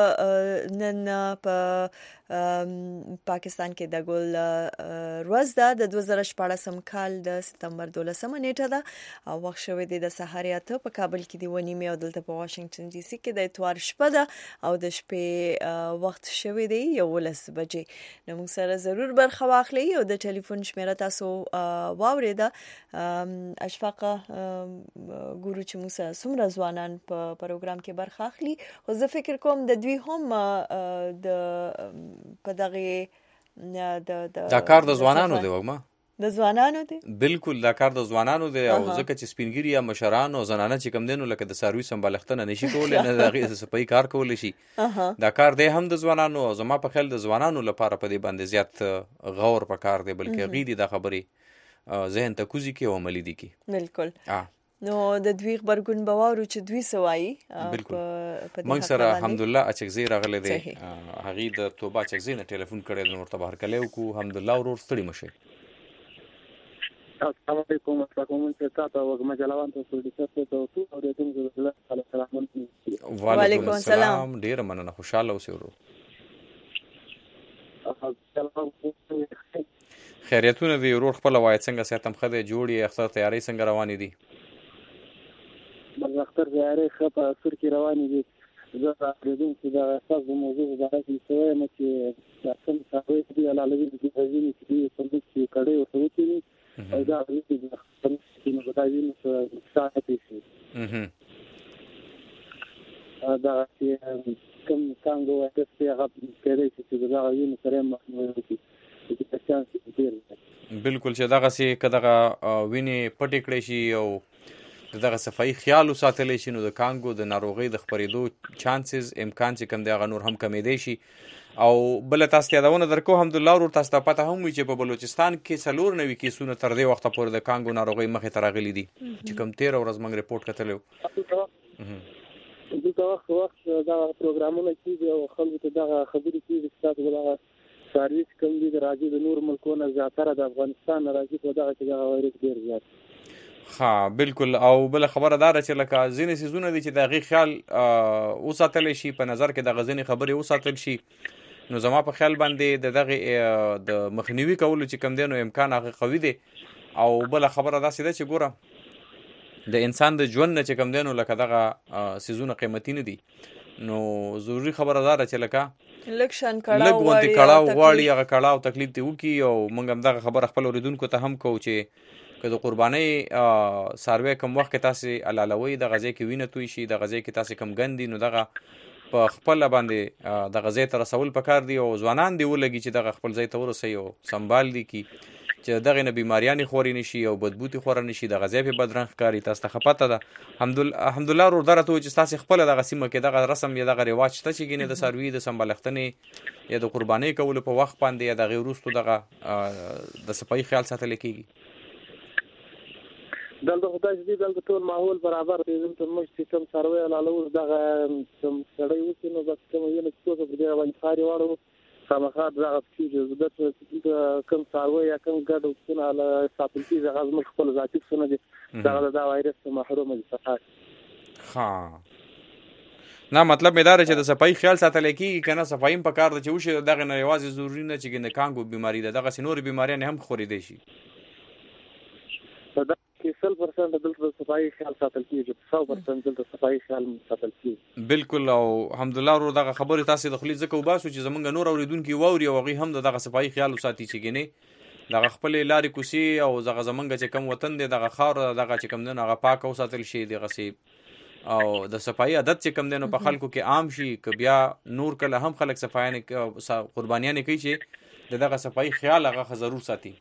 Speaker 1: په نن په پاکستان کې د ګل ورځ ده د دوه زره شپاړسم کال د سپتمبر دولسمه نیټه ده او وخت شوی دی د سهار اته په کابل کې دی ونیمه او دلته په واشنگټن ډي سي کې د اتوار شپه ده او د شپې وخت شوی دی یولس بجې نو موږ سره ضرور برخه واخلئ او د ټلیفون شمیره تاسو واوریده اشفاق ګورو چې موږ سره څومره ځوانان په پروګرام کې برخه اخلي او زه فکر کوم د دوی هم د په دغه د
Speaker 2: دا کار د ځوانانو دی وګما
Speaker 1: د ځوانانو دی
Speaker 2: بالکل دا کار د ځوانانو دی او ځکه چې سپینګری یا مشران او زنانه چې کم دینو لکه د سروي سمبالښتنه نشي کولای نه دغه سپای کار کول شي دا کار دی هم د ځوانانو او زما په خیال د ځوانانو لپاره په دې باندې زیات غور په کار دی بلکې غیدي د خبرې ذهن ته کوزي کې او عملی دي کې
Speaker 1: بالکل نو د دوی خبرګون بوارو چې دوی سوای
Speaker 2: په موږ سره الحمدلله اچکزی راغله دی هغه د توبه اچکزی نه ټلیفون کړی نو ورته بهر کلیو کو الحمدلله ورور ستړي مشه
Speaker 7: السلام علیکم السلام علیکم تاسو وګ مجلوان ته څه ته تو او د دې الله السلام
Speaker 2: وعلیکم السلام ډیر مننه خوشاله اوسئ ورو خیریتونه دی ورور خپل وای څنګه ساتم خده جوړي اختر تیاری څنګه روانې دي
Speaker 7: اختر تیاری خپه سر کې روانې دي زه راځم چې دا تاسو موضوع زده کې څه نه چې تاسو څنګه دی علاوه د دې چې څنګه چې کړي او څه چې او دا چې څنګه نو دا ویني چې ساعت شي دا چې کوم څنګه وایي چې هغه کېږي چې دا ویني سره مخنیوي کوي
Speaker 2: بالکل چې دغه سي کداغه ویني پټ کړی شي او دغه صفای خیال وساتل شي نو د کانګو د ناروغي د خبرېدو چانسز امکان چې کم دی هغه نور هم کمېدای شي او بل تاسو یادونه درکو الحمدلله ورور تاسو ته پته هم وي چې په بلوچستان کې څلور نوي کیسونه تر دې وخت پورې د کانګو ناروغي مخې ته راغلي دي چې کم تیر ورځ موږ ریپورت کتلو
Speaker 7: دغه وخت دا پروګرامونه کیږي او خلکو ته دا خبرې کیږي چې تاسو دا سرویس کوم دي راځي د نور ملکونو زیاتره د افغانستان راځي په دغه کې دا وایرس ډیر زیات
Speaker 2: ها بالکل. او بل خبره دار چې لکه ځینې سيزونه دي چې د غي خیال وساتل شي په نظر کې د غزنی خبرې وساتل شي، نو زما په خیال باندې د دغه د مخنیوي کولو چې کم دینو امکان هغه قوي دی. او بل خبره دا سیده چې ګوره د انسان د ژوند نه چې کم دینو لکه دغه سيزونه قیمتي نه دي، نو ضروری خبره دار چې لکه
Speaker 1: لکشن کړه
Speaker 2: لګ وانت کړه غواړي هغه کړه او تکلیف دی وکي. او موږ هم دغه خبره خپل اوریدونکو ته هم کو چې که د قرباني سروې کوم وخت تاسو علالوي د غزې کې وینې توي شي، د غزې کې تاسو کم ګندي، نو دغه په خپل باندې د غزې تر رسول پکار دی او ځوانان دی ولګي چې دغه خپل ځای ته ورسي او سنبال دي کی چې دغه نه بیماریانی خوري نشي او بدبوتي خور نشي، د غزې په بدرنګ کاری تاسو ته خپته ده. الحمدلله ور درته چې تاسو خپل دغه سیمه کې دغه رسم یا دغه رواج ته چې ګینه د سروي د سنبالښتنې یا د قرباني کول په وخت باندې یا د غیر وروستو دغه د صفای خیال ساتل کیږي.
Speaker 7: دلته خدای دې دلته ټول ماحول برابر دی، زموږ مشتي کم سروي لاله دغه کم سړی وسی نو بس کوم یو نه څه په دې باندې خاري واړو سمخات دغه کیږي زبر کم سروي یا کم ګډو څنګه له ساتل کیږي هغه موږ خپل ذاتي څنګه دي دغه د وایرس محروم دي صحت.
Speaker 2: ها نه مطلب مې دا چې د صفای خیال ساتل کیږي کنه صفایم په کار د چوشه دغه نه یوازې ضروری نه چې ګنه کانګو بیماری ده، دغه سينور بیماری نه هم خوري دي شي.
Speaker 7: کې سل پرسنټ دلته صفائی خیال ساتل کیږي، سو پرسنټ دلته صفائی خیال ساتل کیږي.
Speaker 2: بالکل. او الحمدلله ورو دغه خبره تاسو د خپل ځکه وباسو چې زمونږ نور اوریدونکو ووري او غي هم دغه صفائی خیال ساتي چې ګنه دغه خپل لارې کوسي او زغه زمونږ چې کم وطن دی دغه خار دغه چې کم نه هغه پاک او ساتل شي دغه سي او د صفائی عادت چې کم دینو په خلکو کې عام شي ک بیا نور کله هم خلک صفائی قربانیان کوي چې دغه صفائی خیال هغه ضرور ساتي.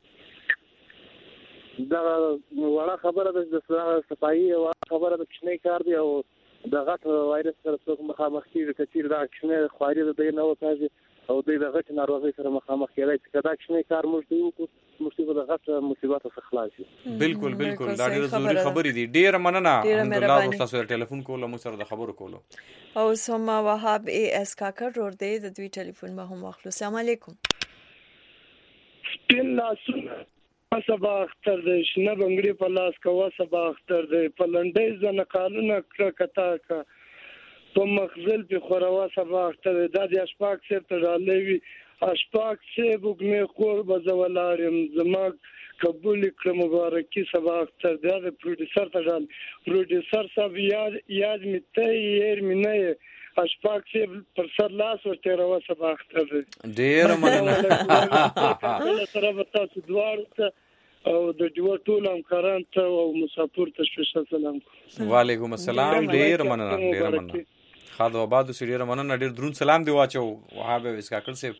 Speaker 7: دا وړه خبره ده د صفائی او خبره د کښنی کار دی او د غټ وایرس سره څوک مخامخ کیږي کثیر دا کښنی خواري ده نه وځي او د غټ ناروغي سره مخامخ کېږي چې دا کښنی کار موږ دی موږ د غټ مصیبت څخه خلاص شي.
Speaker 2: بالکل بالکل دا ډېر ضروري خبرې دي. ډېر مننه الحمدلله تاسو ټلیفون کول موږ سره د خبرو کولو.
Speaker 1: او سوما وهاب ای اس کاکر ور دی د دوی ټلیفون ما هم واخلو. السلام علیکم.
Speaker 8: سبا اختر دی شنه بنگړي په لاس کوا سبا اختر دی په لنډۍ زنه قانون کړه کتا کا په مخزل په خوروا سبا اختر دی د اشپاک سره تړلې اشپاک سه بوګمه خور بزولارم زما قبول کړه مبارکي سبا اختر دی د پروډوسر تړل پروډوسر صاحب یاد یاد میته یې مینه اشپاک سه پر سر لاس ورته راو سبا اختر دی.
Speaker 2: ډیر مننه
Speaker 8: سره وتا دوار او د جوړ ټول همکاران ته او مسافر ته سپیشل سلام.
Speaker 2: وعلیکم السلام. ډیر مننه ډیر مننه خاطر آباد سړي مننه ډیر درون سلام دی واچو وهاب وسکاکل سه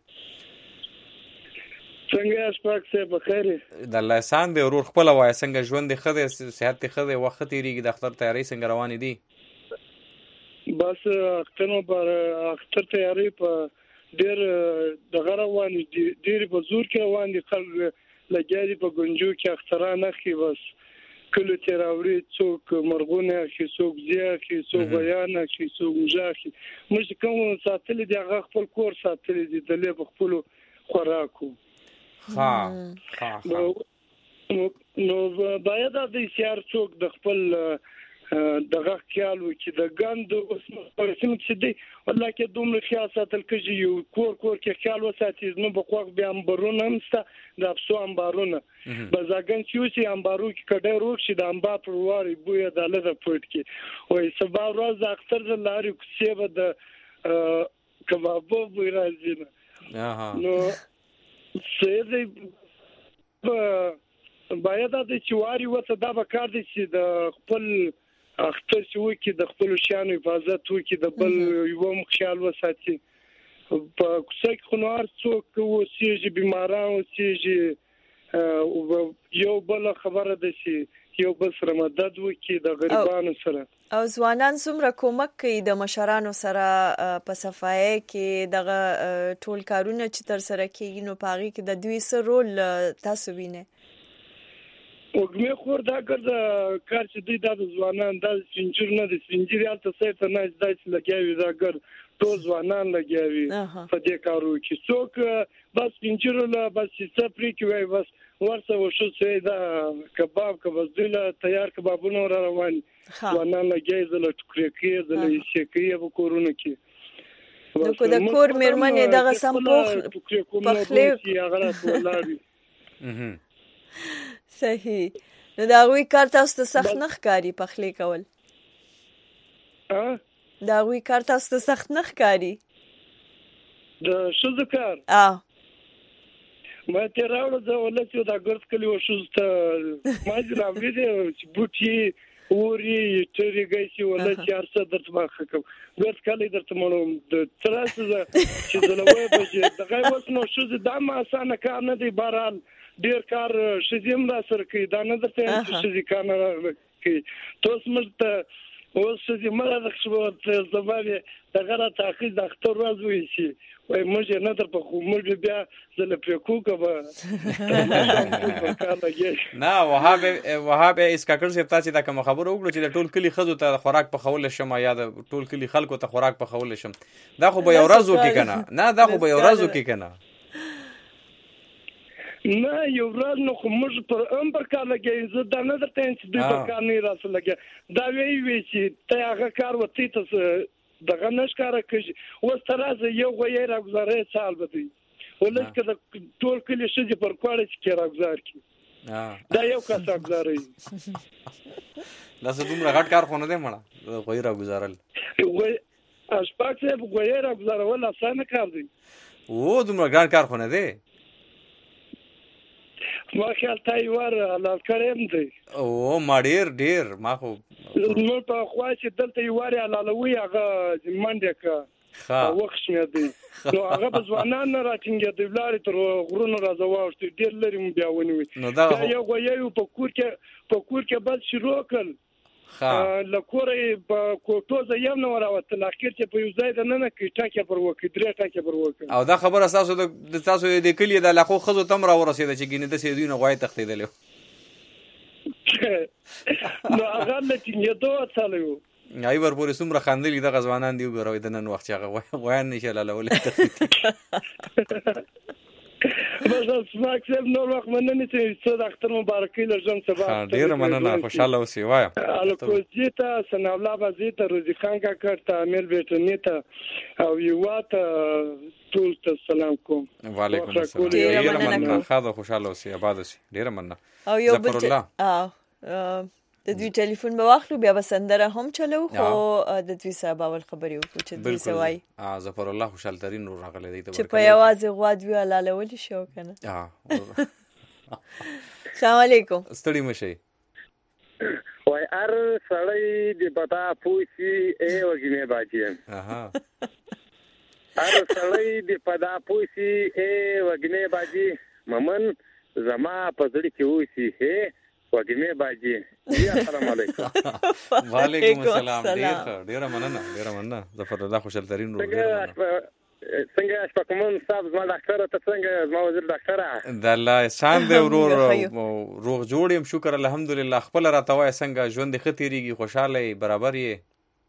Speaker 8: څنګه اشپاک سه بخیر
Speaker 2: د الله احسان دی ورور خپل وای څنګه ژوند دی خدای صحت دی خدای وخت تیریږي د اختر تیاری څنګه روان دي؟
Speaker 8: بس اختر پر اختر تیاری په ډیر دغه روان دي ډیر په زور کې روان دي خلک لګیاري په ګنجو کې اخترانه خي بس کله تیراوري څوک مرغونه خي څوک زیه خي څوک بیان خي څوک مجاخي موږ کوم ساتل دي هغه خپل کور ساتل دي د له خپل خوراکو.
Speaker 2: ها ها
Speaker 8: نو باید د سیار څوک د خپل دغه خیال و چې د ګند اوس پرسم چې دی والله کې دومره خیال ساتل کېږي یو کور کور کې خیال وساتي نو په خوښ بیا امبرونه همسته د افسو امبارونه بزاګن چې امبارو کې کډه روښ شي د امبا پرواري بویا د لږه پټ کې وای سبا ورځ اختر د لاري کوڅه به د کبابو بوی راځي نو سېدې باید د چواري وته دا به کار دي چې د خپل اختر شو کې د خپل شانو حفاظت وکړي د بل یو مخیال وساتي په کوڅه کې خنوار څوک وسیږي بیماران وسیږي یو بل خبره ده چې یو بل سره مدد وکړي د غریبانو سره
Speaker 1: او ځوانان څومره کومک کوي د مشرانو سره په صفای کې دغه ټول کارونه چې تر سره کیږي نو پاغي کې د دوی سره رول تاسو وینئ؟
Speaker 8: وګمه خور دا ګرځه کار چې دوی د ځوانان د سنجر نه د سنجر یالته سره نه ځای لګیاوي دا ګر ټول ځوانان لګیاوي په دې کارو کې څوک بس سنجر له بس څه پرې کوي بس ورسه وشو چې دا کباب کبزله تیار کبابونه را روان ونه لګي زله ټکرې کې زله شکې په کورونه کې
Speaker 1: نو کو د کور میرمنې دغه سم پوخ پخلی
Speaker 8: هغه ولاري
Speaker 1: صحیح نو دا غوي کار تاسو ته سخت نه ښکاری پخلی کول
Speaker 8: ها
Speaker 1: دا غوي کار تاسو ته سخت نه ښکاری
Speaker 8: د شو ذکر
Speaker 1: اه
Speaker 8: ما ته راوړل دا ولته دا ګرځ کلی وشوسته ما دې راوړل چې بوټي وري چې ریګي ولا چې ارسه درته ما خکم ګرځ کلی درته مونږ د تراسه چې دلوي به دغه وس نو شو دا ما اسانه کار نه دی باران ډیر کار شزم را سره کوي دا نه درته چې شزي کار نه کوي توس مرته اوس چې مله د خبرو زمانه دغه تاخیر د اختر ورځ وي شي وای موږ نه در په خو موږ بیا زله پرکو کوبه
Speaker 2: نه وهاب وهاب اس کاکړ صاحب تاسو دا کوم خبرو وکړو چې د ټول کلی خزو ته خوراک په خول شم یا د ټول کلی خلکو ته خوراک په خول شم دا خو به یو ورځ وکي کنه نه دا خو به یو ورځ وکي کنه
Speaker 8: نه یو ورځ نو خو موږ پر ام پر کار لګي زه دا نه درته چې دوی پر کار نه راځي لګي دا وی وی چې ته هغه کار وتی ته دغه نشکاره کوي اوس ترازه یو غوي راګزارې سال بدی ولکه د ټول کلی شې پر کوړه چې راګزار کی دا یو کس راګزارې
Speaker 2: دا څه دومره غټ کار خو نه دی مړه غوي راګزارل
Speaker 8: غوي اشپاک څه غوي راګزارول اسانه کار دی
Speaker 2: او دومره غټ کار خو نه دی
Speaker 8: ما خیال تا یوار حلال کړم دی
Speaker 2: او ما ډیر ډیر ما خو
Speaker 8: نو په خوا چې دلته یوار حلالوي هغه منډه کا ها وخت مې دی نو هغه په ځوانان نه راټینګې دی بلاري تر غرونو راځواوشت ډیر لري مې بیا ونیوي دا یو غوي په کور کې په کور کې بل شروع کړ لکورې په کوټو زیم نو راوته لاخیر چې په یو ځای د نه نه کې ټاکه پر وکړي درې ټاکه پر وکړي
Speaker 2: او دا خبر اساسو د تاسو د کلی د لاخو خزو تم را ورسېده چې ګینه د سې دوی نه غوای تختیدل
Speaker 8: نو هغه لته یو دوه سالو
Speaker 2: ای ور پورې سمره خاندلې د غزوانان دی وګوروي د نن وخت هغه غوان نشه لاله ولې
Speaker 8: بس سماک سب نور وخت مننه چې څه د اختر مبارکي لږم سبا
Speaker 2: ډیر مننه خوشاله اوسئ وایا
Speaker 8: الکوزیتا سناولا بازیتا روزي خان کا کرتا امیر بیٹنیتا او یواتا ټول ته سلام کوم
Speaker 2: وعلیکم السلام ډیر مننه خاطر خوشاله اوسئ آباد اوسئ ډیر مننه
Speaker 1: او یو بل اه د دوی ټلیفون به واخلو بیا به سندره هم چلو خو د دوی سره باور خبرې وکړو چې دوی څه وایي
Speaker 2: اه ظفر الله خوشحال ترين نور راغلی دی
Speaker 1: چې په یوازې غوا دوی حلالول شو کنه
Speaker 2: اه
Speaker 1: السلام علیکم
Speaker 2: ستړي مشي
Speaker 9: وای ار سړی دی پتا پوسی ای وګینه باجی
Speaker 2: اها
Speaker 9: ار سړی دی پتا پوسی ای وګینه باجی ممن زما پزړی کې وسی هه وګینه باجی یا السلام علیکم
Speaker 2: وعلیکم السلام ډیر ډیر مننه ډیر مننه ظفر الله خوشحال ترين نور
Speaker 9: څنګه شپکمن صاحب زما ډاکټر ته څنګه زما وزیر ډاکټر
Speaker 2: د الله احسان دی ورور روغ جوړ يم شکر الحمدلله خپل راته وای څنګه ژوند ختیریږي خوشاله برابر یې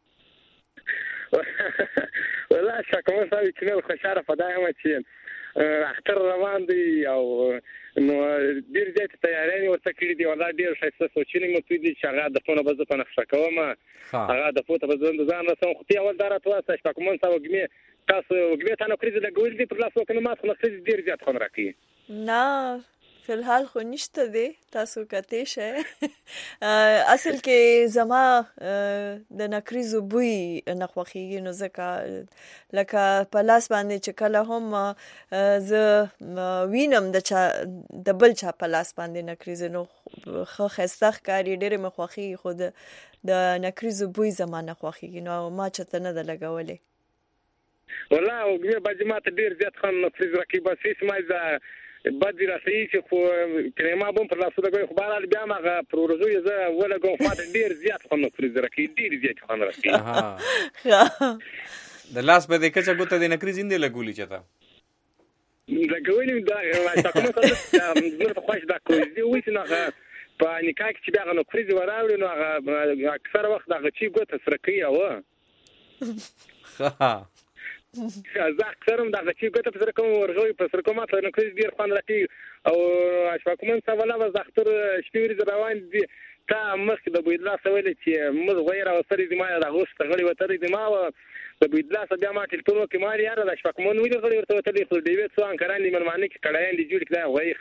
Speaker 9: والله شپکمن صاحب چې خوشاله فدایم چې اختر روان دی او نو ډیر ځای ته تیاری ورته کړی دی والله ډیر ښه سوچنی مو توی دي چې هغه د فونه بزه په نقشه کوم هغه د فوټه بزه ځان رسوم خو تی اول دارت واسه شپکمن صاحب وګمه تاسو وګمه ته نو کړی د ګول دي پر لاس وکنه ما خو نو ډیر زیات خون راکې
Speaker 1: نه فلحال خو نشته دی تاسو کته شه اصل کې زما د نکریزو بوی نه خوخیږي نو ځکه لکه په لاس باندې چې کله هم ز وینم د چا د بل چا په لاس باندې نکریز نو خو خستخ کاری ډېر مخوخیږي خو د نکریزو بوی زما نه خوخیږي نو ما چته نه د لګولې
Speaker 9: والله وګمه باندې ما ته ډیر زیات خان نکریز راکې بس هیڅ ما ز بدی راځي چې خو کریما بم پر لاسو دغه خبره بیا ما پروژه یې زه ولګم خو ما ډیر زیات خو نکریز راکې ډیر زیات خو راکې
Speaker 2: ها د لاس په دې کچه ګوته د نکریز اندې لګولې چتا
Speaker 9: لګولې دا تاسو کومه څه خوښ دا کوي دی وې نه په نکاح کې چې دا نکریز وراوړي نو اکثر وخت دا چې ګوته سره کوي او
Speaker 2: ها
Speaker 9: زه اکثر هم دغه چې ګټه په سره کوم ورغوي په سره کومه ته نو کړي ډیر خوند راکړي او اشفاق مومن صاحب ولا وز اختر شپوري روان دي تا مخ د بيدلا سویل چې موږ غیر او سری د ما د غوښت غړي وتري د ما د بيدلا بیا ما ټلتونو کې مال یاره د اشفاق مومن ویل غړي ورته وتري خو دی وڅ ان کران دي مرمانه کې کړهان دي جوړ کړه وای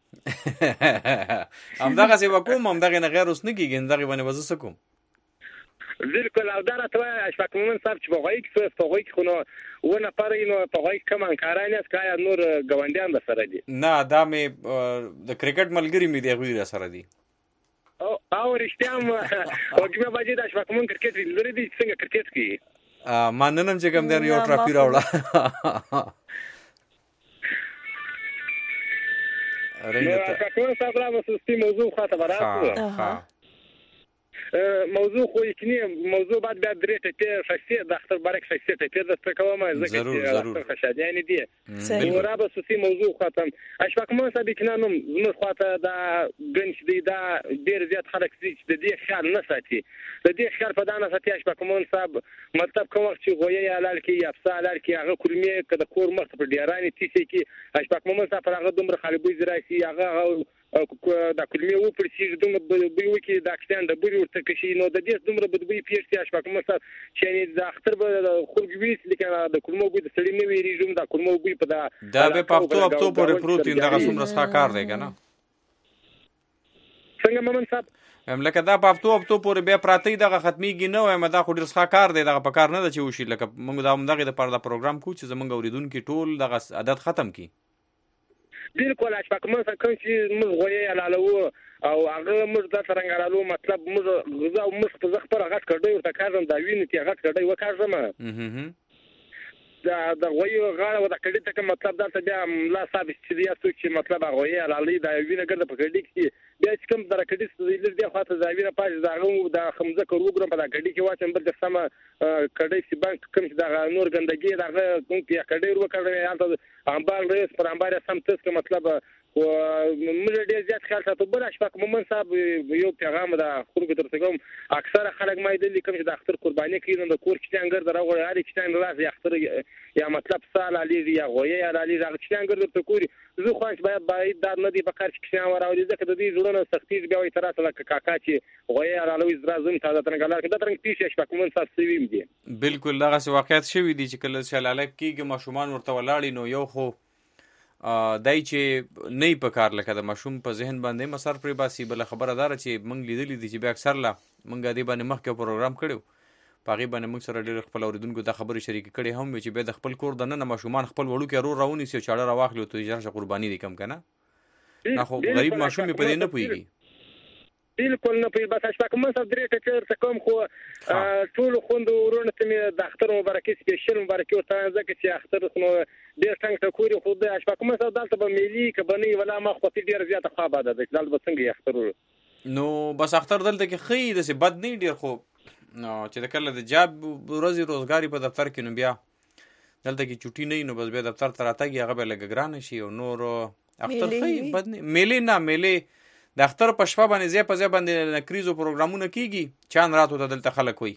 Speaker 9: ختم
Speaker 2: هم دغه سی وکوم هم دغه نه غیر اوس نه کیږي دغه باندې وځ سکم
Speaker 9: بالکل او درته اشفاق مومن صاحب چې بغوي کې په غوي کې خو ونه پرې نو په غوي کم انکارانه اسکا نور غونډیان د سره دي
Speaker 2: نه دا مې د کرکټ ملګری مې دی غوي سره دي
Speaker 9: او او رښتیا م او کومه باندې د اشفاق مومن کرکټ لري دي څنګه کرکټ کې
Speaker 2: ا ماننم چې کوم دی یو ټراپی راوړه
Speaker 9: نو اشفاق مومن صاحب راوستی موضوع خاطر راځو موضوع خو یکنی موضوع بعد بیا درې ټکي شخصیت د اختر بارک شخصیت ته د څه کومه ځکه چې اختر خشادیان دي نو را به سوسی موضوع ختم اشفاق مومن صاحب کنا نو زموږ خواته دا ګنج دی دا ډیر زیات خلک چې د دې خیال نه ساتي د دې خیال په دانه ساتي اشفاق مومن صاحب مطلب کوم وخت چې غوي حلال کې یا افسا حلال کې هغه کلمې کده کور مخ په ډیرانی تیسي کې اشفاق مومن صاحب هغه دومره خالبوي زراعي هغه دا کلمې و پر چې دومره بوي وکي دا کسان د بوري ورته کشي نو د دې دومره بدبوي پیښتي اشفاق مومن صاحب چې د اختر به خلګوي لیکن د کلمو بوي د سړی نه ویریږم دا کلمو بوي په دا
Speaker 2: دا به پاپتو اپتو پورې پروتین دغه څومره ښه کار دی کنه
Speaker 9: څنګه مومن صاحب
Speaker 2: مملکه دا پاپتو اپتو پورې بیا پراتی دغه ختميږي نه وایم دا خو ډیر ښه کار دی دغه په کار نه د چې وشي لکه موږ دا دغه د پردا پروګرام کو چې زمونږ اوریدونکو ټول دغه عادت ختم کی
Speaker 9: بالکل اشفاق مومن صاحب کوم چې موږ غوي حلالو او هغه موږ د څنګهالو مطلب موږ غذا او موږ په ځخ پر غټ کړي ورته کارم دا ویني چې غټ کړي وکړم دا د غوي غاړه ودا کړي ته مطلب دا ته بیا لا ثابت چې دی اسو چې مطلب غوي حلالي دا ویني ګرځي په کړي کې بیا چې کوم در کړي چې دې خاطر ځاوینه پاج دا غو دا خمزه کړو ګرم په دا کړي کې واچم بل د سم کړي چې بانک کوم چې دا نور ګندګي دا کوم کې کړي ورو کړي یالته امبار ریس پر امبار سم تاسو مطلب و موږ ډیر زیات خیال ساتو بل اشفاق مومن صاحب یو پیغام دا خلکو ترڅ کوم اکثره خلک مې د لیکم چې د اختر قرباني کوي نو د کور کې څنګه دراغه هر کې څنګه راځي اختر یا مطلب سال علی یا غوي یا علی راغ څنګه درته کوي زه خو باید باید دا نه دی په کار کې څنګه وراولې ځکه د دې جوړونه سختي بیا وي تر اصله کاکا چې غوي علاوه زرازم تا د ترنګلار کې د ترنګ پیښه اشفاق مومن صاحب سویم دي
Speaker 2: بالکل دغه واقعیت شوی دي چې کله شلاله کېږي ماشومان ورته ولاړی نو یو خو دای چې نه په کار لکه د مشوم په ذهن باندې مسار پرې باسي بل خبردار چې موږ لیدلې دي چې بیا اکثر لا موږ دې باندې مخکې پروګرام کړو پاغي باندې موږ سره ډېر خپل اوریدونکو د خبرې شریک کړي هم چې به د خپل کور د نن مشومان خپل وړو کې رو راونی سي چاړه راواخلو ته اجازه قرباني دي کم کنه نه خو غریب مشوم په دې نه پويږي
Speaker 9: بالکل نه پوي بس اشفاق مومن صاحب درې ټکر څه کوم خو ټول خوند ورونه ته مې د اختر مبارکي سپیشل مبارکي ورته ځکه چې اختر نو ډېر څنګه ټکوري خو د اشفاق مومن صاحب دلته به ملي کبني ولا ما خو ډېر زیاته خوا ده د دلته څنګه اختر
Speaker 2: نو بس اختر دلته کې خې د څه بد نه ډېر خو نو چې د کله د جاب ورځي روزګاری په دفتر کې نو بیا دلته کې چټي نه نو بس بیا دفتر ته راتګي هغه به لګګران شي او نور اختر خې بد نه ملي نه ملي د اختر په شپه باندې زی په زی باندې نکریزو پروګرامونه کیږي چان راتو ته دلته خلک وي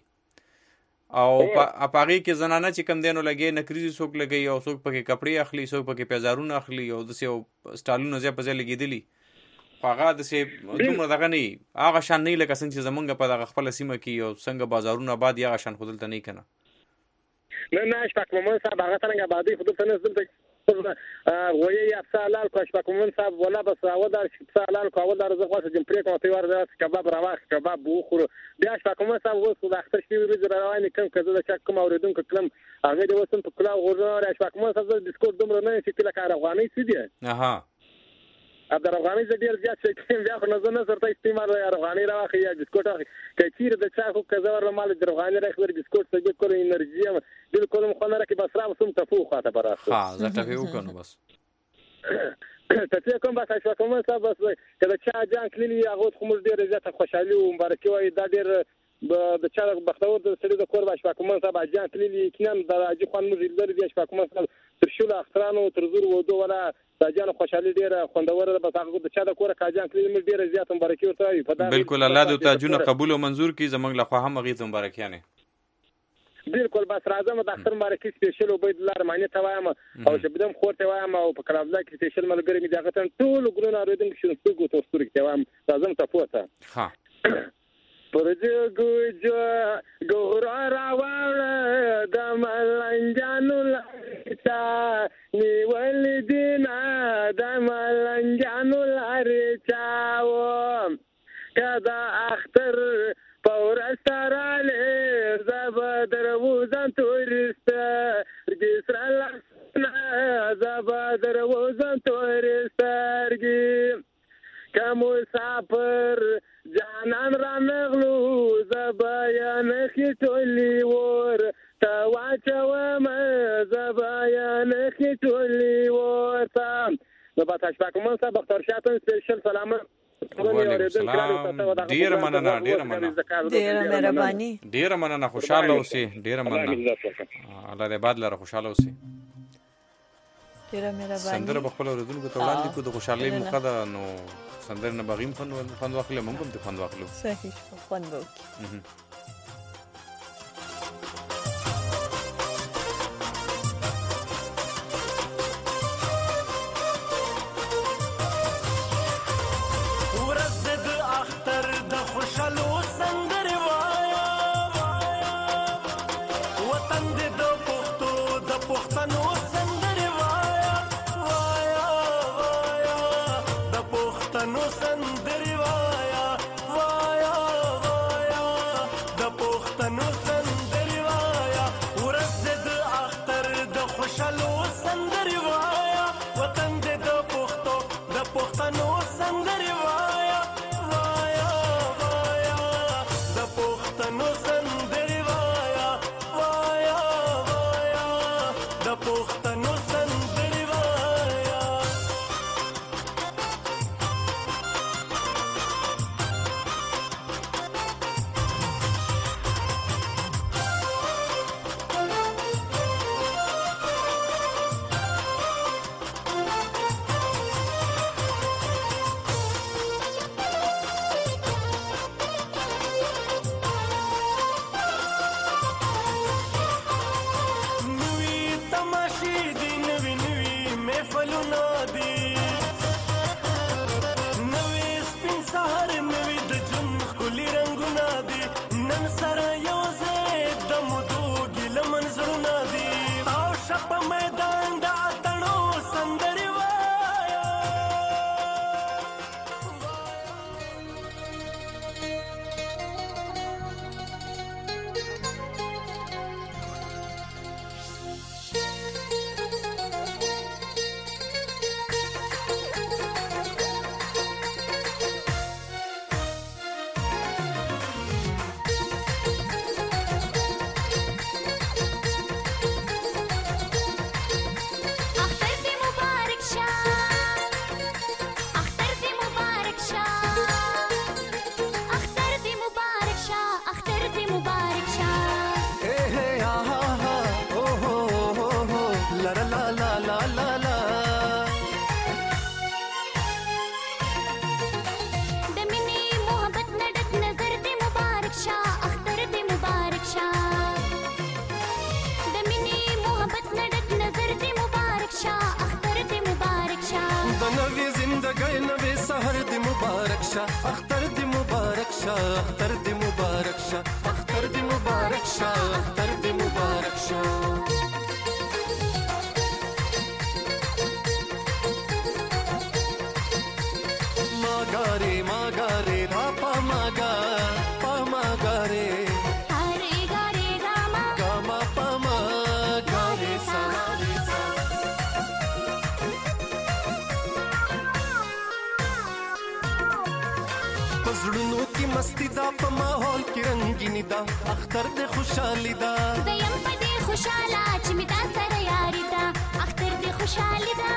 Speaker 2: او په اپاغي کې زنانه چې کم دینو لګي نکریزي څوک لګي او څوک پکې کپڑے اخلي څوک پکې پیزارونه اخلي او د سیو سټالونو زی په زی لګیدلی هغه د سی دومره دغه نه هغه شان نه لکه څنګه چې زمونږ په دغه خپل سیمه کې او څنګه بازارونه آباد یا شان خودلته نه کنه
Speaker 9: نه نه اشفاق مومن صاحب هغه څنګه آبادی خودلته نه دلته غوي یا افسالال کو اشفاق مومن صاحب ولا بس اودار افسالال کو اودار زه خاصه جم پرې کوم ته ور کباب راواخ کباب بوخور بیا اشفاق مومن صاحب وو د اختر شپې ورځ رواني کوم کزه د چا کوم اوریدونکو کلم هغه د وسم په کلا غوړنه اشفاق مومن صاحب د ډیسکورد دومره نه چې کله کار افغاني سي دي
Speaker 2: اها
Speaker 9: عبدالرحمن ز ډیر زیات څه بیا خو نظر نه سره استعمال یا افغاني راخي یا بسکوټ کچیر د چا خو کزور مال د افغاني راخي بسکوټ څه به کول انرژي بالکل مخنه راکې بس را وسم تفوق خاطه براخه
Speaker 2: ها زه تفوق کنه بس
Speaker 9: ته کوم بس اشفاق مومن صاحب بس کله چا جان کلی هغه خو موږ ډیر زیات خوشحالي او مبارکي وای دا ډیر د چا بختور د سړي د کور اشفاق مومن صاحب جان کلی کینم د راځي خوان موږ لري د اشفاق مومن صاحب تر شول اخترانو تر زور ودو ولا راځان خوشحالي ډیره خوندور ده بس هغه د چا د کور کاجان کلی موږ ډیره زیات مبارکي ورته
Speaker 2: بالکل الله دې تاجونه قبول او منزور کړي زمنګ له خوا هم غي مبارکیانه
Speaker 9: بالکل بس راځم د اختر مبارکي سپیشل عبید الله رحماني ته وایم او شبدم خور ته وایم او په کلابلا کې سپیشل ملګری مې دغه تن ټول ګلونه اورېدم چې څنګه تو ستوري ته وایم راځم تاسو ته
Speaker 2: ها
Speaker 9: پرځ ګوجو ګور راوړ د ملنجانو لارتا نیول دینا د ملنجانو لارچاو کدا اختر پورستراله زبدر وزن تورست رجسر الله زبدر وزن تورست رجي كمسافر جانان رانغلو زبايان خيتولي ور تواچوم زبايان خيتولي ور تام نباتاش باكم صاحب اختر شاتن سپیشل سلام
Speaker 2: ډیره مننه ډیره مننه
Speaker 1: ډیره مهرباني
Speaker 2: ډیره مننه خوشاله اوسئ ډیره مننه الله دې باد لره خوشاله اوسئ
Speaker 1: ډیره مهرباني
Speaker 2: سندره بخپل اوردونکو ته وړاندې کو د خوشحالۍ موقع ده نو سندره نه بغیم خوند واخلو موږ هم ته خوند واخلو
Speaker 1: صحیح خوند وکړو
Speaker 12: اختر دی مبارک شاه اختر دی مبارک شاه اختر دی مبارک شاه اختر دی مبارک شاه ماګاره ماګاره را پا ماګا پا ماګاره
Speaker 13: هره ګاره ګاما
Speaker 12: ګاما پا ماګاره سا پزړونو کې مستی دا په ماحول کې رنگینی دا اختر دې خوشحالي دا
Speaker 13: زیم په دې خوشاله چې می دا سره یاري دا اختر دې خوشحالي دا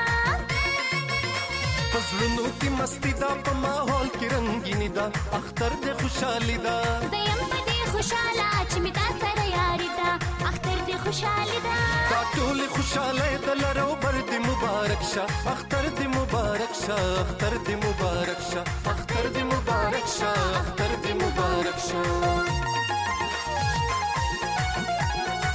Speaker 12: پزړونو کې مستی دا په ماحول کې رنگینی دا اختر دې خوشحالي دا
Speaker 13: زیم په دې خوشاله چې می دا سره یاري دا اختر دې خوشحالي دا
Speaker 12: دا ټول خوشاله د لرو بر دې مبارک شه اختر دې مبارک شه اختر دې مبارک شه اختر دې مبارک شه اختر دې مبارک شه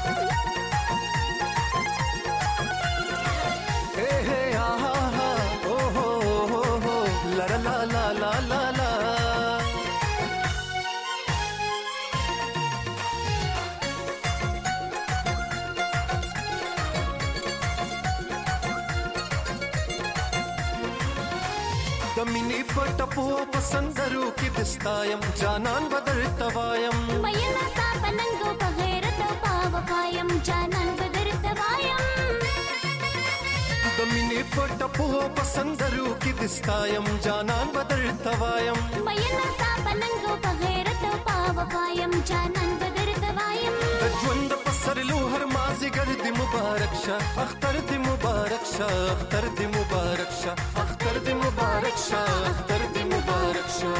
Speaker 12: د مینې په ټپو په سندرو کې دستایم جانان بدر توایم
Speaker 13: مینه ستا په ننګو په غیرت او په وفایم جانان بدر توایم
Speaker 12: د مینې په ټپو په سندرو کې دستایم جانان بدر توایم
Speaker 13: مینه ستا په ننګو په غیرت او په وفایم جانان بدر توایم
Speaker 12: د ژوند په سرلو هر مازیګر دې مبارک شه اختر دې مبارک شه اختر دې مبارک شه اختر دې مبارک شه اختر دې مبارک شه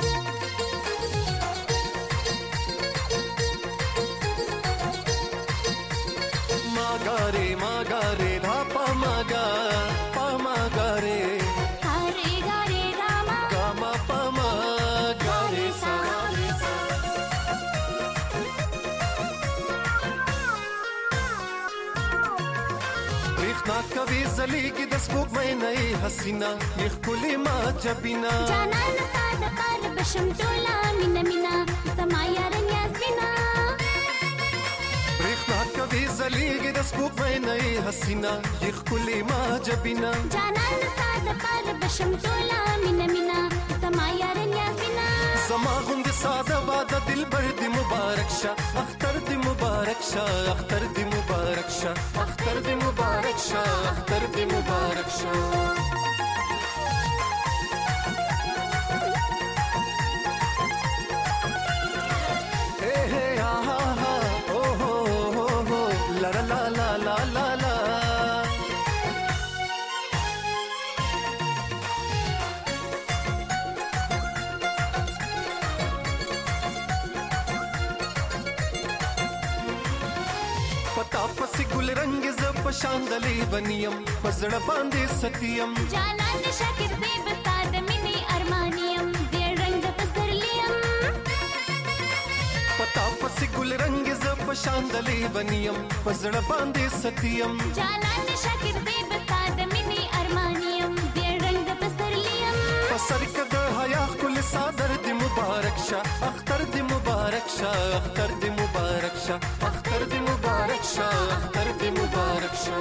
Speaker 12: ماګاره ماګاره دا پماګا پماګاره
Speaker 13: هاري ګاره راما
Speaker 12: کاما پماګاره ساري ریخنا کوي زلیګي د سپوږمۍ نه حسینا یخ کلی ما جبینا
Speaker 13: جانان ستا د پار بشم ټولا مینا مینا سما یارن یاسینا
Speaker 12: ریخنا کوي زلیګي د سپوږمۍ نه حسینا یخ کلی ما جبینا
Speaker 13: جانان ستا د پار بشم ټولا مینا مینا سما یارن یاسینا
Speaker 12: زما غوند ساده واده دلبر دې مبارک شه اختر دې مبارک شه اختر دې مبارک شه اختر دې مبارک شه اختر دې مبارک شه اے ہے آہا ہا او ہو ہو ہو لا لا لا لا لا لا پتا پس ګل رنگ ز پشاندلې بنیم پزړه باندې ستیم
Speaker 13: جانان شاکر دې بستا د مینې ارمانیم دې رنگ پسرلیم
Speaker 12: پتا پس ګل رنگ ز پشاندلې بنیم پزړه باندې ستیم
Speaker 13: جانان شاکر دې بستا د مینې ارمانیم دې رنگ پسرلیم
Speaker 12: پسر کده حیا کل صادر دې مبارک شه اختر دې مبارک شه اختر دې مبارک شه اختر دې مبارک شه اختر دې مبارک شه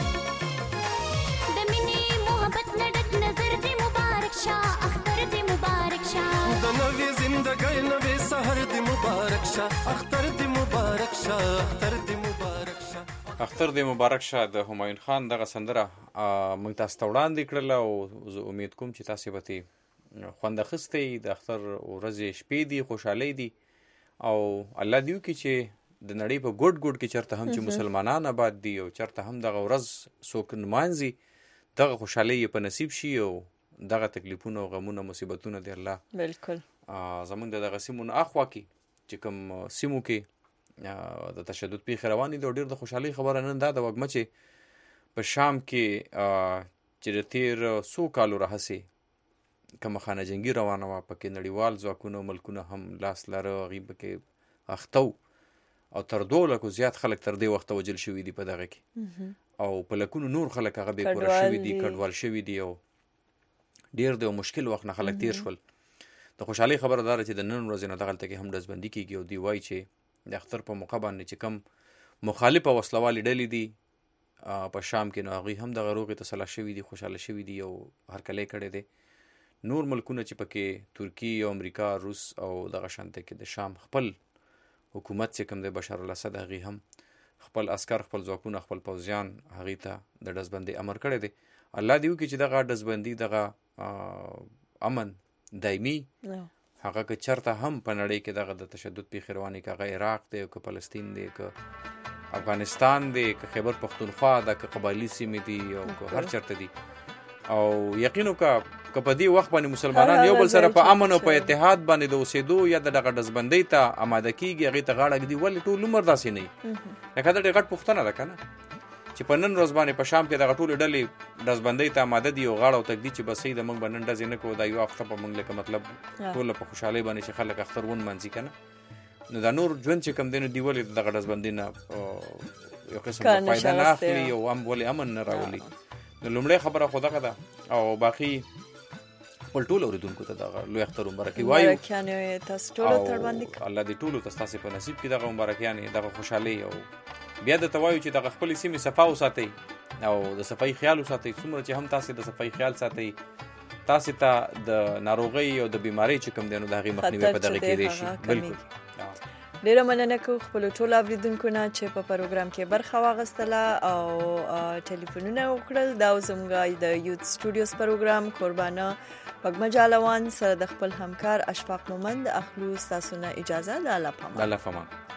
Speaker 13: د مینې محبت نډک نظر دې مبارک شه اختر دې مبارک شه
Speaker 12: د نوې زندګۍ نوې سحر دې مبارک شه اختر دې مبارک شه اختر دې مبارک شه
Speaker 2: اختر دې مبارک شه د همایون خان دغه سندره موږ تاسو ته وړاندې کړله او زه امید کوم چې تاسې به ترې خوند اخیستی د اختر ورځې شپې دي خوشحالۍ دي او الله دې وکړي چې د نړۍ په ګوټ ګوټ کې چېرته هم چې مسلمانان آباد دي او چېرته هم دغه ورځ څوک نمانځي دغه خوشحالۍ یې په نصیب شي او دغه تکلیفونه او غمونه مصیبتونه دې الله
Speaker 1: بالکل
Speaker 2: زمونږ د دغه سیمو نه اخوا کې چې کوم سیمو کې د تشدد پیښې روانې دي او ډېر د خوشحالۍ خبره نن دا ده وږمه چې په شام کې چې د تېر څو کالو راهسې کومه خانه جنګي روانه وه پکې نړیوال ځواکونه او ملکونه هم لاس لاره هغوی پکې اخته او تر دوه لکو زیات خلک تر دې وخته وجل شوي دي په دغه کې او په لکونو نور خلک هغه بې کوره شوي دي کډوال شوي دي او ډېر د یو مشکل وخت نه خلک تېر شول د خوشحالۍ خبره دا ده چې د نن ورځې نه دغلته کې هم ډزبندي کېږي او دوی وایي چې د اختر په موقع باندې چې کم مخالف او وسلوالې ډلې دي په شام کې نو هغوی هم دغه روغې ته سلا شوي دي خوشحاله شوي دي او هرکلی کړی دی نور ملکونه چې پکې ترکی او امریکا روس او دغه شانته کې د شام خپل حکومت چې کوم دی بشار الاسد هغوی هم خپل عسکر خپل ځواکونه خپل پوځیان هغوی ته د ډزبندۍ امر کړی دی الله دې وکړي چې دغه ډزبندي دغه امن دایمي هغه که چېرته هم په نړۍ کې دغه د تشدد پیښې روانې که هغه عراق دی که فلسطین دی که افغانستان دی که خیبر پښتونخوا ده که قبایلي سیمې دي او که هر چېرته دي او یقین وکړه که په دې وخت باندې مسلمانان یو بل سره په امن او په اتحاد باندې د اوسېدو یا د دغه ډزبندۍ ته اماده کېږي هغې ته غاړه ږدي ولې ټول عمر داسې نه وي لکه دا ډېر غټ پوښتنه ده که نه چې په نن ورځ باندې په شام کې دغه ټولې ډلې ډزبندۍ ته اماده دي او غاړه او تږدي چې بس صحیح ده موږ به نن ډزې نه کوو دا یو هفته به موږ لکه مطلب ټوله په خوشحالۍ باندې چې خلک اختر ونمانځي که نه نو دا نور ژوند چې کوم دی نو دوی ولې دغه ډزبندۍ نه یو قسم فایده نه اخلي او هم ولې امن نه راولي نو لومړی خبره خو دغه ده او باقي خپل ټولو اورېدونکو ته دغه لوی اختر مبارکي وایو الله دې ټولو ته ستاسې په نصیب کې دغه مبارکیانې دغه خوشحالۍ او بیا درته وایو چې دغه خپلې سیمې صفا وساتئ او د صفایي خیال وساتئ څومره چې هم تاسې د صفایي خیال ساتئ تاسو ته د ناروغي او د بیماری چې کوم دی نو د هغې مخنیوي په دغه کې دی شي. بالکل
Speaker 1: ډیره مننه کوم خپل ټول اوریدونکو نه چې په پروګرام کې برخه واغستله او ټلیفونونه وکړل. دا زموږ د یوت سټوډیوز پروګرام قربانه پګما جالوان سره د خپل همکار اشفاق مومند اخلو تاسو نه اجازه. د الله پامان.
Speaker 2: الله پامان.